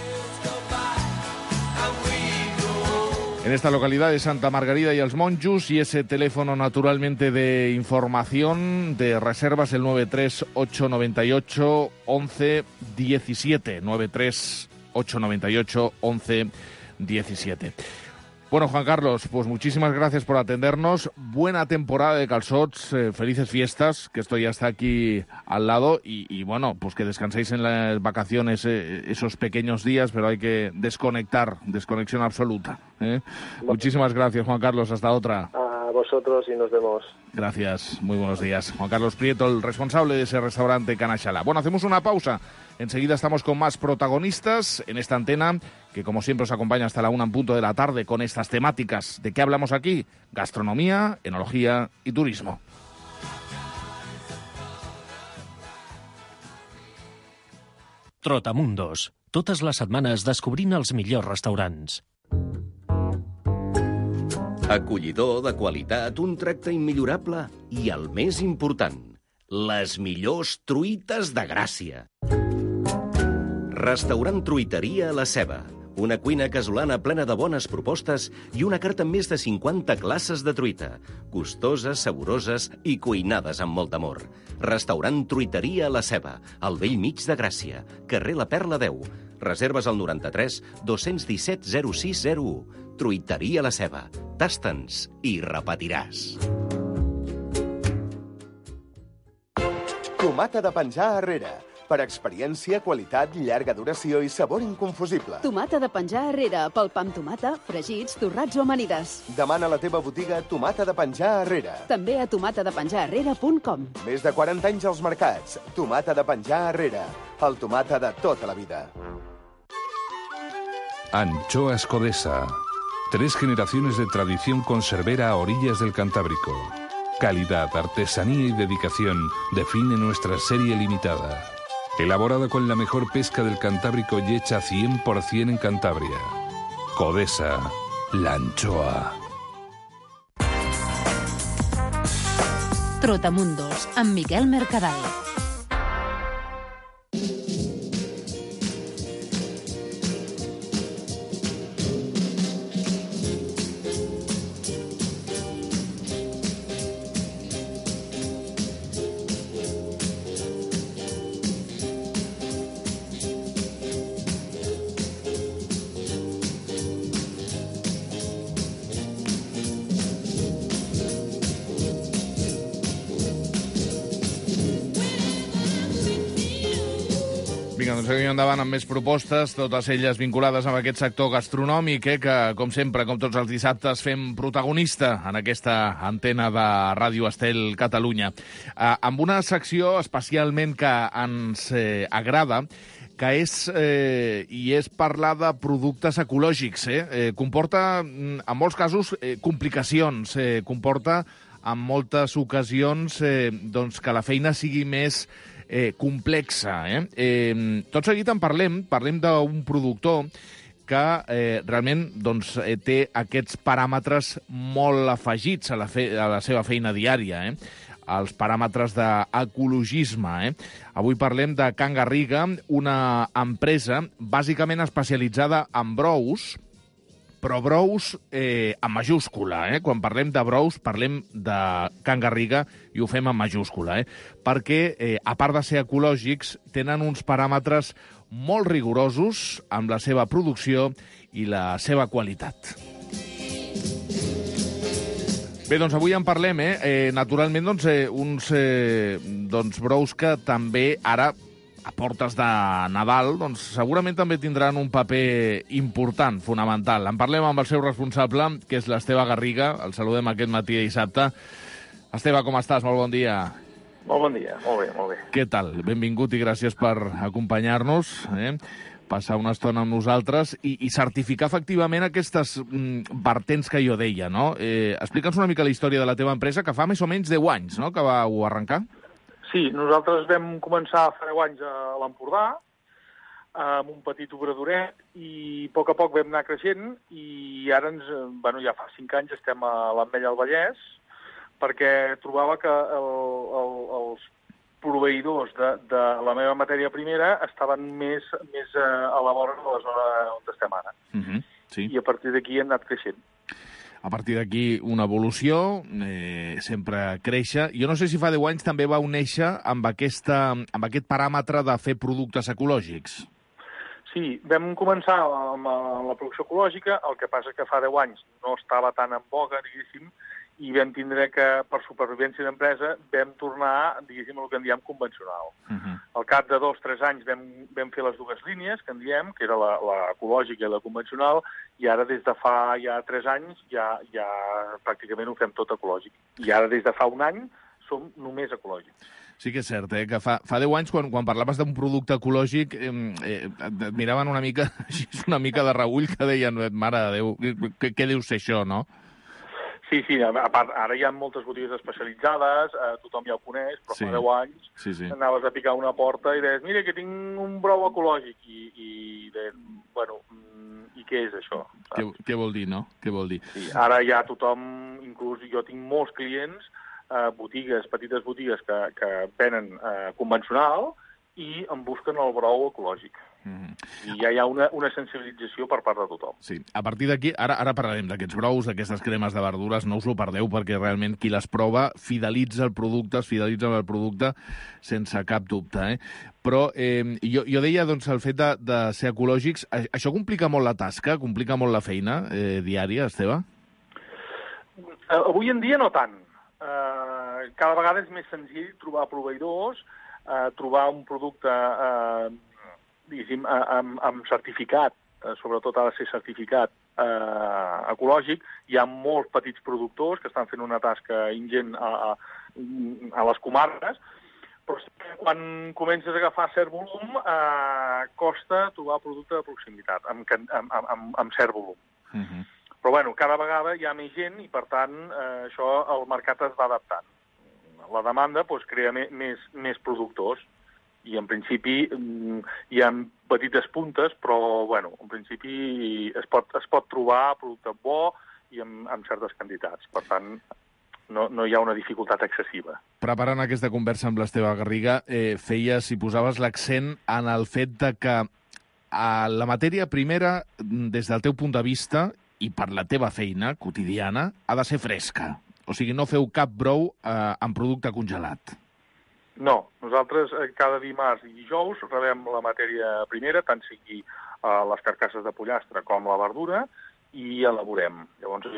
En esta localidad de Santa Margarida y els Monjos, y ese teléfono naturalmente de información, de reservas, el 93898 11 17, 93898 11 17. Bueno, Juan Carlos, pues muchísimas gracias por atendernos. Buena temporada de calçots, felices fiestas, que esto ya está aquí al lado. Y bueno, pues que descanséis en las vacaciones esos pequeños días, pero hay que desconexión absoluta. Muchísimas gracias, Juan Carlos. Hasta otra. A vosotros y nos vemos. Gracias, muy buenos días. Juan Carlos Prieto, el responsable de ese restaurante Canaxala. Bueno, hacemos una pausa. Enseguida estamos con más protagonistas en esta antena, que como siempre os acompaña hasta la 1:00 de la tarde con estas temáticas. ¿De qué hablamos aquí? Gastronomía, enología y turismo. Trotamundos. Totes les setmanes descobrint els millors restaurants. Acollidor, de qualitat, un tracte immillorable i, el més important, les millors truites de Gràcia. Restaurant Truiteria La Ceba. Una cuina casolana plena de bones propostes i una carta amb més de 50 classes de truita. Gustoses, saboroses i cuinades amb molt amor. Restaurant Truiteria La Ceba, al vell mig de Gràcia, carrer La Perla 10. Reserves al 93 217 0601. Truiteria La Ceba. Tasta'ns i repetiràs. Tomata de penjar Herrera. Per experiència, qualitat, llarga duració i sabor inconfusible. Tomata de penjar Herrera, pel pa amb tomata, fregits, torrats o amanides. Demana a la teva botiga Tomata de penjar Herrera. També a tomatadepenjarherrera.com. Més de 40 anys als mercats. Tomata de penjar Herrera. El tomata de tota la vida. Anchoas Codesa. 3 generaciones de tradición conservera a orillas del Cantábrico. Calidad, artesanía y dedicación define nuestra serie limitada. Elaborada con la mejor pesca del Cantábrico y hecha 100% en Cantabria. Codesa, la anchoa. Trotamundos, amb Miquel Mercadal. When Vinga, doncs seguim endavant amb més propostes, totes elles vinculades amb aquest sector gastronòmic, que, com sempre, com tots els dissabtes, fem protagonista en aquesta antena de Ràdio Estel Catalunya. Amb una secció especialment que ens agrada, que és parlar de productes ecològics. Comporta, en molts casos, complicacions. Comporta, en moltes ocasions, doncs, que la feina sigui més complexa. Tot seguit en parlem d'un productor que realment doncs, té aquests paràmetres molt afegits a la seva feina diària, els paràmetres d'ecologisme. Avui parlem de Can Garriga, una empresa bàsicament especialitzada en brous, però brous en majúscula. Quan parlem de brous, parlem de Can Garriga i ho fem en majúscula, perquè, a part de ser ecològics, tenen uns paràmetres molt rigorosos amb la seva producció i la seva qualitat. Bé, doncs avui en parlem, naturalment, uns brous que també ara, a portes de Nadal, doncs segurament també tindran un paper important, fonamental. En parlem amb el seu responsable, que és l'Esteve Garriga. El saludem aquest matí de dissabte. Esteve, com estàs? Molt bon dia. Molt bon dia, molt bé, molt bé. Què tal? Benvingut i gràcies per acompanyar-nos, passar una estona amb nosaltres i certificar efectivament aquestes vertents que jo deia, no? Explica'ns una mica la història de la teva empresa, que fa més o menys 10 anys, no?, que vau arrencar. Sí, nosaltres vam començar fa 10 anys a l'Empordà, amb un petit obradoret, i a poc vam anar creixent, i ara ja fa 5 anys estem a l'Ametlla del Vallès, perquè trobava que els proveïdors de la meva matèria primera estaven més a la vora de la zona on estem ara. Sí. I a partir d'aquí hem anat creixent. A partir d'aquí, una evolució, sempre créixer. Jo no sé si fa 10 anys també vau néixer amb aquest paràmetre de fer productes ecològics. Sí, vam començar amb la producció ecològica, el que passa que fa 10 anys no estava tan en boga, diguéssim, i vam tindre que, per supervivència d'empresa, vam tornar, diguéssim, el que en diem convencional. Al cap de 2-3 anys vam fer les dues línies, que en diem, que era l'ecològica i la convencional, i ara des de fa ja 3 anys ja pràcticament ho fem tot ecològic. I ara des de fa un any som només ecològics. Sí que és cert, que fa 10 anys, quan parlaves d'un producte ecològic, et miraven una mica de reull, que deien, mare de Déu, què deu ser això, no? Sí, a part, ara hi ha moltes botigues especialitzades, tothom ja ho coneix, però fa 10 anys anaves a picar una porta i deies, mira, que tinc un brou ecològic, i deies, bueno, i què és això? Què vol dir, no? Què vol dir? Sí, ara ja tothom, inclús jo tinc molts clients, petites botigues que venen convencional i en busquen el brou ecològic. I ja hi ha una sensibilització per part de tothom. Sí, a partir d'aquí, ara parlarem d'aquests brous, d'aquestes cremes de verdures, no us ho perdeu, perquè realment qui les prova fidelitza el producte, sense cap dubte. Però jo deia, doncs, el fet de ser ecològics, això complica molt la tasca, complica molt la feina diària, Esteve? Avui en dia no tant. Cada vegada és més senzill trobar proveïdors, trobar un producte diguéssim, amb certificat, sobretot ha de ser certificat ecològic. Hi ha molts petits productors que estan fent una tasca ingent a les comarques, però quan comences a agafar cert volum, costa trobar producte de proximitat, amb cert volum. Però, bueno, cada vegada hi ha més gent i, per tant, això el mercat es va adaptant. La demanda crea més productors. I, en principi, hi ha petites puntes, però, bueno, en principi es pot trobar producte bo i amb certes quantitats. Per tant, no hi ha una dificultat excessiva. Preparant aquesta conversa amb l'Esteve Garriga, feies i posaves l'accent en el fet de que la matèria primera, des del teu punt de vista, i per la teva feina quotidiana, ha de ser fresca. O sigui, no feu cap brou amb producte congelat. No, nosaltres cada dimarts i dijous rebem la matèria primera, tant sigui les carcasses de pollastre com la verdura, i elaborem. Llavors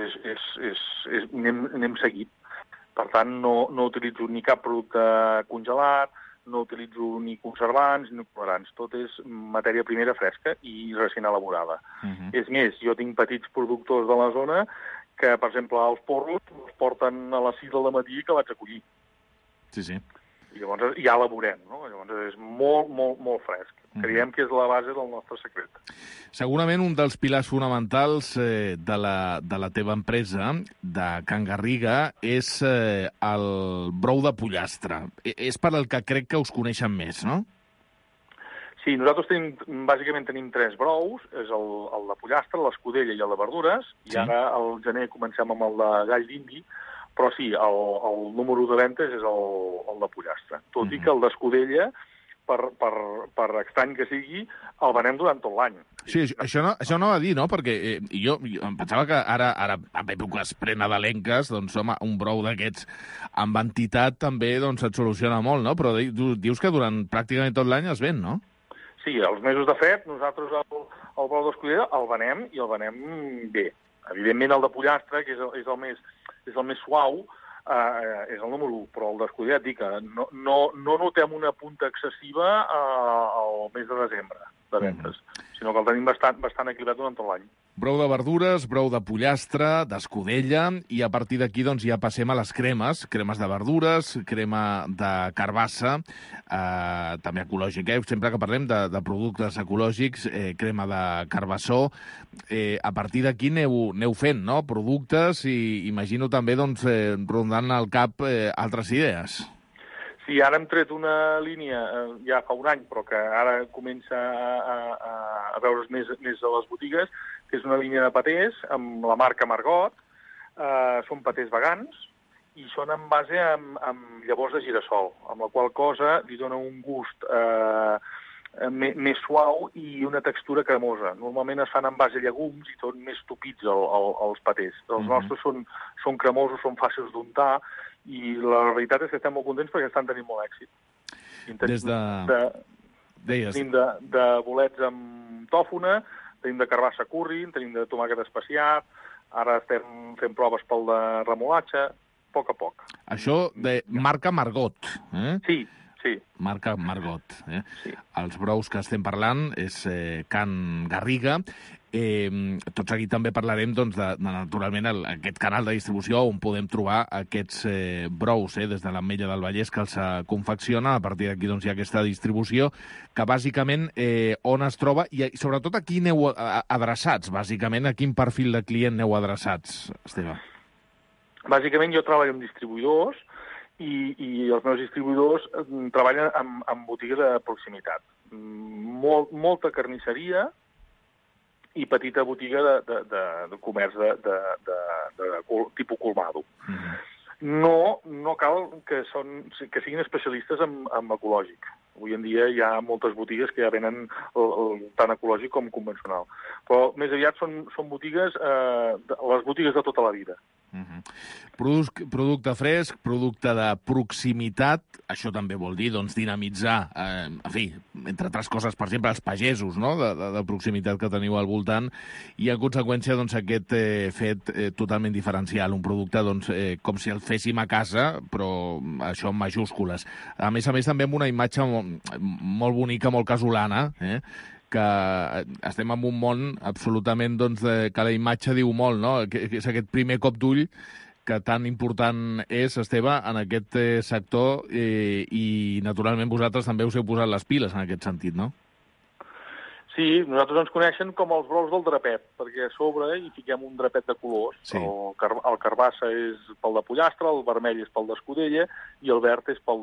anem seguit. Per tant, no utilitzo ni cap producte congelat, no utilitzo ni conservants ni colorants, tot és matèria primera fresca i recent elaborada. És més, jo tinc petits productors de la zona que, per exemple, els porros els porten a les 6 del matí que vaig a collir. Sí. I llavors ja elaborem, no? Llavors és molt, molt, molt fresc. Creiem que és la base del nostre secret. Segurament un dels pilars fonamentals de la teva empresa, de Can Garriga, és el brou de pollastre. És per al que crec que us coneixen més, no? Sí, nosaltres bàsicament tenim 3 brous, és el de pollastre, l'escudella i el de verdures, i ara al gener comencem amb el de gall d'indi, però sí, el número de ventes és el de pollastre. Tot i que el d'escudella, per estrany que sigui, el venem durant tot l'any. Sí, això no va dir, no? Perquè jo em pensava que ara en èpoques prenadalenques, doncs, home, un brou d'aquests amb entitat també doncs, et soluciona molt, no? Però dius que durant pràcticament tot l'any es ven, no? Sí, els mesos de fred, nosaltres el brou d'escudella el venem i el venem bé. Evidentment, el de pollastre, que és el més suau, és el número 1, però el d'escudella et dic que no notem una punta excessiva al mes de desembre de ventes, sinó que el tenim bastant equilibrat durant tot l'any. Brou de verdures, brou de pollastre, d'escudella, i a partir d'aquí doncs, ja passem a les cremes de verdures, crema de carbassa, també ecològica. Sempre que parlem de productes ecològics, crema de carbassó, a partir d'aquí aneu fent, no?, productes, i imagino també doncs, rondant al cap altres idees. Sí, ara hem tret una línia ja fa un any, però que ara comença a veure's més a les botigues, que és una línia de patés amb la marca Margot. Són patés vegans i són en base amb llavors de girassol, amb la qual cosa li dona un gust més suau i una textura cremosa. Normalment es fan en base a llegums i són més tupits els patés. Els nostres són cremosos, són fàcils d'untar, i la veritat és que estem molt contents perquè estan tenint molt èxit. Tenim de bolets amb tòfona, tenim de carbassa curri, tenim de tomàquet especiat, ara estem fent proves pel de remolatge, a poc. Això de marca Margot, eh? Sí. Marca Margot. Sí. Els brous que estem parlant és Can Garriga. Tot seguit també parlarem doncs, de naturalment, aquest canal de distribució on podem trobar aquests brous des de l'Ametlla del Vallès que els confecciona. A partir d'aquí doncs, hi ha aquesta distribució que bàsicament on es troba i sobretot a qui aneu adreçats, bàsicament a quin perfil de client aneu adreçats, Esteve? Bàsicament jo treballo amb distribuïdors i els meus distribuïdors treballen amb botigues de proximitat. Molta carnisseria i petita botiga de comerç de tipus colmado. No cal que siguin especialistes en ecològic. Avui en dia hi ha moltes botigues que ja venen tant ecològic com convencional. Però més aviat són botigues, les botigues de tota la vida. Producte fresc, producte de proximitat, això també vol dir doncs, dinamitzar, en fi, entre altres coses, per exemple, els pagesos, no?, de proximitat que teniu al voltant, i en conseqüència doncs, aquest fet totalment diferencial, un producte doncs, com si el féssim a casa, però això en majúscules. A més, també amb una imatge molt bonica, molt casolana, que estem en un món absolutament doncs, que la imatge diu molt, no? Que és aquest primer cop d'ull que tan important és, Esteve, en aquest sector i naturalment vosaltres també us heu posat les piles en aquest sentit, no? Sí, nosaltres ens coneixen com els brous del drapet, perquè a sobre hi fiquem un drapet de colors. Sí. El carbassa és pel de pollastre, el vermell és pel d'escudella i el verd és pel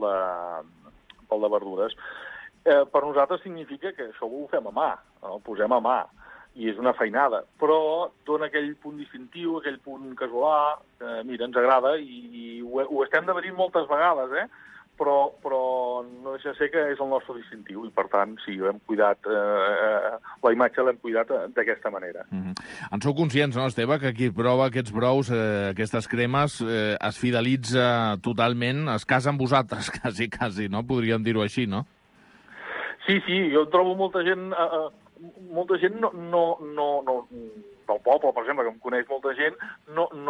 de verdures. Per nosaltres significa que això ho fem a mà, ho posem a mà, i és una feinada, però dona aquell punt distintiu, aquell punt casolà, que, mira, ens agrada, i ho estem debatent moltes vegades, però no deixa de ser que és el nostre distintiu, i per tant, sí, hem cuidat, la imatge l'hem cuidat d'aquesta manera. En sou conscients, no, Esteve, que qui prova aquests brous, aquestes cremes, es fidelitza totalment, es casa amb vosaltres, quasi, no? Podríem dir-ho així, no? Sí, jo trobo molta gent del poble, per exemple, que em coneix molta gent,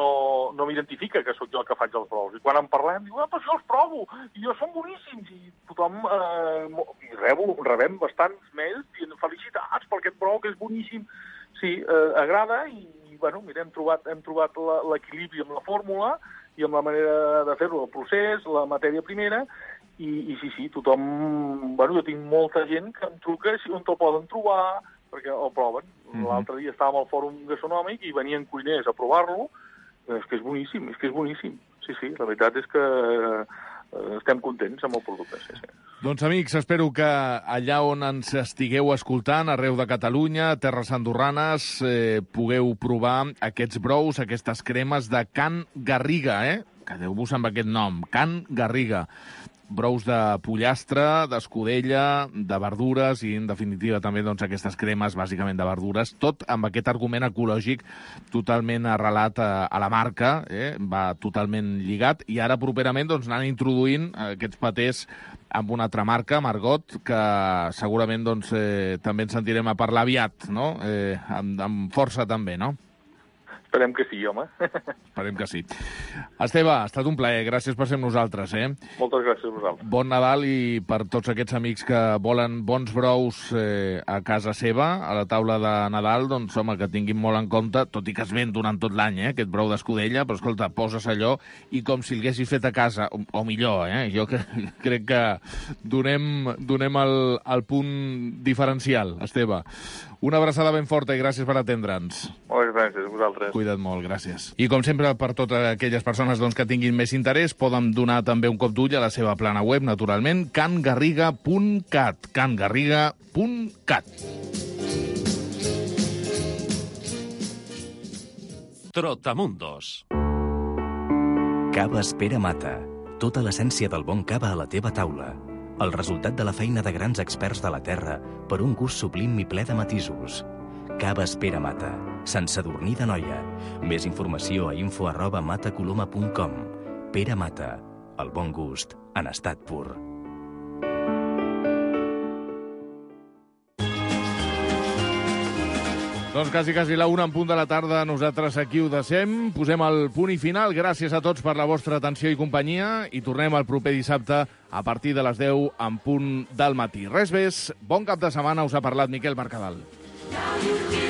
no m'identifica que sóc jo el que faig els brous. I quan en parlem, diu, però jo els provo, i jo són boníssims, i tothom... rebem bastants mails dient felicitats per aquest brou, que és boníssim. Sí, agrada i, bueno, mira, hem trobat l'equilibri amb la fórmula i amb la manera de fer-ho, el procés, la matèria primera, i sí, tothom... Bueno, jo tinc molta gent que em truca on te'l poden trobar, perquè el proven. L'altre dia estàvem al Fòrum Gastronòmic i venien cuiners a provar-lo. És que és boníssim, Sí, la veritat és que estem contents amb el producte, sí. Doncs, amics, espero que allà on ens estigueu escoltant, arreu de Catalunya, terres andorranes, pugueu provar aquests brous, aquestes cremes de Can Garriga, Quedeu-vos amb aquest nom, Can Garriga. Brous de pollastre, d'escudella, de verdures i, en definitiva, també aquestes cremes, bàsicament de verdures, tot amb aquest argument ecològic totalment arrelat a la marca, va totalment lligat, i ara properament anant introduint aquests patés amb una altra marca, Margot, que segurament també ens sentirem a parlar aviat, no? Amb força també, no? Esperem que sí, home. Esperem que sí. Esteve, ha estat un plaer. Gràcies per ser amb nosaltres, Moltes gràcies a vosaltres. Bon Nadal, i per tots aquests amics que volen bons brous a casa seva, a la taula de Nadal, doncs, home, que tinguin molt en compte, tot i que es ven durant tot l'any, aquest brou d'escudella, però, escolta, poses allò i com si l'haguessis fet a casa, o millor, Jo crec que donem el punt diferencial, Esteve. Una abraçada ben forta i gràcies per atendre'ns. Moltes gràcies a vosaltres. Cuida't molt, gràcies. I com sempre, per totes aquelles persones que tinguin més interès, poden donar també un cop d'ull a la seva plana web, naturalment, cangarriga.cat. cangarriga.cat. Trotamundos. Cava Espera Mata. Tota l'essència del bon cava a la teva taula. El resultat de la feina de grans experts de la terra per un gust sublim i ple de matisos. Cava Espera Mata. Sant Sadurní d'Anoia. Més informació a info@matacoloma.com. Pere Mata. El bon gust en estat pur. Doncs quasi la 1 en punt de la tarda, nosaltres aquí ho deixem, posem el punt i final. Gràcies a tots per la vostra atenció i companyia i tornem el proper dissabte a partir de les 10 en punt del matí. Res més, bon cap de setmana, us ha parlat Miquel Mercadal.